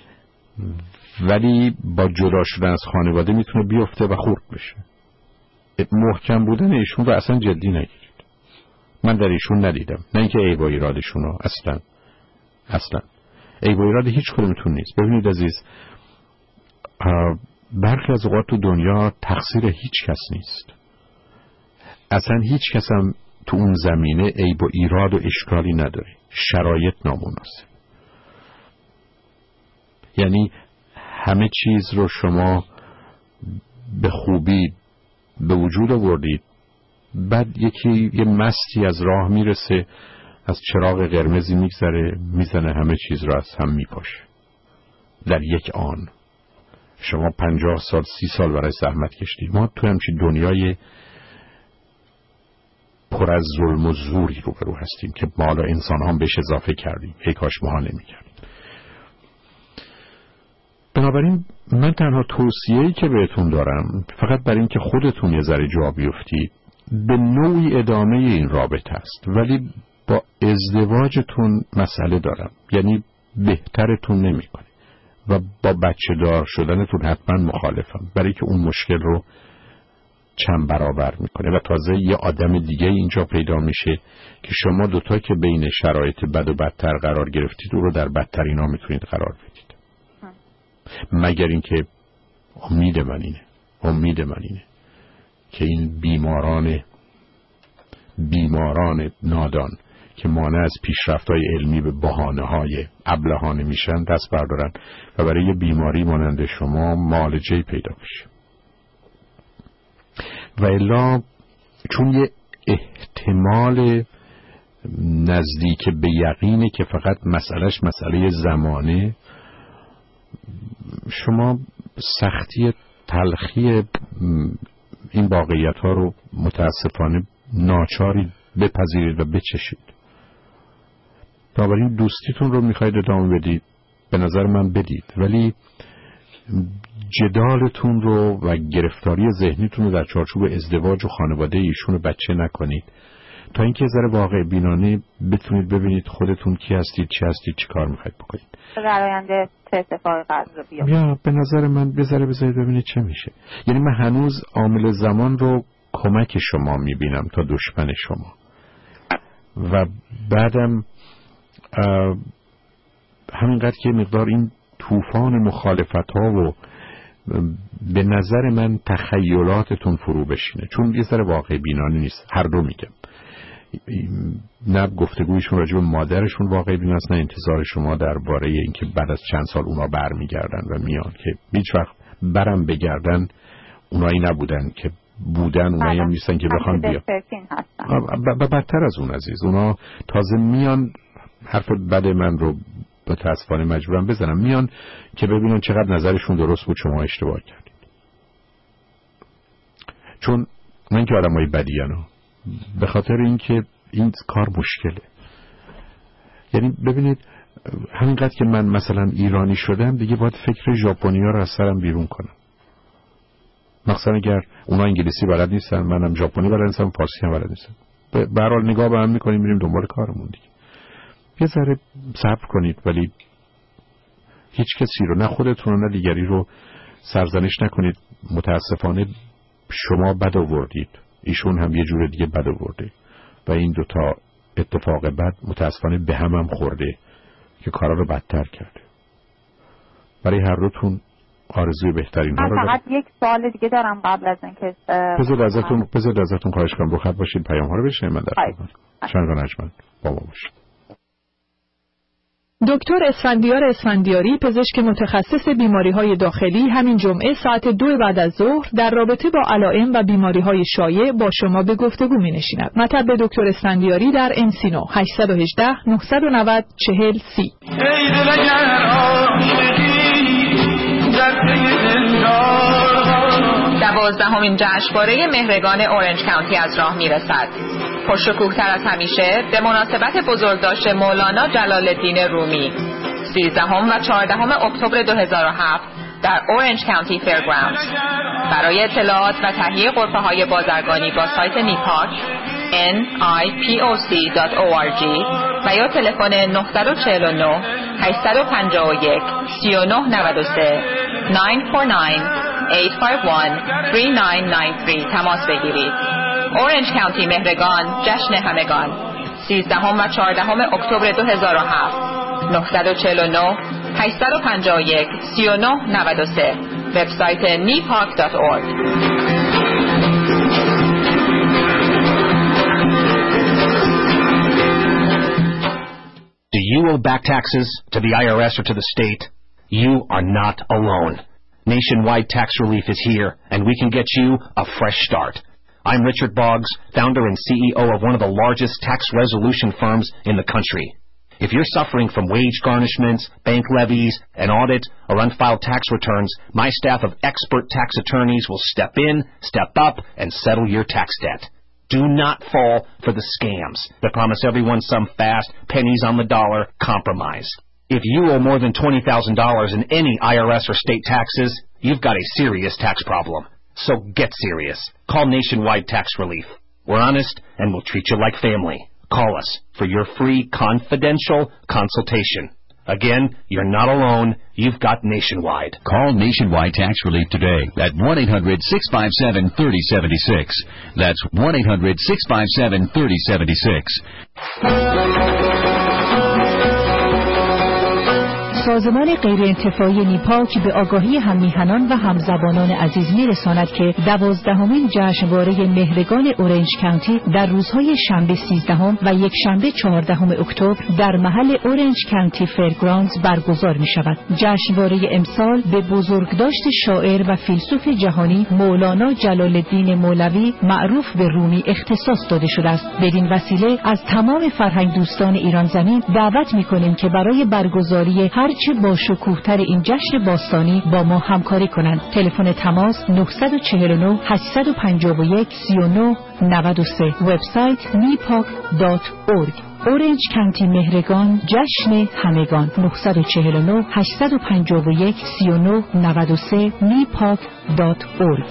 ولی با جدا شدن از خانواده میتونه بیفته و خورد بشه. محکم بودن ایشون رو اصلا جدی نگیرید. من در ایشون ندیدم، نه اینکه عیب و ایرادشون رو، اصلا اصلا عیب و ایراد هیچ کدومتون نیست. ببینید عزیز، برخی از اوقات تو دنیا تقصیر هیچ کس نیست، اصلا هیچ کس هم تو اون زمینه عیب و ایراد و اشکالی نداره، شرایط نامناسب. یعنی همه چیز رو شما به خوبی به وجود آوردید، بعد یکی یه مستی از راه میرسه، از چراغ قرمزی میگذره، میزنه همه چیز رو از هم میپاشه در یک آن. شما پنجاه سال سی سال برای زحمت کشید. ما تو همچین دنیای پر از ظلم و زوری رو برو هستیم که ما حالا انسان هم بهش اضافه کردیم، ای کاش ما نمی کردیم. بنابراین من تنها توصیه‌ای که بهتون دارم فقط برای اینکه خودتون یه ذره جا بیفتید، به نوعی ادامه این رابطه است، ولی با ازدواجتون مسئله دارم، یعنی بهترتون نمی‌کنه و با بچه دار شدنتون حتما مخالفم، برای که اون مشکل رو چند برابر میکنه و تازه یه آدم دیگه اینجا پیدا میشه که شما دوتا که بین شرایط بد و بدتر قرار گرفتید او رو در بدترین ها میتونید قرار بدید. مگر اینکه امید من اینه امید من اینه که این بیماران بیماران نادان که مانع از پیشرفت‌های علمی به بهانه‌های ابلهانه میشن دست بردارن و برای یه بیماری مانند شما معالجه‌ای پیدا بشه. و الا چون یه احتمال نزدیک به یقینه که فقط مسئلهش مسئله زمانه، شما سختی تلخی این واقعیت ها رو متاسفانه ناچاری بپذیرید و بچشید. بنابراین دوستیتون رو میخواید ادامه بدید، به نظر من بدید، ولی جدالتون رو و گرفتاری ذهنیتون رو در چارچوب ازدواج و خانواده ایشون رو بچه نکنید، تا اینکه ذره واقع بینانه بتونید ببینید خودتون کی هستید، چی هستید، چی کار میخواید بکنید. در آینده چه اتفاقی قرار بیفته؟ یا به نظر من بذاره بذارید ببینید چه میشه. یعنی من هنوز عامل زمان رو کمک شما میبینم تا دشمن شما، و بعدم همینقدر که مقدار این طوفان مخالفت ها و به نظر من تخیلاتتون فرو بشینه، چون یه ذره واقع بینانه نیست. هر دو میگم، نه گفتگویشون راجع به مادرشون واقع بینانه است، نه انتظار شما درباره اینکه بعد از چند سال اونا برمیگردن و میان، که هیچ وقت برم بگردن اونایی نبودن که بودن، اونایی هم نیستن که بخوان بیان. بدتر از اون عزیز، اونا تازه میان حرف بد من رو متاسفانه مجبورم بزنم، میان که ببینن چقدر نظرشون درست بود، شما اشتباه کردید. چون من که آدمای بدیانو، به خاطر اینکه این کار مشکله. یعنی ببینید همینقدر که من مثلا ایرانی شدم دیگه باید فکر ژاپنی‌ها رو از سرم بیرون کنم. مثلا اگر اونا انگلیسی بلد نیستن، منم ژاپنی بلد نیستم، فارسی هم بلد نیستم، به هر حال نگاه به هم می‌کنیم میریم دنبال کارمون دیگه. یه ذره صبر کنید، ولی هیچ کسی رو، نه خودتون رو نه دیگری رو سرزنش نکنید. متاسفانه شما بد آوردید، ایشون هم یه جور دیگه بد آورده و این دوتا اتفاق بد متاسفانه به هم هم خورده که کارا رو بدتر کرده. برای هر دوتون آرزوی بهترین ها رو من فقط یک سوال دیگه دارم قبل از اینکه بذار ازتون بذار ازتون خواهش کنم رو خط باشید، پیام ها رو بشنوید. من در خدمت شنگان اجمن با ما باشید. دکتر اسفندیار اسفندیاری، پزشک متخصص بیماری‌های داخلی، همین جمعه ساعت دو بعد از ظهر در رابطه با علائم و بیماری‌های شایع با شما به گفتگو می‌نشیند. مطب دکتر اسفندیاری در انسینو هشت یک هشت نه نه صفر چهل سی. دوازدهمین جشنواره مهرگان اورنج کانتی از راه میرسد. پرشکوه‌تر از همیشه به مناسبت بزرگداشت مولانا جلال الدین رومی، سیزدهم و چهاردهم اکتبر دو هزار و هفت در اورنج کانتی فیرگراوندز. برای اطلاعات و تهیه غرفه‌های بازرگانی با سایت نیپاک ان آی پی او سی دات او آر جی و یا تلفن نه چهار نه هشت پنج یک سه نه نه سه نه چهار نه هشت پنج یک سه نه نه سه تماس بگیرید. اورنج کانتی مهرگان، جشن همگان، سیزدهم و چهاردهم اکتبر دو هزار و هفت. نه چهار نه هشت پنج یک سه نه نه سه. وبسایت نیپاک دات اورگ. Do you owe back taxes to the I R S or to the state? You are not alone. Nationwide tax relief is here, and we can get you a fresh start. I'm Richard Boggs, founder and C E O of one of the largest tax resolution firms in the country. If you're suffering from wage garnishments, bank levies, an audit, or unfiled tax returns, my staff of expert tax attorneys will step in, step up, and settle your tax debt. Do not fall for the scams that promise everyone some fast, pennies on the dollar compromise. If you owe more than twenty thousand dollars in any I R S or state taxes, you've got a serious tax problem. So get serious. Call Nationwide Tax Relief. We're honest and we'll treat you like family. Call us for your free confidential consultation. Again, you're not alone. You've got Nationwide. Call Nationwide Tax Relief today at one eight hundred six five seven three oh seven six. That's one eight hundred six five seven three oh seven six. سازمان غیرانتفاعی نیپاک به آگاهی هم‌میهنان و همزبانان عزیز می‌رساند که دوازدهمین جشنواره مهرگان اورنج کانتی در روزهای شنبه سیزدهم و یک شنبه چهاردهم اکتبر در محل اورنج کانتی فیرگراوندز برگزار می‌شود. جشنواره امسال به بزرگداشت شاعر و فیلسوف جهانی مولانا جلال الدین مولوی معروف به رومی اختصاص داده شده است. بدین وسیله از تمام فرهنگ دوستان ایران زمین دعوت می‌کنیم که برای برگزاری هر چه با شکوه‌تر این جشن باستانی با ما همکاری کنند. تلفن تماس نه چهار نه هشت پنج یک سه نه نه سه. وبسایت نیپاک دات اورگ. اورنج کانتی مهرگان، جشن همگان. نه چهار نه هشت پنج یک سه نه نه سه. نیپاک دات اورگ.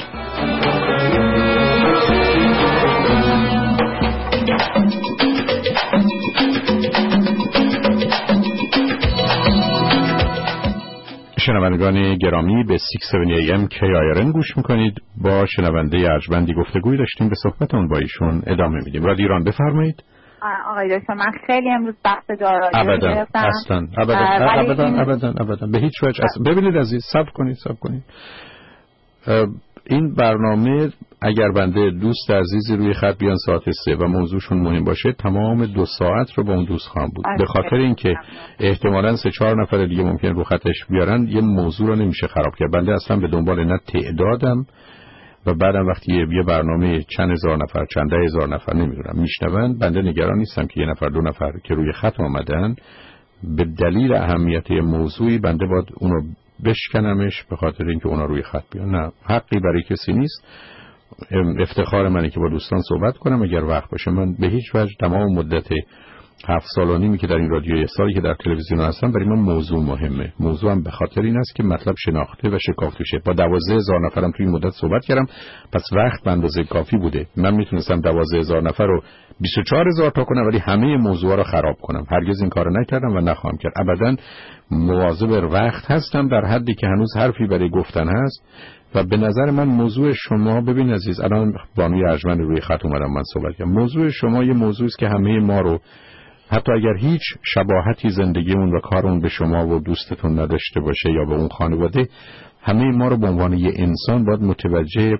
شنوندگان گرامی به شش هفت هفت ای ام کی آی آر ان گوش میکنید. با شنونده ارجمندی گفتگوی داشتیم، به صحبتون با ایشون ادامه میدیم. رادیو ایران بفرمایید. آقای دکتر، من خیلی امروز بحث دارایی رو گرفتم. اصلا ابدا ابدا این... ابدا ابدا به هیچ وجه. ببینید عزیز، صبر کنید صبر کنید. این برنامه اگر بنده دوست عزیزی روی خط بیان ساعت سه و موضوعشون مهم باشه، تمام دو ساعت رو با اون دوست خواهم بود. به خاطر اینکه احتمالاً سه چهار نفر دیگه ممکن رو خطش بیارن، یه موضوع رو نمیشه خراب کرد. بنده اصلا به دنبال نه تعدادم و بعدم وقتی یه برنامه چند هزار نفر چند ده هزار نفر نمیدونم میشنون، بنده نگران نیستم که یه نفر دو نفر که روی خط آمدن به دلیل اهمیت موضوعی بنده باید اونو بشکنمش به خاطر اینکه اونا روی خط بیان. نه، حقی برای کسی نیست. افتخار منه که با دوستان صحبت کنم. اگر وقت باشه من به هیچ وجه تمام مدت هفت سال و نیمی که در این رادیو، یه سالی که در تلویزیون هستم، برای من موضوع مهمه. موضوع هم به خاطر این است که مطلب شناخته و شکافته شه. با دوازده هزار نفرم توی این مدت صحبت کردم، پس وقت به اندازه کافی بوده. من میتونستم دوازده هزار نفر رو بیست و چهار هزار تا کنم، ولی همه موضوع رو خراب کنم. هرگز این کارو نکردم و نخواهم کرد. ابداً مواظب وقت هستم در حدی که هنوز حرفی برای گفتن هست. و به نظر من موضوع شما، ببین عزیز، الان بانوی ارجمند روی خط اومدم من صحبت کردم. موضوع شما یه موضوعی است که همه ما رو، حتی اگر هیچ شباهتی زندگیمون و کارمون به شما و دوستتون نداشته باشه یا به اون خانواده، همه ما رو به عنوان یه انسان باید متوجه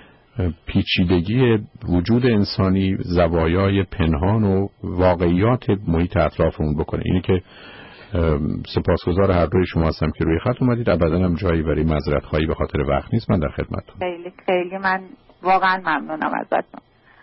پیچیدگی وجود انسانی، زوایای پنهان و واقعیات محیط اطرافمون بکنه. اینی که سپاسگزار هر دوی شما هستم که روی خط اومدید. ابداً هم جایی برای معذرت خواهی به خاطر وقت نیست. من در خدمتتون. خیلی خیلی من واقعا ممنونم ازتون.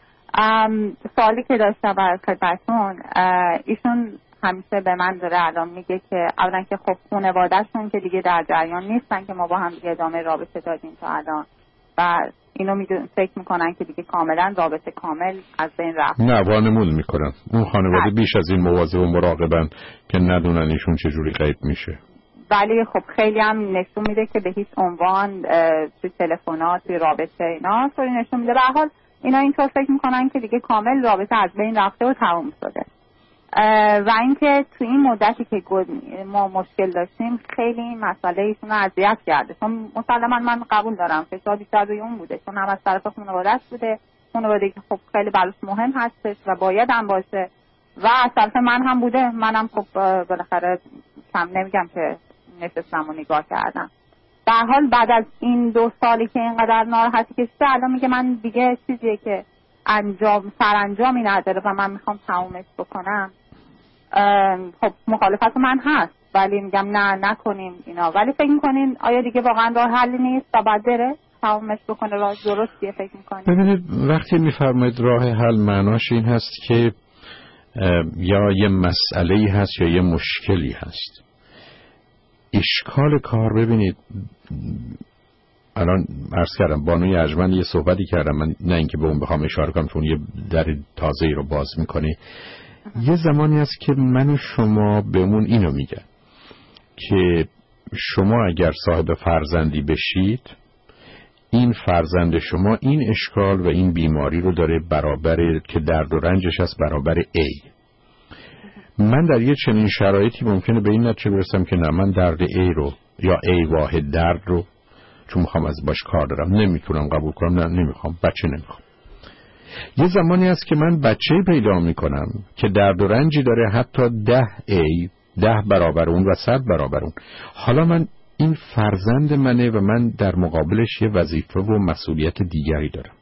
سوالی که داشتم برای خدمتتون، ایشون همیشه به من داره الان میگه که اولا که خب خانواده‌شون که دیگه در جریان نیستن که ما با هم دیگه ادامه رابطه دادیم تا الان، و اینو میدون فکر میکنن که دیگه کاملا رابطه کامل از بین رفت. نه، وانمود میکنن. اون خانواده بیش از این مواظب و مراقبن که ندونن ایشون چجوری غیب میشه. ولی خب خیلی هم نشون میده که به هیچ عنوان توی تلفنات، توی رابطه اینا طوری نشون میده. به هر حال اینا اینطور فکر میکنن که دیگه کامل رابطه از بین رفته و تموم شده. و اینکه تو این مدتی که ما مشکل داشتیم خیلی این مسئله ایشون رو اذیت کرده، چون مسلما من قبول دارم فشار بیشتر روی اون بوده، چون هم از طرف خانواده‌اش بوده، خانواده که خب خیلی براش مهم هستش و باید هم باشه، و از طرف من هم بوده. منم خب بالاخره کم نمیگم که نشستم و نگاه کردم. در حال بعد از این دو سالی که اینقدر ناراحتی کشیده، الان میگه من دیگه چیزیه که انجام سرانجامی نداره و من میخوام تمومش بکنم. خب مخالفت من هست، ولی میگم نه نکنیم اینا. ولی فکر میکنین آیا دیگه واقعا راه حلی نیست و باید بره تمومش بکنه؟ راه درستیه فکر میکنین؟ ببینید، وقتی میفرمایید راه حل، معناش این هست که یا یه مسئله‌ای هست یا یه مشکلی هست. اشکال کار، ببینید الان عرض کردم بانوی ارجمند یه صحبتی کردم، من نه اینکه به اون بخوام اشاره کنم چون یه در تازه‌ای رو باز میکنه. یه زمانی هست که من و شما بهمون اینو میگن که شما اگر صاحب فرزندی بشید، این فرزند شما این اشکال و این بیماری رو داره برابر که درد و رنجش هست برابر A. من در یه چنین شرایطی ممکنه به این نتیجه برسم که نه، من درد A رو یا A واحد درد رو چون میخوام از باش کار دارم نمیتونم قبول کنم، نه نمیخوام، بچه نمیخوام. یه زمانی هست که من بچه پیدا میکنم که درد و رنجی داره حتی ده A، ده برابر اون و صد برابر اون. حالا من این فرزند منه و من در مقابلش یه وظیفه و مسئولیت دیگری دارم.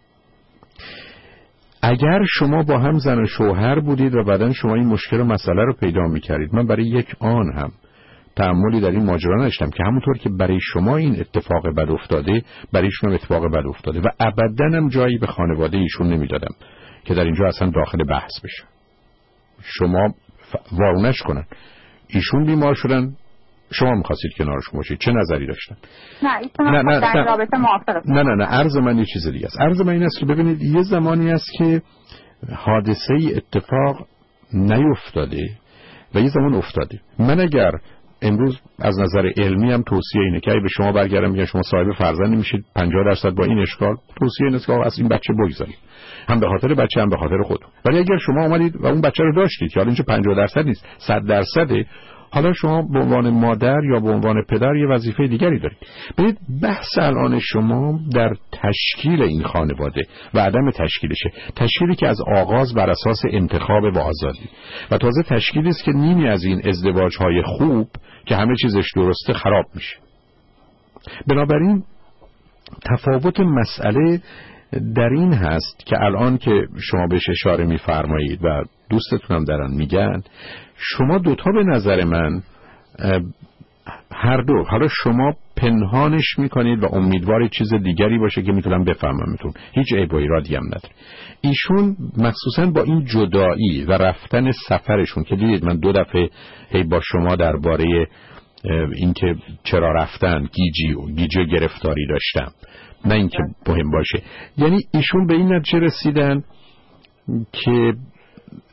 اگر شما با هم زن و شوهر بودید و بعدن شما این مشکل و مسئله رو پیدا میکردید، من برای یک آن هم تأملی در این ماجرا نداشتم که همونطور که برای شما این اتفاق بد افتاده، برای ایشون اتفاق بد افتاده، و ابداً هم جایی به خانواده ایشون نمیدادم که در اینجا اصلا داخل بحث بشه. شما وارونش کنن، ایشون بیمار شدن، شما می‌خواستید کنارشون باشید، چه نظری داشتن؟ نه ایشون نه نه در رابطه موافقم. نه نه نه عرض من یه چیز دیگه است. عرض من این است که ببینید یه زمانی است که حادثه اتفاق نیفتاده و یه زمان افتاده. من اگر امروز از نظر علمی هم توصیه اینه که اگه به شما برگردم میگن شما صاحب فرزندی میشید پنجاه درصد با این اشکال، توصیه اینه که از این بچه بگذارید، هم به خاطر بچه هم به خاطر خودتون. ولی اگر شما اومدید و اون بچه رو داشتید که حالا اینجا پنجاه درصد نیست، صد درصده، حالا شما به عنوان مادر یا به عنوان پدر یه وظیفه دیگری دارید. ببینید بحث الان شما در تشکیل این خانواده و عدم تشکیلشه، تشکیلی که از آغاز بر اساس انتخاب و آزادی، و تازه تشکیلی است که نیمی از این ازدواج‌های خوب که همه چیزش درسته خراب میشه. بنابراین تفاوت مسئله در این هست که الان که شما بهش اشاره می‌فرمایید و دوستتونم دارن میگن، شما دوتا به نظر من هر دو، حالا شما پنهانش میکنید و امیدواری چیز دیگری باشه که میتونم بفهمم میتون، هیچ عیب و ایرادی هم نداره. ایشون مخصوصا با این جدایی و رفتن سفرشون که دیدید من دو دفعه هی با شما درباره اینکه چرا رفتن گیجی و گیجی گرفتاری داشتم، نه اینکه مهم باشه، یعنی ایشون به این نتیجه رسیدن که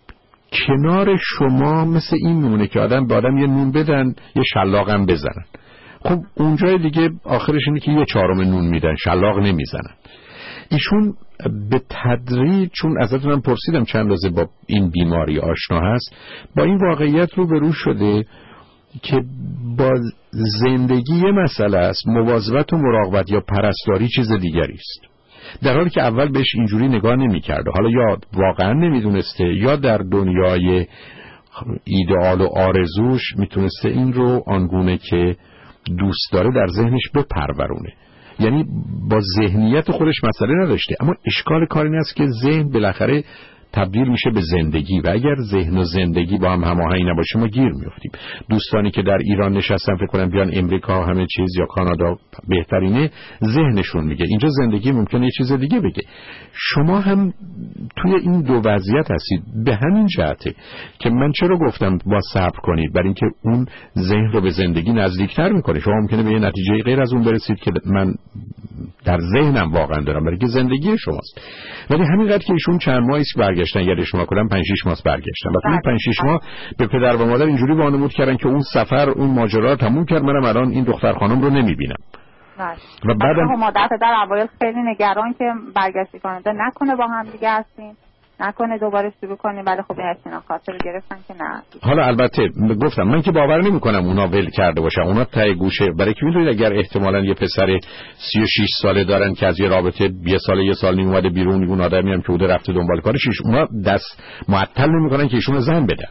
کنار شما مثل این میمونه که آدم به آدم یه نون بدن یه شلاق هم بزنن. خب اونجای دیگه آخرش اینه که یه چهارم نون میدن، شلاق نمیزنن. ایشون به تدریج، چون ازتونم پرسیدم چند روزه با این بیماری آشنا هست، با این واقعیت رو به رو شده که با زندگی یه مسئله است، مواظبت و مراقبت یا پرستاری چیز دیگری است. در حالی که اول بهش اینجوری نگاه نمی کرده. حالا یا واقعا نمیدونسته یا در دنیای ایدئال و آرزوش میتونسته این رو آنگونه که دوست داره در ذهنش بپرورونه، یعنی با ذهنیت خودش مسئله نداشته. اما اشکال کار این است که ذهن بالاخره تبدیل میشه به زندگی و اگر ذهن و زندگی با هم هماهنگ نباشه ما گیر میافتیم. دوستانی که در ایران نشستن فکر کنن بیان امریکا همه چیز یا کانادا بهترینه، ذهنشون میگه اینجا زندگی ممکنه یه چیز دیگه بگه. شما هم توی این دو وضعیت هستید. به همین جهته که من چرا گفتم با صبر کنید، برای اینکه اون ذهن رو به زندگی نزدیکتر میکنه. شما ممکنه به یه نتیجه غیر از اون برسید که من در ذهنم واقعا دارم، برای که زندگی شماست. ولی همینقدر که ایشون چند ماهی است برگشتن، یاد شما کنم پنج شش ماه برگشتن و توی پنج شش ماه به پدر و مادر اینجوری وانمود کردن که اون سفر اون ماجرا رو تموم کرد، منم الان این دختر خانم رو نمیبینم. و بعدم مادر پدر اوایل خیلی نگران که برگشتی کانادا نکنه با هم دیگه هستین، نکنه دوباره شروع کنیم، ولی خب این اطمینان خاطر رو گرفتن که نه. حالا البته گفتم من که باور نمی‌کنم اونا ول کرده باشن، اونا ته گوشه، برای که می‌دونید اگر احتمالاً یه پسر سی و شش ساله دارن که از یه رابطه یه سال یه سال نیم اومده بیرون، اون آدمی هم که بوده رفته دنبال کارش، اونا دست معطل نمی‌کنن که ایشونو زن بدن.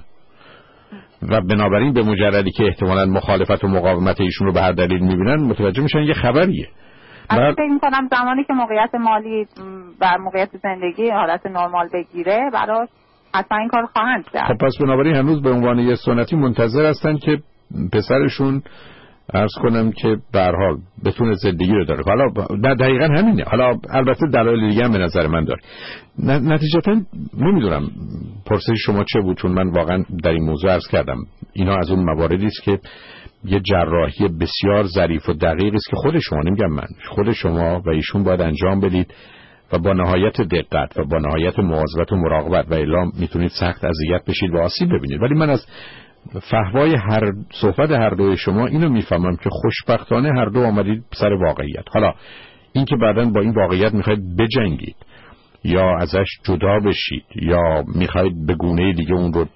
و بنابراین به مجردی که احتمالاً مخالفت و مقاومت ایشون رو به هر دلیل می‌بینن متوجه میشن یه خبریه. من فکر می‌کنم زمانی که موقعیت مالی و موقعیت زندگی حالت نرمال بگیره براش حتما این کار خواهند کرد. خب پس بنابراین هنوز به عنوان یه سنتی منتظر هستن که پسرشون عرض کنم که به هر حال بتونه زندگی رو داره. حالا نه دقیقاً همینه. حالا البته دلایل دیگه هم به نظر من داره. نتیجتاً نمیدونم پرسش شما چه بود، چون من واقعا در این موضوع عرض کردم اینا از اون مواردی است که یه جراحی بسیار ظریف و دقیق است که خود شما، نمیگم من، خود شما و ایشون باید انجام بدید و با نهایت دقت و با نهایت مواظبت و مراقبت، و الا میتونید سخت اذیت بشید و آسیب ببینید. ولی من از فحوای هر صحبت هر دوی شما اینو میفهمم که خوشبختانه هر دو آمدید سر واقعیت. حالا اینکه بعداً با این واقعیت میخواید بجنگید یا ازش جدا بشید یا میخواید به گونه دیگه اون رو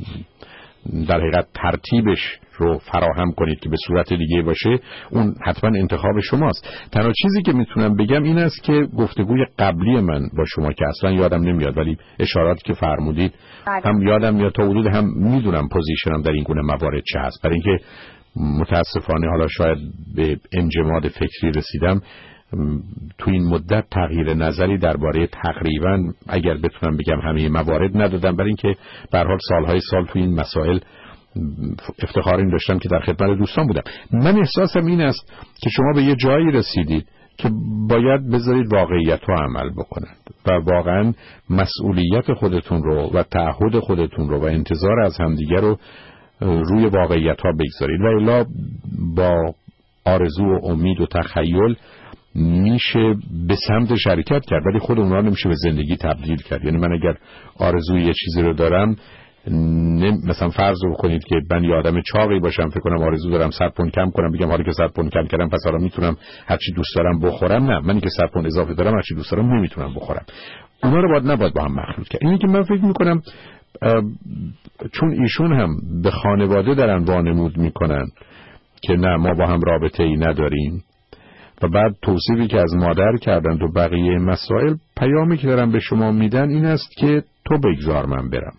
در حقیقت ترتیبش رو فراهم کنید که به صورت دیگه باشه، اون حتما انتخاب شماست. تنها چیزی که میتونم بگم این است که گفتگوی قبلی من با شما که اصلا یادم نمیاد ولی اشاراتی که فرمودید هم یادم میاد، تا حدود هم میدونم پوزیشنم در این گونه موارد چه هست، برای اینکه متاسفانه حالا شاید به انجماد فکری رسیدم تو این مدت تغییر نظری درباره تقریبا اگر بتونم بگم همه موارد ندادم، برای اینکه به هر حال سالهای سال تو این مسائل افتخار این داشتم که در خدمت دوستان بودم. من احساسم این است که شما به یه جایی رسیدید که باید بذارید واقعیت رو عمل بکنند و واقعا مسئولیت خودتون رو و تعهد خودتون رو و انتظار از همدیگه رو روی واقعیت ها بگذارید، و الا با آرزو و امید و تخیل میشه به سمت شرکت کرد ولی خود اونها نمیشه به زندگی تبدیل کرد. یعنی من اگر آرزوی یه چیزی رو دارم، مثلا فرض رو کنید که من یه آدم چاقی باشم، فکر کنم آرزو دارم صد پوند کم کنم، بگم حالا که صد پوند کم کردم پس حالا میتونم هر چی دوست دارم بخورم. نه، منی که صد پوند اضافه دارم هر چی دوست دارم نمیتونم بخورم. اونا رو باید نباید با هم مخلوط کرد. اینی که من فکر میکنم چون ایشون هم به خانواده دارن وانمود میکنن که نه ما با هم رابطه ای نداریم و بعد توصیفی که از مادر کردن تو بقیه مسائل، پیامی که دارن به شما میدن این است که تو بگذار من برم.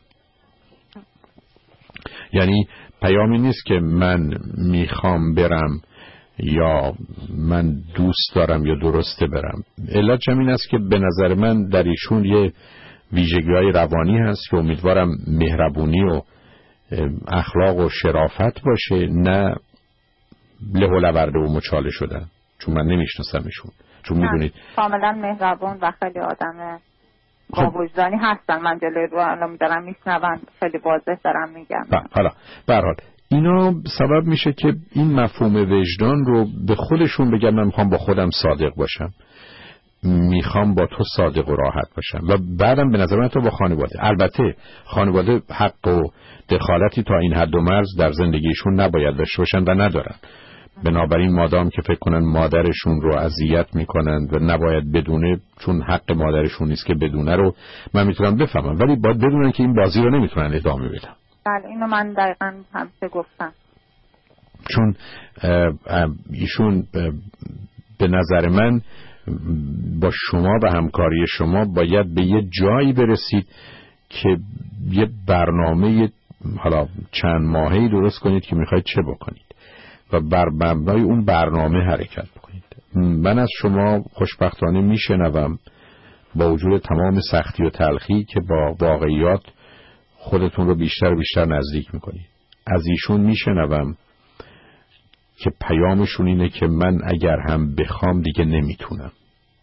یعنی پیامی نیست که من میخوام برم یا من دوست دارم یا درسته برم. علت همین است که به نظر من در ایشون یه ویژگی‌های روانی هست که امیدوارم مهربونی و اخلاق و شرافت باشه، نه له و لورده و مچاله شدن، چون من نمیشناسمشون. چون میدونید کاملا مهربون و خیلی آدم با وجدانی هستن. من جلوی رو الان دارم میشنون، خیلی واضح دارم میگم. حالا به هر حال اینا سبب میشه که این مفهوم وجدان رو به خودشون بگم من میخوام با خودم صادق باشم. میخوام با تو صادق و راحت باشم و بعدم به نظر من تو با خانواده، البته خانواده حق و دخالتی تا این حد و مرز در زندگیشون نباید داشته باشن و ندارن. بنابراین مادام که فکر کنن مادرشون رو اذیت میکنن و نباید بدونه، چون حق مادرشون نیست که بدونه، رو من میتونم بفهمم، ولی باید بدونن که این بازی رو نمیتونن ادامه بدن. بله اینو من دقیقاً همسه گفتم. چون ایشون به نظر من با شما و همکاری شما باید به یه جایی برسید که یه برنامه حالا چند ماهه‌ای درست کنید که میخواید چه بکنید و بر مبنای اون برنامه حرکت بکنید. من از شما خوشبختانه میشنوم با وجود تمام سختی و تلخی که با واقعیات خودتون رو بیشتر و بیشتر نزدیک میکنید. از ایشون میشنوم که پیامشون اینه که من اگر هم بخوام دیگه نمیتونم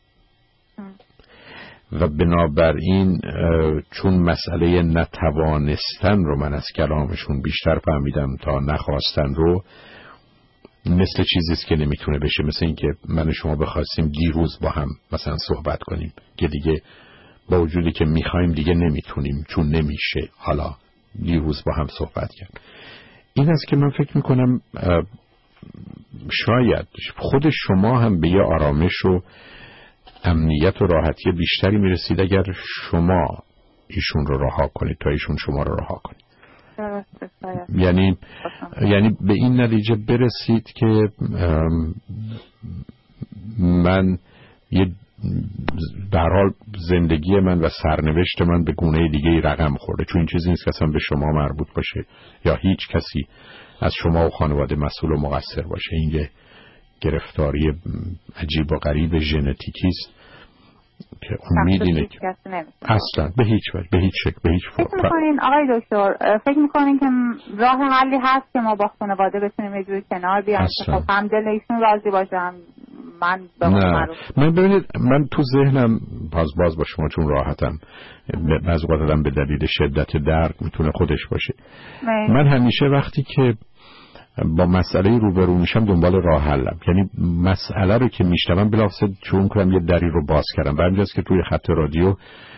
و بنابراین چون مسئله نتوانستن رو من از کلامشون بیشتر فهمیدم تا نخواستن رو، مثل چیزیست که نمیتونه بشه، مثل این که من و شما بخواستیم دیروز با هم مثلا صحبت کنیم که دیگه با وجودی که میخوایم دیگه نمیتونیم چون نمیشه حالا دیروز با هم صحبت کرد. این است که من فکر میکنم شاید خود شما هم به یه آرامش و امنیت و راحتی بیشتری میرسید اگر شما ایشون رو رها کنید تا ایشون شما رو رها کنید. یعنی یعنی به این نتیجه برسید که من یه در حال زندگی من و سرنوشت من به گونه دیگه رقم خورده، چون این چیزی نیست که اصلا به شما مربوط باشه یا هیچ کسی از شما و خانواده مسئول و مقصر باشه. این یه گرفتاری عجیب و غریب ژنتیکی است که امید اینه که اصلا به هیچ وجه به هیچ شکل به هیچ فکر می‌کنین آقای دکتر، فکر می‌کنین که راه حلی هست که ما با خانواده بتونیم یه جوری کنار بیایم که خب هم دل ایشون راضی باشه، من به نه من ببینید من تو ذهنم باز باز با شما چون راحتم بعضی وقتا آدم به دلیل شدت درد میتونه خودش باشه. مید. من همیشه وقتی که با مسئله روبرو میشم دنبال راه حلم، یعنی مسئله رو که میشنوم بلافاصله چون کنم یه دری رو باز کردم. برمی‌جاست که توی خط رادیو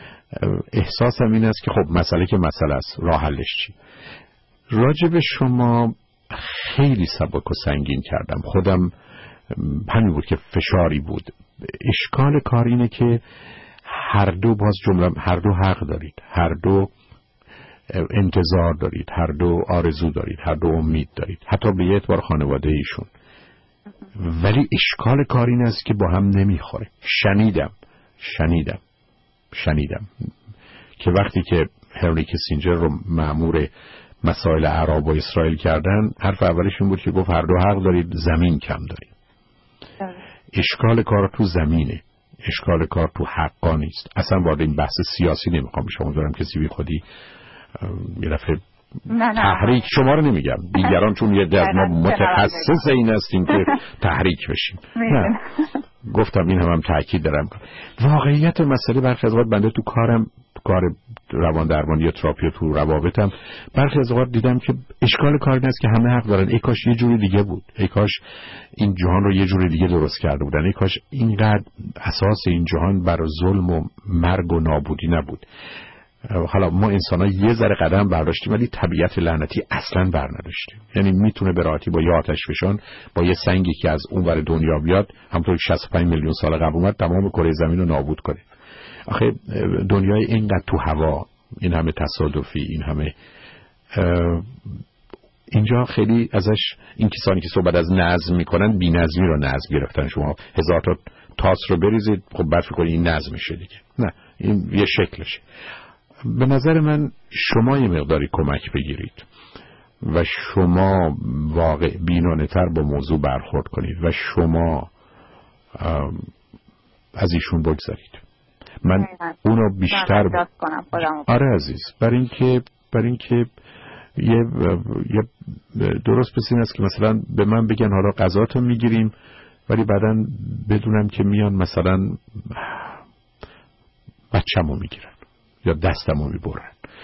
احساسم این است که خب مسئله که مسئله است، راه حلش چی؟ راجب شما خیلی سبک و سنگین کردم، خودم همین بود که فشاری بود. اشکال کار اینه که هر دو باز جمله هر دو حق دارید، هر دو انتظار دارید، هر دو آرزو دارید، هر دو امید دارید، حتی به اعتبار خانواده ایشون، ولی اشکال کار این است که با هم نمیخوره. شنیدم شنیدم شنیدم که وقتی که هنری کیسینجر رو مأمور مسائل عرب و اسرائیل کردن، حرف اولش این بود که گفت هر دو حق دارید، زمین کم دارید. اشکال کار تو زمینه، اشکال کار تو حقا نیست. اصلا وارد این بحث سیاسی نمیخوام بشم، امیدوارم کسی بی خودی یه دفعه تحریک شما رو نمیگم، دیگران چون یه در ما متخصص این هستیم که تحریک بشیم. نه گفتم این هم هم تأکید دارم. واقعیت مسئله برخی از اوقات بنده تو کارم، کار روان درمانی یا تراپی تو روابطم، برخی از اوقات دیدم که اشکال کار این است که همه حق دارن. ای کاش یه جوری دیگه بود، ای کاش این جهان رو یه جوری دیگه درست کرده بودن، ای کاش اینقدر اساس این جهان بر ظلم و مرگ و نابودی نبود. حالا ما انسان ها یه ذره قدم برداشتیم ولی طبیعت لعنتی اصلا بر نداشتیم. یعنی میتونه به راحتی با یه آتش فشان، با یه سنگی که از اون ور دنیا بیاد، همونطور که شصت و پنج میلیون سال قبل اومد، تمام کره زمین رو نابود کنه. آخه دنیای اینقدر تو هوا، این همه تصادفی، این همه اینجا خیلی ازش این کسانی که صحبت از نظم میکنن بی نظمی رو نظم گرفتن. شما هزار تا تاس رو بریزید، خب بعد فکر کنید این نظم میشه دیگه. نه، این یه شکلشه. به نظر من شما یه مقداری کمک بگیرید و شما واقع بینانه تر با موضوع برخورد کنید و شما از ایشون بگذارید. من اونو بیشتر ب... آره عزیز، برای اینکه برای اینکه یه یه درست پس این است که مثلا به من بگن حالا غذاتو میگیریم، ولی بعدن بدونم که میان مثلا بچه‌مو میگیرن یا دستمو میبرن.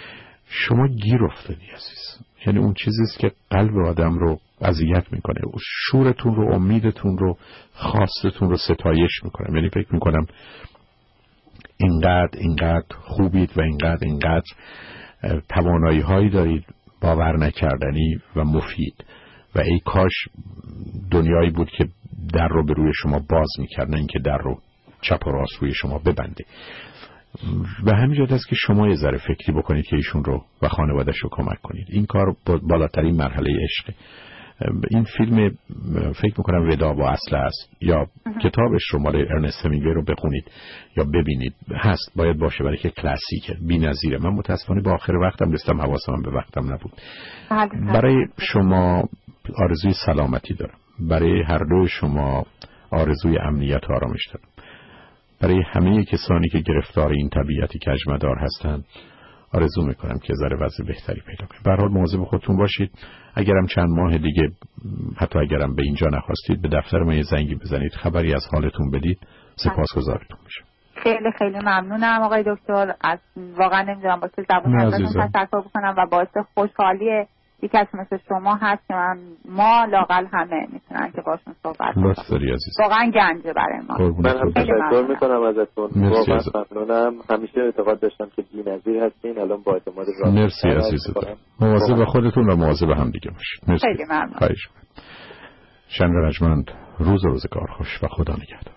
شما گیر افتادی عزیز. یعنی اون چیزیست که قلب آدم رو اذیت میکنه، شورتون رو، امیدتون رو، خواستتون رو ستایش میکنه. یعنی فکر میکنم اینقدر اینقدر خوبید و اینقدر اینقدر توانایی هایی دارید باور نکردنی و مفید و ای کاش دنیایی بود که در رو به روی شما باز میکرد، نه اینکه در رو چپ و راست روی شما ببنده. و همینجاست است که شما یه ذره فکری بکنید که ایشون رو و خانواده‌اش رو کمک کنید. این کار بالاترین مرحله عشقه. این فیلم فکر میکنم ردا با اصل است، یا کتابش رو مال ارنست همینگوی رو بخونید یا ببینید، هست، باید باشه، برای که کلاسیکه، بی‌نظیره. من متاسفانه با آخر وقتم رسیدم، حواسم به وقتم نبود. برای شما آرزوی سلامتی دارم، برای هر دو شما آرزوی امنیت و آرامش دارم، برای همه کسانی که گرفتار این طبیعتی کجمدار هستند آرزو میکنم که ذره وضع بهتری پیدا کنید. به هر حال مواظب خودتون باشید. اگرم چند ماه دیگه، حتی اگرم به اینجا نخواستید، به دفتر من یه زنگی بزنید، خبری از حالتون بدید، سپاسگزارتون میشم. خیلی خیلی ممنونم آقای دکتر. از واقعا نمیدونم با چه زبون ازتون تشکر بکنم و باعث خوشحالی یک کسی مثل شما هست که من ما لاقل همه میتونن که باشون صحبت کنم. لطف داری عزیز. واقعا گنجه برای ما. من هم تشکر میکنم ازتون. واقعا ممنونم. همیشه اعتقاد داشتم که بی‌نظیر هستین، الان با اعتماد راه. مرسی عزیز. مواظب خودتون و مواظب هم دیگه باشید. مرسی. خیلی ممنون. خواهش می‌کنم. شنگ رجمند، روز روزگار خوش و خدا نگهدار.